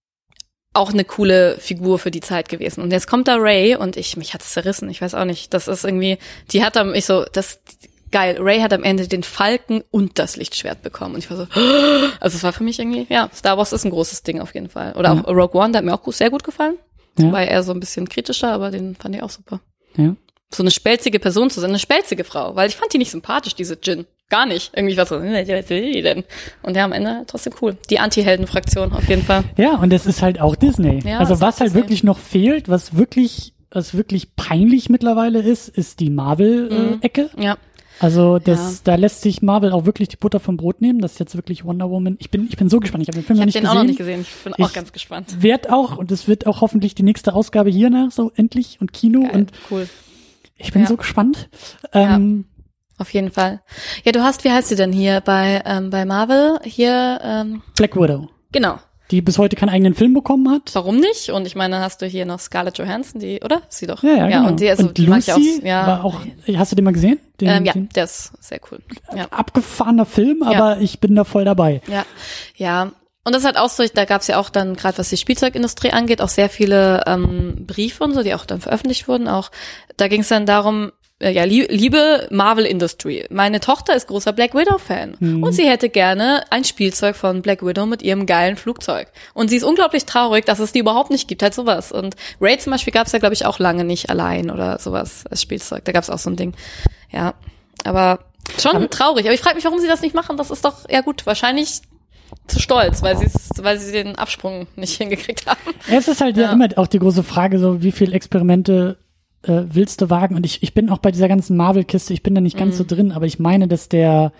auch eine coole Figur für die Zeit gewesen. Und jetzt kommt da Rey und ich, mich hat's zerrissen. Ich weiß auch nicht. Das ist irgendwie, die hat am, ich so, das, geil. Rey hat am Ende den Falken und das Lichtschwert bekommen. Und ich war so, also es war für mich irgendwie, ja, Star Wars ist ein großes Ding auf jeden Fall. Oder ja. auch Rogue One, der hat mir auch gut, sehr gut gefallen. Ja. War eher so ein bisschen kritischer, aber den fand ich auch super. Ja. So eine spelzige Person zu sein, eine spelzige Frau. Weil ich fand die nicht sympathisch, diese Jin. Gar nicht. Irgendwie war so, was will die denn? Und ja, am Ende trotzdem cool. Die Anti-Helden-Fraktion auf jeden Fall. Ja, und es ist halt auch Disney. Ja, also was halt Disney. wirklich noch fehlt, was wirklich, was wirklich peinlich mittlerweile ist, ist die Marvel-Ecke. Mhm. Ja. Also das, Ja. da lässt sich Marvel auch wirklich die Butter vom Brot nehmen. Das ist jetzt wirklich Wonder Woman. Ich bin, ich bin so gespannt. Ich habe den Film Ich noch habe nicht den gesehen. auch noch nicht gesehen. Ich bin auch Ich ganz gespannt. Werd auch, und es wird auch hoffentlich die nächste Ausgabe hier nach, so endlich, und Kino. Geil. Und Cool. ich bin Ja. so gespannt. Ja. Ähm, Auf jeden Fall. Ja, du hast, wie heißt sie denn hier bei ähm, bei Marvel? Hier, ähm, Black Widow, genau. die bis heute keinen eigenen Film bekommen hat. Warum nicht? Und ich meine, hast du hier noch Scarlett Johansson, die, oder? Sie doch. Ja, ja, genau. Und die, also, und die mag ich Lucy auch, ja. war auch, hast du den mal gesehen? Den, ähm, ja, den der ist sehr cool. Ja. abgefahrener Film, Ja. aber ich bin da voll dabei. Ja, ja. Und das ist halt auch so, da gab es ja auch dann, gerade was die Spielzeugindustrie angeht, auch sehr viele ähm, Briefe und so, die auch dann veröffentlicht wurden. Auch da ging es dann darum, äh, ja, lie- liebe Marvel Industry, meine Tochter ist großer Black Widow-Fan Mhm. und sie hätte gerne ein Spielzeug von Black Widow mit ihrem geilen Flugzeug. Und sie ist unglaublich traurig, dass es die überhaupt nicht gibt, halt sowas. Und Rey zum Beispiel gab es ja, glaube ich, auch lange nicht allein oder sowas als Spielzeug. Da gab es auch so ein Ding. Ja, aber schon Aber- traurig. Aber ich frage mich, warum sie das nicht machen. Das ist doch, ja gut, wahrscheinlich zu stolz, weil sie weil sie den Absprung nicht hingekriegt haben. Es ist halt ja. Ja. immer auch die große Frage, so wie viel Experimente äh, willst du wagen? Und ich, ich bin auch bei dieser ganzen Marvel-Kiste, ich bin da nicht ganz Mhm. so drin, aber ich meine, dass der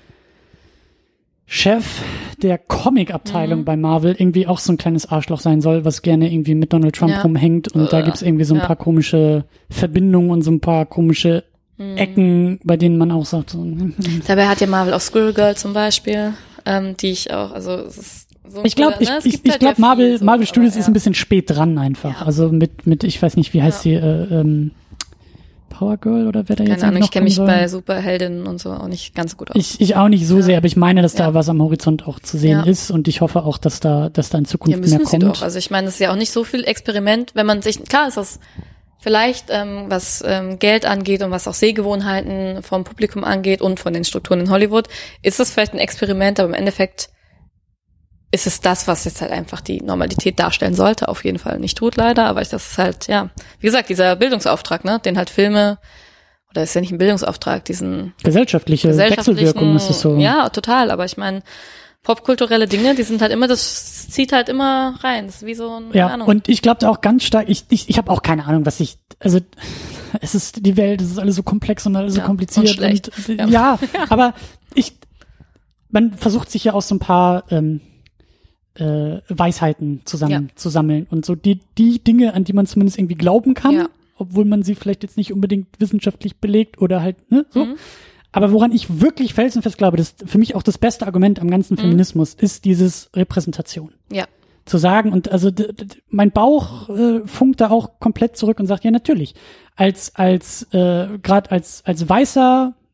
Chef der Comic-Abteilung Mhm. bei Marvel irgendwie auch so ein kleines Arschloch sein soll, was gerne irgendwie mit Donald Trump Ja. rumhängt. Und da Äh, gibt's irgendwie so ein ja. paar komische Verbindungen und so ein paar komische Mhm. Ecken, bei denen man auch sagt, so, Dabei hat ja Marvel auch Squirrel Girl zum Beispiel, ähm, die ich auch, also es ist so ich glaube, ich, ne? Es ich, gibt ich halt glaube, ja viel Marvel, so, Marvel Studios aber ist ja. ein bisschen spät dran einfach. Ja. Also mit, mit, ich weiß nicht, wie heißt Ja. sie, äh, ähm, Power Girl oder wer da jetzt Keine Ahnung, noch ich kenne mich kommen soll? bei Superheldinnen und so auch nicht ganz so gut aus. Ich, ich auch nicht so Ja. sehr, aber ich meine, dass da Ja. was am Horizont auch zu sehen Ja. ist und ich hoffe auch, dass da, dass da in Ja, Zukunft mehr müssen sie kommt. doch. Also ich meine, es ist ja auch nicht so viel Experiment, wenn man sich, klar ist das vielleicht, ähm, was ähm, Geld angeht und was auch Sehgewohnheiten vom Publikum angeht und von den Strukturen in Hollywood, ist das vielleicht ein Experiment, aber im Endeffekt ist es das, was jetzt halt einfach die Normalität darstellen sollte, auf jeden Fall. Nicht tut leider, aber ich, das ist halt, ja, wie gesagt, dieser Bildungsauftrag, ne, den halt Filme, oder ist ja nicht ein Bildungsauftrag, diesen Gesellschaftliche gesellschaftlichen, Wechselwirkung ist es so. ja, total, aber ich meine, popkulturelle Dinge, die sind halt immer, das zieht halt immer rein, das ist wie so ein, keine Ja, Ahnung. und ich glaube auch ganz stark, ich, ich, ich habe auch keine Ahnung, was ich, also es ist die Welt, es ist alles so komplex und alles so Ja, kompliziert. und schlecht. Und, Ja. ja. aber ich, man versucht sich ja aus so ein paar ähm, äh, Weisheiten zusammen Ja. zu sammeln und so die, die Dinge, an die man zumindest irgendwie glauben kann, Ja. obwohl man sie vielleicht jetzt nicht unbedingt wissenschaftlich belegt oder halt, ne, so. Mhm. Aber woran ich wirklich felsenfest glaube, das ist für mich auch das beste Argument am ganzen Mhm. Feminismus, ist dieses Repräsentation. Ja. Zu sagen, und also d- d- mein Bauch äh, funkt da auch komplett zurück und sagt, ja natürlich, als als äh, gerade als als weißer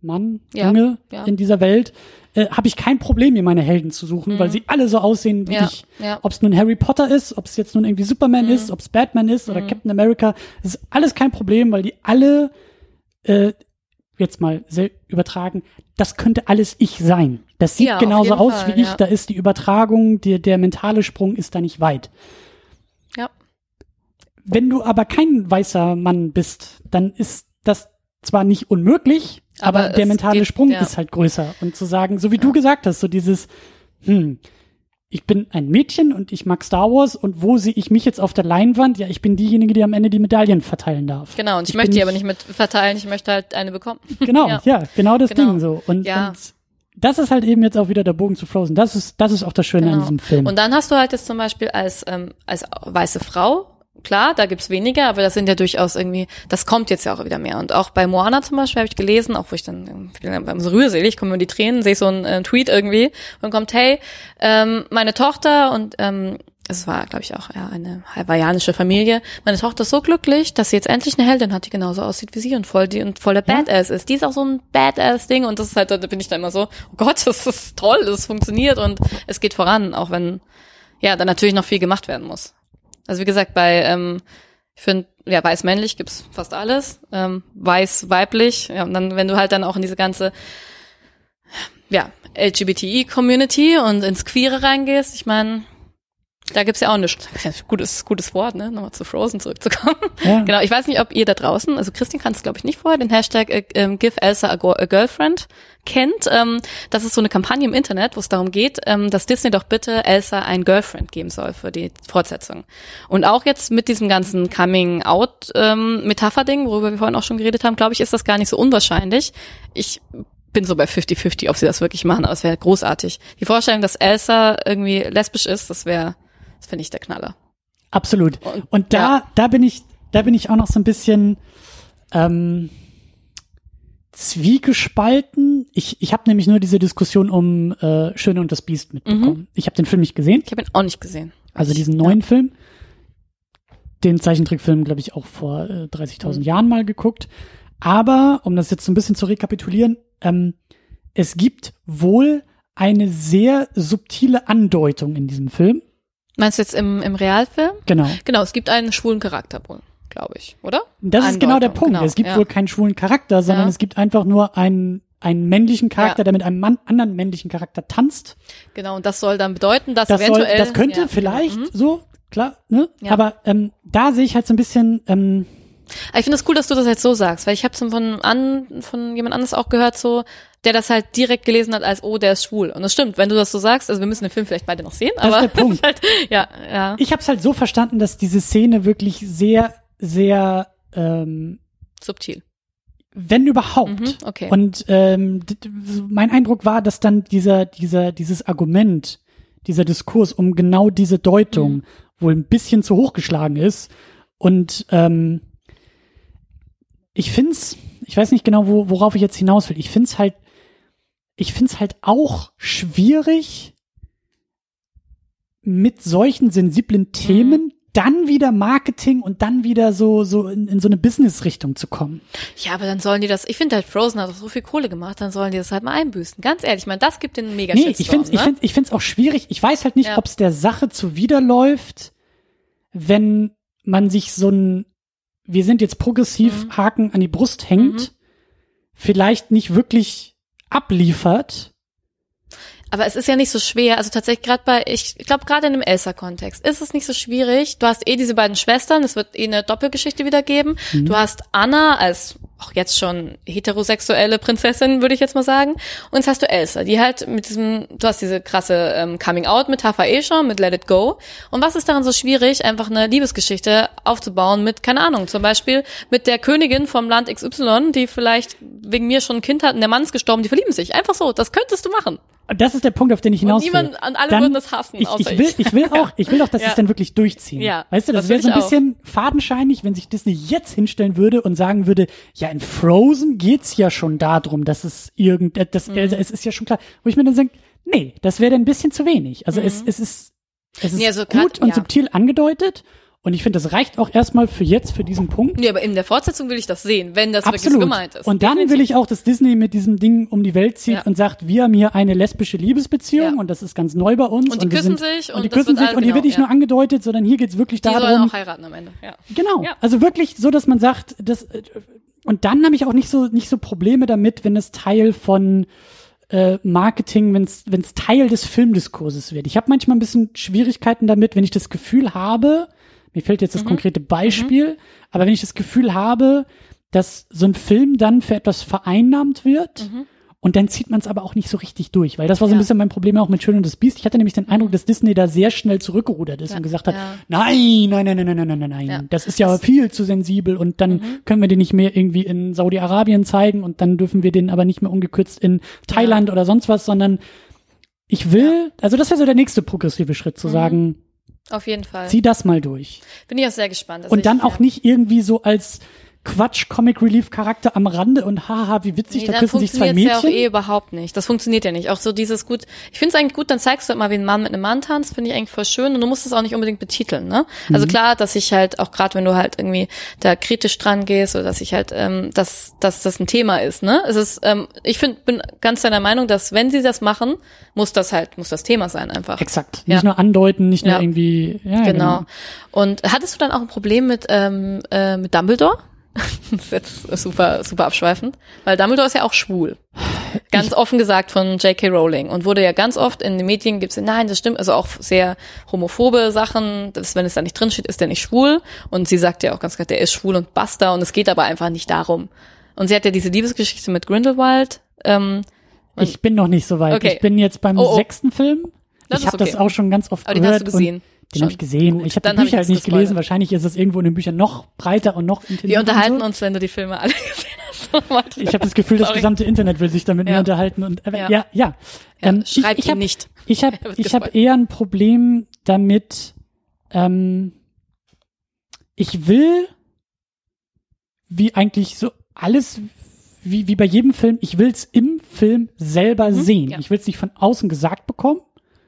Mann, Ja, Junge ja. in dieser Welt, äh, habe ich kein Problem, mir meine Helden zu suchen, Mhm. weil sie alle so aussehen wie Ja, ich. ja. Ob es nun Harry Potter ist, ob es jetzt nun irgendwie Superman Mhm. ist, ob es Batman ist oder Mhm. Captain America, das ist alles kein Problem, weil die alle, äh, jetzt mal sehr übertragen, das könnte alles ich sein. Das sieht Ja, auf genauso jeden aus Fall, wie ich, ja. da ist die Übertragung, die, der mentale Sprung ist da nicht weit. Ja. Wenn du aber kein weißer Mann bist, dann ist das zwar nicht unmöglich, aber, Aber der es mentale geht- Sprung ja. ist halt größer. Und zu sagen, so wie du gesagt hast, so dieses, hm, ich bin ein Mädchen und ich mag Star Wars und wo sehe ich mich jetzt auf der Leinwand? Ja, ich bin diejenige, die am Ende die Medaillen verteilen darf. Genau, und ich, Ich möchte bin die aber nicht mit verteilen, ich möchte halt eine bekommen. Genau, ja, Ja. genau das Genau. Ding so. Und, Ja. und das ist halt eben jetzt auch wieder der Bogen zu Frozen. Das ist, das ist auch das Schöne an Genau. diesem Film. Und dann hast du halt jetzt zum Beispiel als, ähm, als weiße Frau, klar, da gibt's weniger, aber das sind ja durchaus irgendwie, das kommt jetzt ja auch wieder mehr. Und auch bei Moana zum Beispiel habe ich gelesen, auch wo ich dann, ich bin dann beim so rührselig, kommen mir die Tränen, sehe ich so einen äh, Tweet irgendwie und kommt, hey, ähm, meine Tochter und ähm, es war, glaube ich, auch ja, eine hawaiianische Familie. Meine Tochter ist so glücklich, dass sie jetzt endlich eine Heldin hat, die genauso aussieht wie sie und voll die und voll der Ja. Badass ist. Die ist auch so ein Badass-Ding und das ist halt, da bin ich dann immer so, oh Gott, das ist toll, das funktioniert und es geht voran, auch wenn ja dann natürlich noch viel gemacht werden muss. Also wie gesagt, bei ähm, ich finde, ja, weiß-männlich gibt's fast alles, ähm, weiß-weiblich, ja, und dann, wenn du halt dann auch in diese ganze ja, L G B T I-Community und ins Queere reingehst, ich meine, da gibt's ja auch nichts. Gutes, gutes Wort, ne? Nochmal zu Frozen zurückzukommen. Ja. Genau, ich weiß nicht, ob ihr da draußen, also Christine kann es glaube ich nicht vorher, den Hashtag äh, ähm, Give Elsa a, Go- a Girlfriend kennt. Ähm, das ist so eine Kampagne im Internet, wo es darum geht, ähm, dass Disney doch bitte Elsa ein Girlfriend geben soll für die Fortsetzung. Und auch jetzt mit diesem ganzen Coming-out-Metapher-Ding, worüber wir vorhin auch schon geredet haben, glaube ich, ist das gar nicht so unwahrscheinlich. Ich bin so bei fifty fifty, ob sie das wirklich machen, aber es wäre großartig. Die Vorstellung, dass Elsa irgendwie lesbisch ist, das wäre, das finde ich der Knaller. Absolut. Und- Und da, ja. da bin ich, da bin ich auch noch so ein bisschen ähm, zwiegespalten. Ich, ich habe nämlich nur diese Diskussion um äh, Schöne und das Biest mitbekommen. Mhm. Ich habe den Film nicht gesehen, Ich habe ihn auch nicht gesehen. also Ich- diesen neuen Film. Den Zeichentrickfilm, glaube ich, auch vor äh, dreißigtausend Mhm. Jahren mal geguckt. Aber, um das jetzt so ein bisschen zu rekapitulieren, ähm, es gibt wohl eine sehr subtile Andeutung in diesem Film. Meinst du jetzt im, im Realfilm? Genau. Genau, es gibt einen schwulen Charakter wohl, glaube ich, oder? Das ist genau der Andeutung, Punkt. genau, Es gibt ja. wohl keinen schwulen Charakter, sondern Ja. es gibt einfach nur einen, einen männlichen Charakter, Ja. der mit einem Mann, anderen männlichen Charakter tanzt. Genau, und das soll dann bedeuten, dass Das, soll, eventuell... das könnte ja, vielleicht genau, mhm. so, klar, ne? Ja. Aber ähm, da sehe ich halt so ein bisschen, ähm, Aber ich finde es cool, dass du das jetzt so sagst, weil ich habe von an von jemand anderes auch gehört, so der das halt direkt gelesen hat als, oh, der ist schwul. Und das stimmt, wenn du das so sagst, also wir müssen den Film vielleicht beide noch sehen, Das aber ist der Punkt. halt, ja, ja, ich habe es halt so verstanden, dass diese Szene wirklich sehr, sehr, ähm, subtil. wenn überhaupt. Mhm, okay. Und ähm, d- d- mein Eindruck war, dass dann dieser, dieser, dieses Argument, dieser Diskurs um genau diese Deutung Mhm. wohl ein bisschen zu hoch geschlagen ist. Und ähm, ich find's, ich weiß nicht genau, wo, worauf ich jetzt hinaus will. Ich find's halt, ich find's halt auch schwierig, mit solchen sensiblen Themen dann wieder Marketing und dann wieder so, so in, in so eine Business-Richtung zu kommen. Ja, aber dann sollen die das, ich finde halt, Frozen hat doch so viel Kohle gemacht, dann sollen die das halt mal einbüßen. Ganz ehrlich, ich meine, das gibt den mega Nee, ich Shitstorm, find's, ich ne? find's, ich find's auch schwierig. Ich weiß halt nicht, Ja. ob's der Sache zuwiderläuft, wenn man sich so ein, wir sind jetzt progressiv Mhm. Haken an die Brust hängt, Mhm. vielleicht nicht wirklich abliefert. Aber es ist ja nicht so schwer, also tatsächlich gerade bei, ich glaube gerade in dem Elsa-Kontext ist es nicht so schwierig. Du hast eh diese beiden Schwestern, es wird eh eine Doppelgeschichte wieder geben. Mhm. Du hast Anna als auch jetzt schon heterosexuelle Prinzessin, würde ich jetzt mal sagen. Und jetzt hast du Elsa, die halt mit diesem, du hast diese krasse ähm, Coming-out-Metapher eh schon, mit Let It Go. Und was ist daran so schwierig, einfach eine Liebesgeschichte aufzubauen mit, keine Ahnung, zum Beispiel mit der Königin vom Land X Y, die vielleicht wegen mir schon ein Kind hat und der Mann ist gestorben, die verlieben sich. Einfach so, das könntest du machen. Das ist der Punkt, auf den ich hinaus Und will. niemand, an alle Dann- würden das hassen, Ich, außer ich will, ich. ich will auch, ich will auch, dass sie Ja. es dann wirklich durchziehen. Ja, Weißt du, das das wäre will so ein ich auch. bisschen fadenscheinig, wenn sich Disney jetzt hinstellen würde und sagen würde, ja, in Frozen geht's ja schon darum, dass es irgend, äh, das, Mhm. Elsa, es ist ja schon klar. Wo ich mir dann denke, nee, das wäre dann ein bisschen zu wenig. Also es, es ist, es ist Nee, also gut grad- und ja. subtil angedeutet Und ich finde, das reicht auch erstmal für jetzt, für diesen Punkt. Nee, aber in der Fortsetzung will ich das sehen, wenn das Absolut. wirklich so gemeint ist. Und dann Definitiv. will ich auch, dass Disney mit diesem Ding um die Welt zieht Ja. und sagt, wir haben hier eine lesbische Liebesbeziehung Ja. und das ist ganz neu bei uns. Und die wir küssen sind, sich und die und das küssen wird sich all- und hier wird genau, nicht ja. nur angedeutet, sondern hier geht's wirklich Die sollen darum. auch heiraten am Ende, ja. Genau. Ja. Also wirklich so, dass man sagt, das, und dann habe ich auch nicht so, nicht so Probleme damit, wenn es Teil von äh, Marketing, wenn es wenn es Teil des Filmdiskurses wird. Ich habe manchmal ein bisschen Schwierigkeiten damit, wenn ich das Gefühl habe, mir fällt jetzt das Mhm. konkrete Beispiel, mhm. aber wenn ich das Gefühl habe, dass so ein Film dann für etwas vereinnahmt wird Mhm. und dann zieht man es aber auch nicht so richtig durch, weil das war so ein Ja. bisschen mein Problem auch mit Schön und das Biest. Ich hatte nämlich den Eindruck, dass Disney da sehr schnell zurückgerudert ist Ja. und gesagt hat, Ja. nein, nein, nein, nein, nein, nein, nein, nein, Ja. das ist ja Das- viel zu sensibel und dann Mhm. können wir den nicht mehr irgendwie in Saudi-Arabien zeigen und dann dürfen wir den aber nicht mehr ungekürzt in Thailand Ja. oder sonst was, sondern ich will, also das wäre so der nächste progressive Schritt, zu Mhm. sagen, Auf jeden Fall. zieh das mal durch. Bin ich auch sehr gespannt. Also Und ich, dann ja. auch nicht irgendwie so als Quatsch-Comic-Relief-Charakter am Rande und haha, wie witzig, Nee, da dann küssen sich zwei funktioniert's Mädchen. ja auch eh überhaupt nicht. Das funktioniert ja nicht. Auch so dieses gut, ich finde es eigentlich gut, dann zeigst du halt mal, wie ein Mann mit einem Mann tanzt, finde ich eigentlich voll schön und du musst es auch nicht unbedingt betiteln, ne? Also Mhm. klar, dass ich halt, auch gerade wenn du halt irgendwie da kritisch dran gehst oder dass ich halt, ähm, dass, dass das ein Thema ist, ne? Es ist, ähm, ich find, bin ganz deiner Meinung, dass wenn sie das machen, muss das halt, muss das Thema sein einfach. Exakt. Ja. Nicht nur andeuten, nicht Ja. nur irgendwie, ja, Genau. genau. Und hattest du dann auch ein Problem mit, ähm, äh, mit Dumbledore? Das ist jetzt super, super abschweifend, weil Dumbledore ist ja auch schwul. Ganz ich, offen gesagt von J K Rowling und wurde ja ganz oft in den Medien gibt's, nein, das stimmt, also auch sehr homophobe Sachen, dass, wenn es da nicht drin steht, ist der nicht schwul und sie sagt ja auch ganz klar, der ist schwul und basta und es geht aber einfach nicht darum. Und sie hat ja diese Liebesgeschichte mit Grindelwald. Ähm, ich bin noch nicht so weit. Okay. Ich bin jetzt beim Oh, oh. sechsten Film. Das ich ist habe okay. das auch schon ganz oft aber den gehört. hast du gesehen. Den habe ich gesehen. Gut, ich habe dann die hab ich Bücher das halt nicht gespoilert. gelesen. Wahrscheinlich ist es irgendwo in den Büchern noch breiter und noch intensiver. Wir unterhalten und so. uns, wenn du die Filme alle gesehen hast. Ich habe das Gefühl, das Sorry. gesamte Internet will sich damit Ja. mir unterhalten. Und aber, Ja. ja, ja. Ja, Ähm, schreibt ich, ich ihn hab, nicht. Ich habe Er wird ich hab gespoilt. eher ein Problem damit, ähm, ich will, wie eigentlich so alles, wie, wie bei jedem Film, ich will's im Film selber Mhm, sehen. ja. Ich will's nicht von außen gesagt bekommen.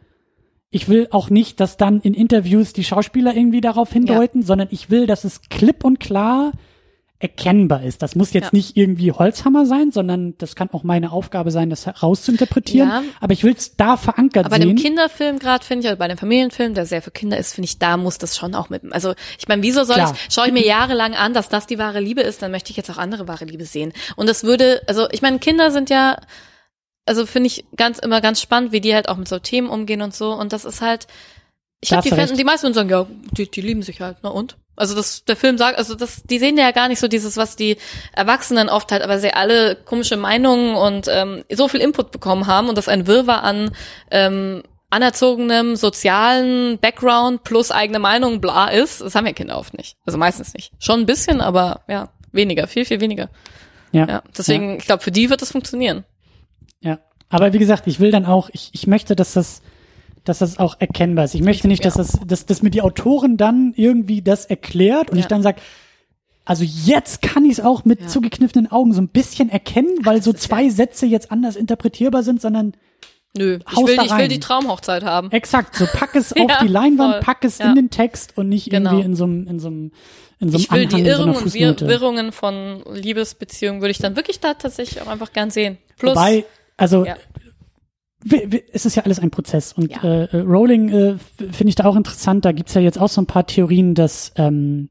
Ich will auch nicht, dass dann in Interviews die Schauspieler irgendwie darauf hindeuten, sondern ich will, dass es klipp und klar erkennbar ist. Das muss jetzt Ja. nicht irgendwie Holzhammer sein, sondern das kann auch meine Aufgabe sein, das herauszuinterpretieren. Ja. Aber ich will es da verankert Aber bei sehen. dem Kinderfilm gerade finde ich, oder bei einem Familienfilm, der sehr für Kinder ist, finde ich, da muss das schon auch mit. Also ich meine, wieso soll Klar. ich, schaue ich mir jahrelang an, dass das die wahre Liebe ist, dann möchte ich jetzt auch andere wahre Liebe sehen. Und das würde, also ich meine, Kinder sind ja, also finde ich ganz immer ganz spannend, wie die halt auch mit so Themen umgehen und so. Und das ist halt, ich Da habe die hast du Fans, recht. die meisten sagen, ja, die, die lieben sich halt, na und? Also das, der Film sagt, also das, die sehen ja gar nicht so dieses, was die Erwachsenen oft halt, aber sie alle komische Meinungen und ähm, so viel Input bekommen haben und das ein Wirrwarr an ähm, anerzogenem sozialen Background plus eigene Meinung bla ist. Das haben ja Kinder oft nicht. Also meistens nicht. Schon ein bisschen, aber ja, weniger, viel, viel weniger. Ja. Ja, deswegen, ich glaube, für die wird das funktionieren. Ja. Aber wie gesagt, ich will dann auch, ich, ich möchte, dass das, dass das auch erkennbar ist. Ich möchte nicht, dass Ja. das, dass, dass mir die Autorin dann irgendwie das erklärt und Ja. ich dann sag, also jetzt kann ich es auch mit Ja. zugekniffenen Augen so ein bisschen erkennen, weil das so ist zwei Sätze jetzt anders interpretierbar sind, sondern Nö, ich Haus will, da ich will rein. die Traumhochzeit haben. exakt, so pack es auf Ja, die Leinwand, voll. pack es Ja. in den Text und nicht Genau. irgendwie in so einem, in so einem, in so einem Ich will Anhang, die in so einer Irrungen und Wir Fußnote. Wirrungen von Liebesbeziehungen würde ich dann wirklich da tatsächlich auch einfach gern sehen. Plus, Wobei, also ja. w- w- es ist ja alles ein Prozess und Ja. äh, äh, Rowling äh, f- finde ich da auch interessant. Da gibt's ja jetzt auch so ein paar Theorien, dass ähm,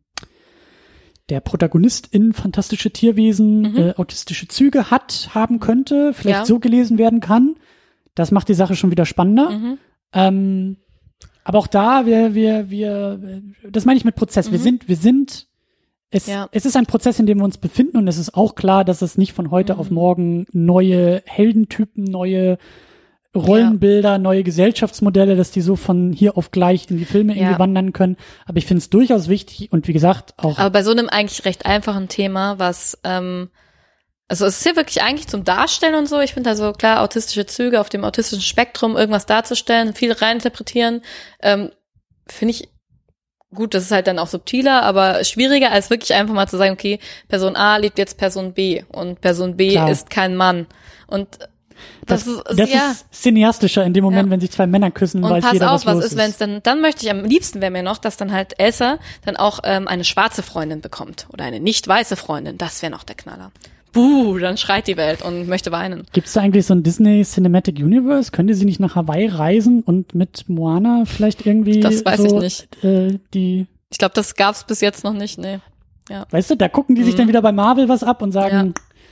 der Protagonist in Fantastische Tierwesen Mhm. äh, autistische Züge hat, haben könnte, vielleicht Ja. so gelesen werden kann. Das macht die Sache schon wieder spannender. Mhm. Ähm, aber auch da, wir, wir, wir, das meine ich mit Prozess. Wir Mhm. sind, wir sind, es, Ja. es ist ein Prozess, in dem wir uns befinden und es ist auch klar, dass es nicht von heute Mhm. auf morgen neue Heldentypen, neue Rollenbilder, neue Gesellschaftsmodelle, dass die so von hier auf gleich in die Filme Ja. irgendwie wandern können. Aber ich finde es durchaus wichtig und wie gesagt auch, Aber bei so einem eigentlich recht einfachen Thema, was, ähm, also es ist hier wirklich eigentlich zum Darstellen und so. Ich finde also klar, autistische Züge auf dem autistischen Spektrum, irgendwas darzustellen, viel reininterpretieren, ähm, finde ich gut, das ist halt dann auch subtiler, aber schwieriger als wirklich einfach mal zu sagen, okay, Person A liebt jetzt Person B und Person B Klar. ist kein Mann. Und Das, Das das, ist- das ja. ist cineastischer in dem Moment, Ja. wenn sich zwei Männer küssen, Und weiß pass jeder, auf, was was los ist, wenn es dann, dann möchte ich am liebsten wäre mir noch, dass dann halt Elsa dann auch ähm, eine schwarze Freundin bekommt oder eine nicht weiße Freundin. Das wäre noch der Knaller. Buh, dann schreit die Welt und möchte weinen. Gibt es da eigentlich so ein Disney Cinematic Universe? Könnte sie nicht nach Hawaii reisen und mit Moana vielleicht irgendwie Das weiß so, ich nicht. Äh, die, Ich glaube, das gab's bis jetzt noch nicht, nee. weißt du, da gucken die sich Mhm. dann wieder bei Marvel was ab und sagen,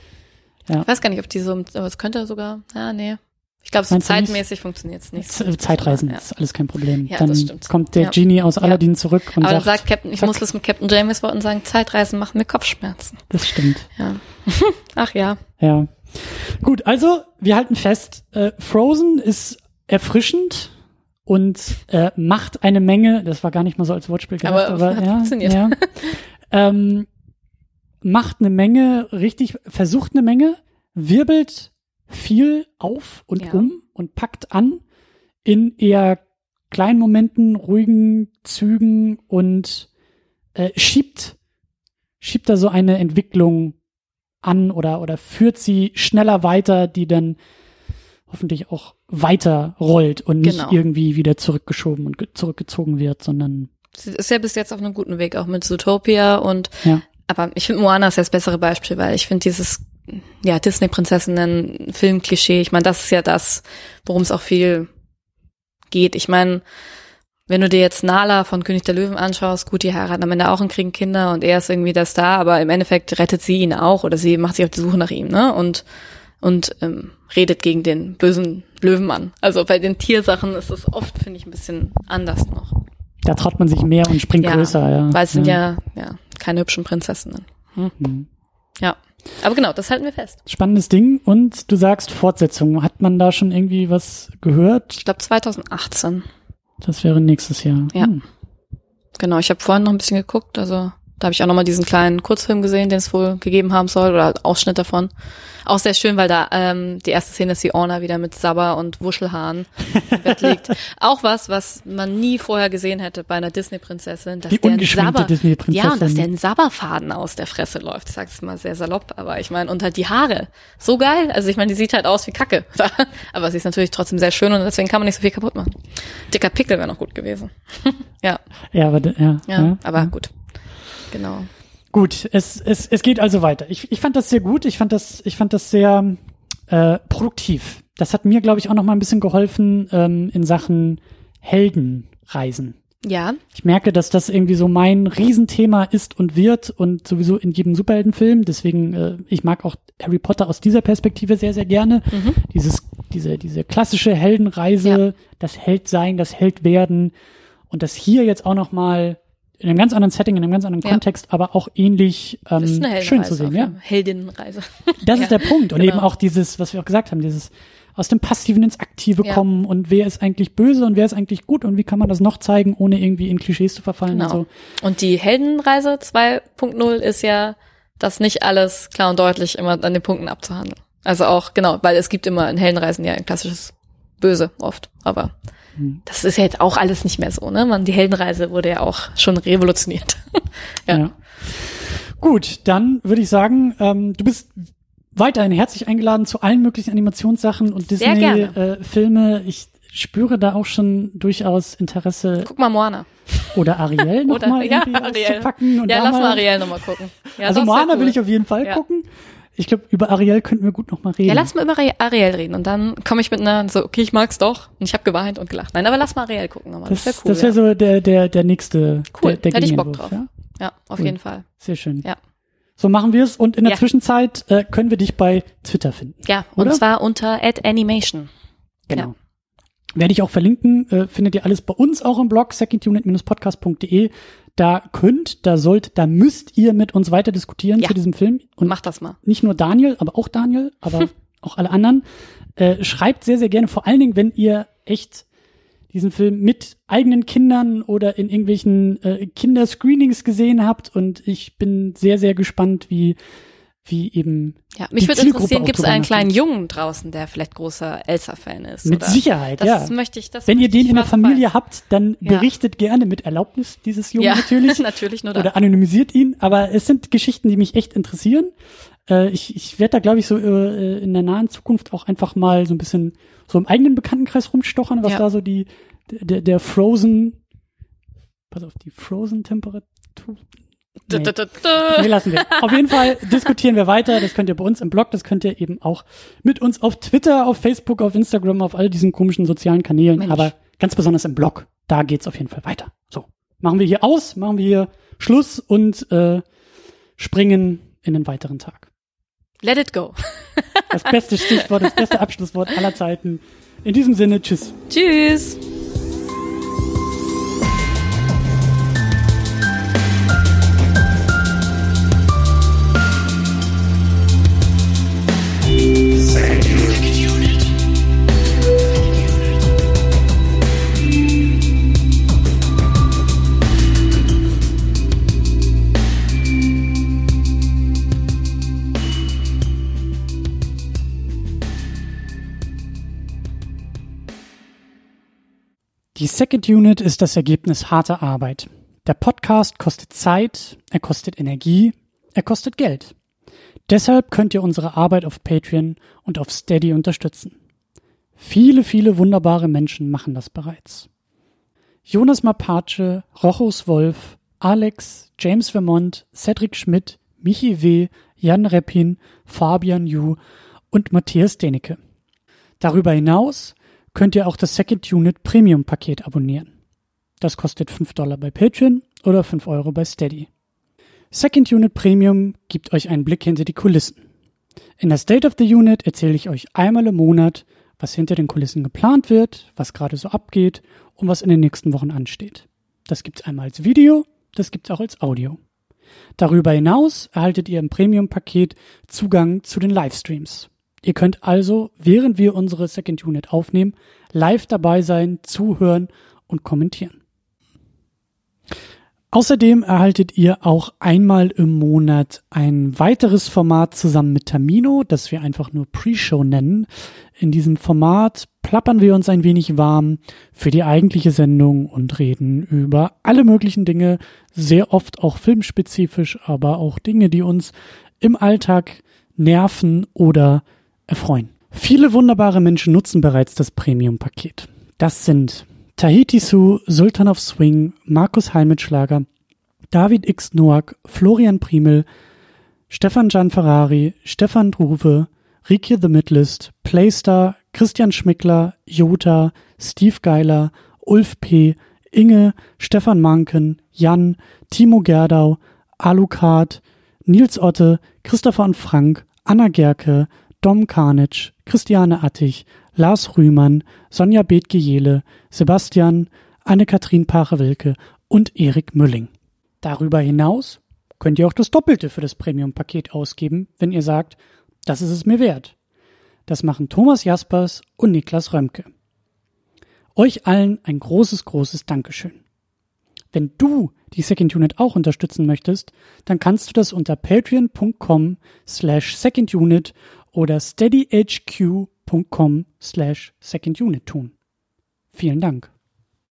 Ich weiß gar nicht, ob die so, aber es könnte sogar, ja, nee. Ich glaube, so Meinst du nicht? zeitmäßig funktioniert es nicht. Z- Zeitreisen Ja. ist alles kein Problem. Ja, dann das stimmt. kommt der Ja. Genie aus Ja. Aladdin zurück und Aber dann sagt, sagt Captain, ich zack. muss das mit Captain James Wort und sagen, Zeitreisen machen mir Kopfschmerzen. das stimmt. Ja. Ach ja. Ja. Gut, also wir halten fest, äh, Frozen ist erfrischend und äh, macht eine Menge, das war gar nicht mal so als Wortspiel gedacht, Aber aber, hat ja, funktioniert. ja ähm, macht eine Menge, richtig, versucht eine Menge, wirbelt viel auf und Ja. um und packt an in eher kleinen Momenten, ruhigen Zügen und äh, schiebt, schiebt da so eine Entwicklung an oder, oder führt sie schneller weiter, die dann hoffentlich auch weiter rollt und nicht Genau. irgendwie wieder zurückgeschoben und ge- zurückgezogen wird, sondern Sie ist ja bis jetzt auf einem guten Weg, auch mit Zootopia und, ja. aber ich finde Moana ist ja das bessere Beispiel, weil ich finde dieses, ja, Disney-Prinzessinnen, Filmklischee, ich meine, das ist ja das, worum es auch viel geht. Ich meine, wenn du dir jetzt Nala von König der Löwen anschaust, gut, die heiraten am Ende auch und kriegen Kinder und er ist irgendwie der Star, aber im Endeffekt rettet sie ihn auch oder sie macht sich auf die Suche nach ihm, ne? Und und ähm, redet gegen den bösen Löwenmann. Also bei den Tiersachen ist es oft, finde ich, ein bisschen anders noch. Da traut man sich mehr und springt Ja, größer, ja. Weil es sind ja. ja, ja keine hübschen Prinzessinnen. Hm. Mhm. Ja. Aber genau, das halten wir fest. Spannendes Ding. Und du sagst Fortsetzung. Hat man da schon irgendwie was gehört? Ich glaube zwanzig achtzehn. Das wäre nächstes Jahr. Ja. Hm. Genau, ich habe vorhin noch ein bisschen geguckt, also da habe ich auch nochmal diesen kleinen Kurzfilm gesehen, den es wohl gegeben haben soll, oder Ausschnitt davon. Auch sehr schön, weil da ähm, die erste Szene ist Fiona wieder mit Sabber und Wuschelhaaren im Bett liegt. Auch was, was man nie vorher gesehen hätte bei einer Disney-Prinzessin. dass Die der ein ungeschminkte Sabber- Disney-Prinzessin. Ja, und dass der einen Sabberfaden aus der Fresse läuft. Ich sag's mal sehr salopp, aber ich meine, und halt die Haare. So geil. Also ich meine, die sieht halt aus wie Kacke. Aber sie ist natürlich trotzdem sehr schön und deswegen kann man nicht so viel kaputt machen. Dicker Pickel wäre noch gut gewesen. ja, Ja, aber, d- ja, ja, ja. aber gut. Genau. Gut, es, es, es geht also weiter. Ich, ich fand das sehr gut. Ich fand das, ich fand das sehr äh, produktiv. Das hat mir, glaube ich, auch noch mal ein bisschen geholfen ähm, in Sachen Heldenreisen. Ja, Ich merke, dass das irgendwie so mein Riesenthema ist und wird und sowieso in jedem Superheldenfilm. Deswegen, äh, ich mag auch Harry Potter aus dieser Perspektive sehr, sehr gerne. mhm. Dieses, diese, diese klassische Heldenreise, Ja. das Heldsein, das Heldwerden und das hier jetzt auch noch mal in einem ganz anderen Setting, in einem ganz anderen Ja. Kontext, aber auch ähnlich ähm, das ist eine schön Heldenreise. zu sehen. auf Ja, jeden Fall. Heldinnenreise. das Ja, ist der Punkt. Und genau. eben auch dieses, was wir auch gesagt haben, dieses aus dem Passiven ins Aktive Ja. kommen und wer ist eigentlich böse und wer ist eigentlich gut und wie kann man das noch zeigen, ohne irgendwie in Klischees zu verfallen Genau. und so. Und die Heldenreise zwei Punkt null ist ja, das nicht alles klar und deutlich immer an den Punkten abzuhandeln. Also auch, genau, weil es gibt immer in Heldenreisen ja ein klassisches Böse oft, aber Hm. das ist ja jetzt auch alles nicht mehr so, ne? Man, die Heldenreise wurde ja auch schon revolutioniert. ja. Ja. Gut, dann würde ich sagen, ähm, du bist weiterhin herzlich eingeladen zu allen möglichen Animationssachen und Sehr gerne. Disney-Filme. Ich spüre da auch schon durchaus Interesse Guck mal Moana. oder Ariel noch Oder- mal ja, irgendwie Ariel. auszupacken. Und Ja, da lass mal, mal Ariel nochmal gucken. Ja, also das wär Moana cool. will ich auf jeden Fall Ja. gucken. Ich glaube, über Ariel könnten wir gut noch mal reden. Ja, lass mal über Ari- Ariel reden und dann komme ich mit einer so, okay, ich mag's doch und ich habe geweint und gelacht. Nein, aber lass mal Ariel gucken nochmal. das Das wäre cool. das wäre ja. so der, der, der nächste, Cool, der, der hätte ich Bock Gegenentwurf, drauf. Ja? ja, auf Cool. jeden Fall. Sehr schön. Ja. So machen wir es. Und in der Ja. Zwischenzeit äh, können wir dich bei Twitter finden. Ja, Oder? und zwar unter at animation. Genau. Ja. Werde ich auch verlinken, äh, findet ihr alles bei uns auch im Blog second unit dash podcast punkt de. Da könnt, da sollt, da müsst ihr mit uns weiter diskutieren Ja. zu diesem Film. Und Mach das mal. nicht nur Daniel, aber auch Daniel, aber auch alle anderen. Äh, schreibt sehr, sehr gerne, vor allen Dingen, wenn ihr echt diesen Film mit eigenen Kindern oder in irgendwelchen äh, Kinderscreenings gesehen habt. Und ich bin sehr, sehr gespannt, wie wie eben Ja, mich die würde Zielgruppe interessieren, auch gibt es drüber einen kleinen nachdenkt. Jungen draußen, der vielleicht großer Elsa-Fan ist? Mit oder? Sicherheit, Das ja. möchte ich, das Wenn ihr möchte den ich in der schwarz auf Familie weiß. habt, dann Ja. berichtet gerne mit Erlaubnis dieses Jungen Ja, natürlich. natürlich nur da. Oder anonymisiert ihn. Aber es sind Geschichten, die mich echt interessieren. Äh, ich ich werde da, glaube ich, so äh, in der nahen Zukunft auch einfach mal so ein bisschen so im eigenen Bekanntenkreis rumstochern, was Ja. da so die der, der Frozen, pass auf, die Frozen-Temperatur. Da, Nee. da, da, da. Nee, lassen wir. Auf jeden Fall diskutieren wir weiter. Das könnt ihr bei uns im Blog, das könnt ihr eben auch mit uns auf Twitter, auf Facebook, auf Instagram, auf all diesen komischen sozialen Kanälen, Mensch. aber ganz besonders im Blog. Da geht's auf jeden Fall weiter. So, machen wir hier aus, machen wir hier Schluss und äh, springen in den weiteren Tag. Let it go. Das beste Stichwort, das beste Abschlusswort aller Zeiten. In diesem Sinne, tschüss. Tschüss. Die Second Unit ist das Ergebnis harter Arbeit. Der Podcast kostet Zeit, er kostet Energie, er kostet Geld. Deshalb könnt ihr unsere Arbeit auf Patreon und auf Steady unterstützen. Viele, viele wunderbare Menschen machen das bereits. Jonas Mapace, Rochus Wolf, Alex, James Vermont, Cedric Schmidt, Michi W., Jan Reppin, Fabian Yu und Matthias Denecke. Darüber hinaus könnt ihr auch das Second Unit Premium Paket abonnieren. Das kostet fünf Dollar bei Patreon oder fünf Euro bei Steady. Second Unit Premium gibt euch einen Blick hinter die Kulissen. In der State of the Unit erzähle ich euch einmal im Monat, was hinter den Kulissen geplant wird, was gerade so abgeht und was in den nächsten Wochen ansteht. Das gibt's einmal als Video, das gibt's auch als Audio. Darüber hinaus erhaltet ihr im Premium-Paket Zugang zu den Livestreams. Ihr könnt also, während wir unsere Second Unit aufnehmen, live dabei sein, zuhören und kommentieren. Außerdem erhaltet ihr auch einmal im Monat ein weiteres Format zusammen mit Tamino, das wir einfach nur Pre-Show nennen. In diesem Format plappern wir uns ein wenig warm für die eigentliche Sendung und reden über alle möglichen Dinge, sehr oft auch filmspezifisch, aber auch Dinge, die uns im Alltag nerven oder erfreuen. Viele wunderbare Menschen nutzen bereits das Premium-Paket. Das sind Tahiti Su, Sultan of Swing, Markus Heimitschlager, David X. Noack, Florian Primel, Stefan Gianferrari, Stefan Druwe, Rike The Midlist, Playstar, Christian Schmickler, Jota, Steve Geiler, Ulf P., Inge, Stefan Manken, Jan, Timo Gerdau, Alucard, Nils Otte, Christopher und Frank, Anna Gerke, Dom Karnitsch, Christiane Attich, Lars Rühmann, Sonja Bethge-Jehle, Sebastian, Anne-Kathrin Pache-Wilke und Erik Mülling. Darüber hinaus könnt ihr auch das Doppelte für das Premium-Paket ausgeben, wenn ihr sagt, das ist es mir wert. Das machen Thomas Jaspers und Niklas Römke. Euch allen ein großes, großes Dankeschön. Wenn du die Second Unit auch unterstützen möchtest, dann kannst du das unter patreon.com slash secondunit oder steadyhq.com slash secondunit tun. Vielen Dank.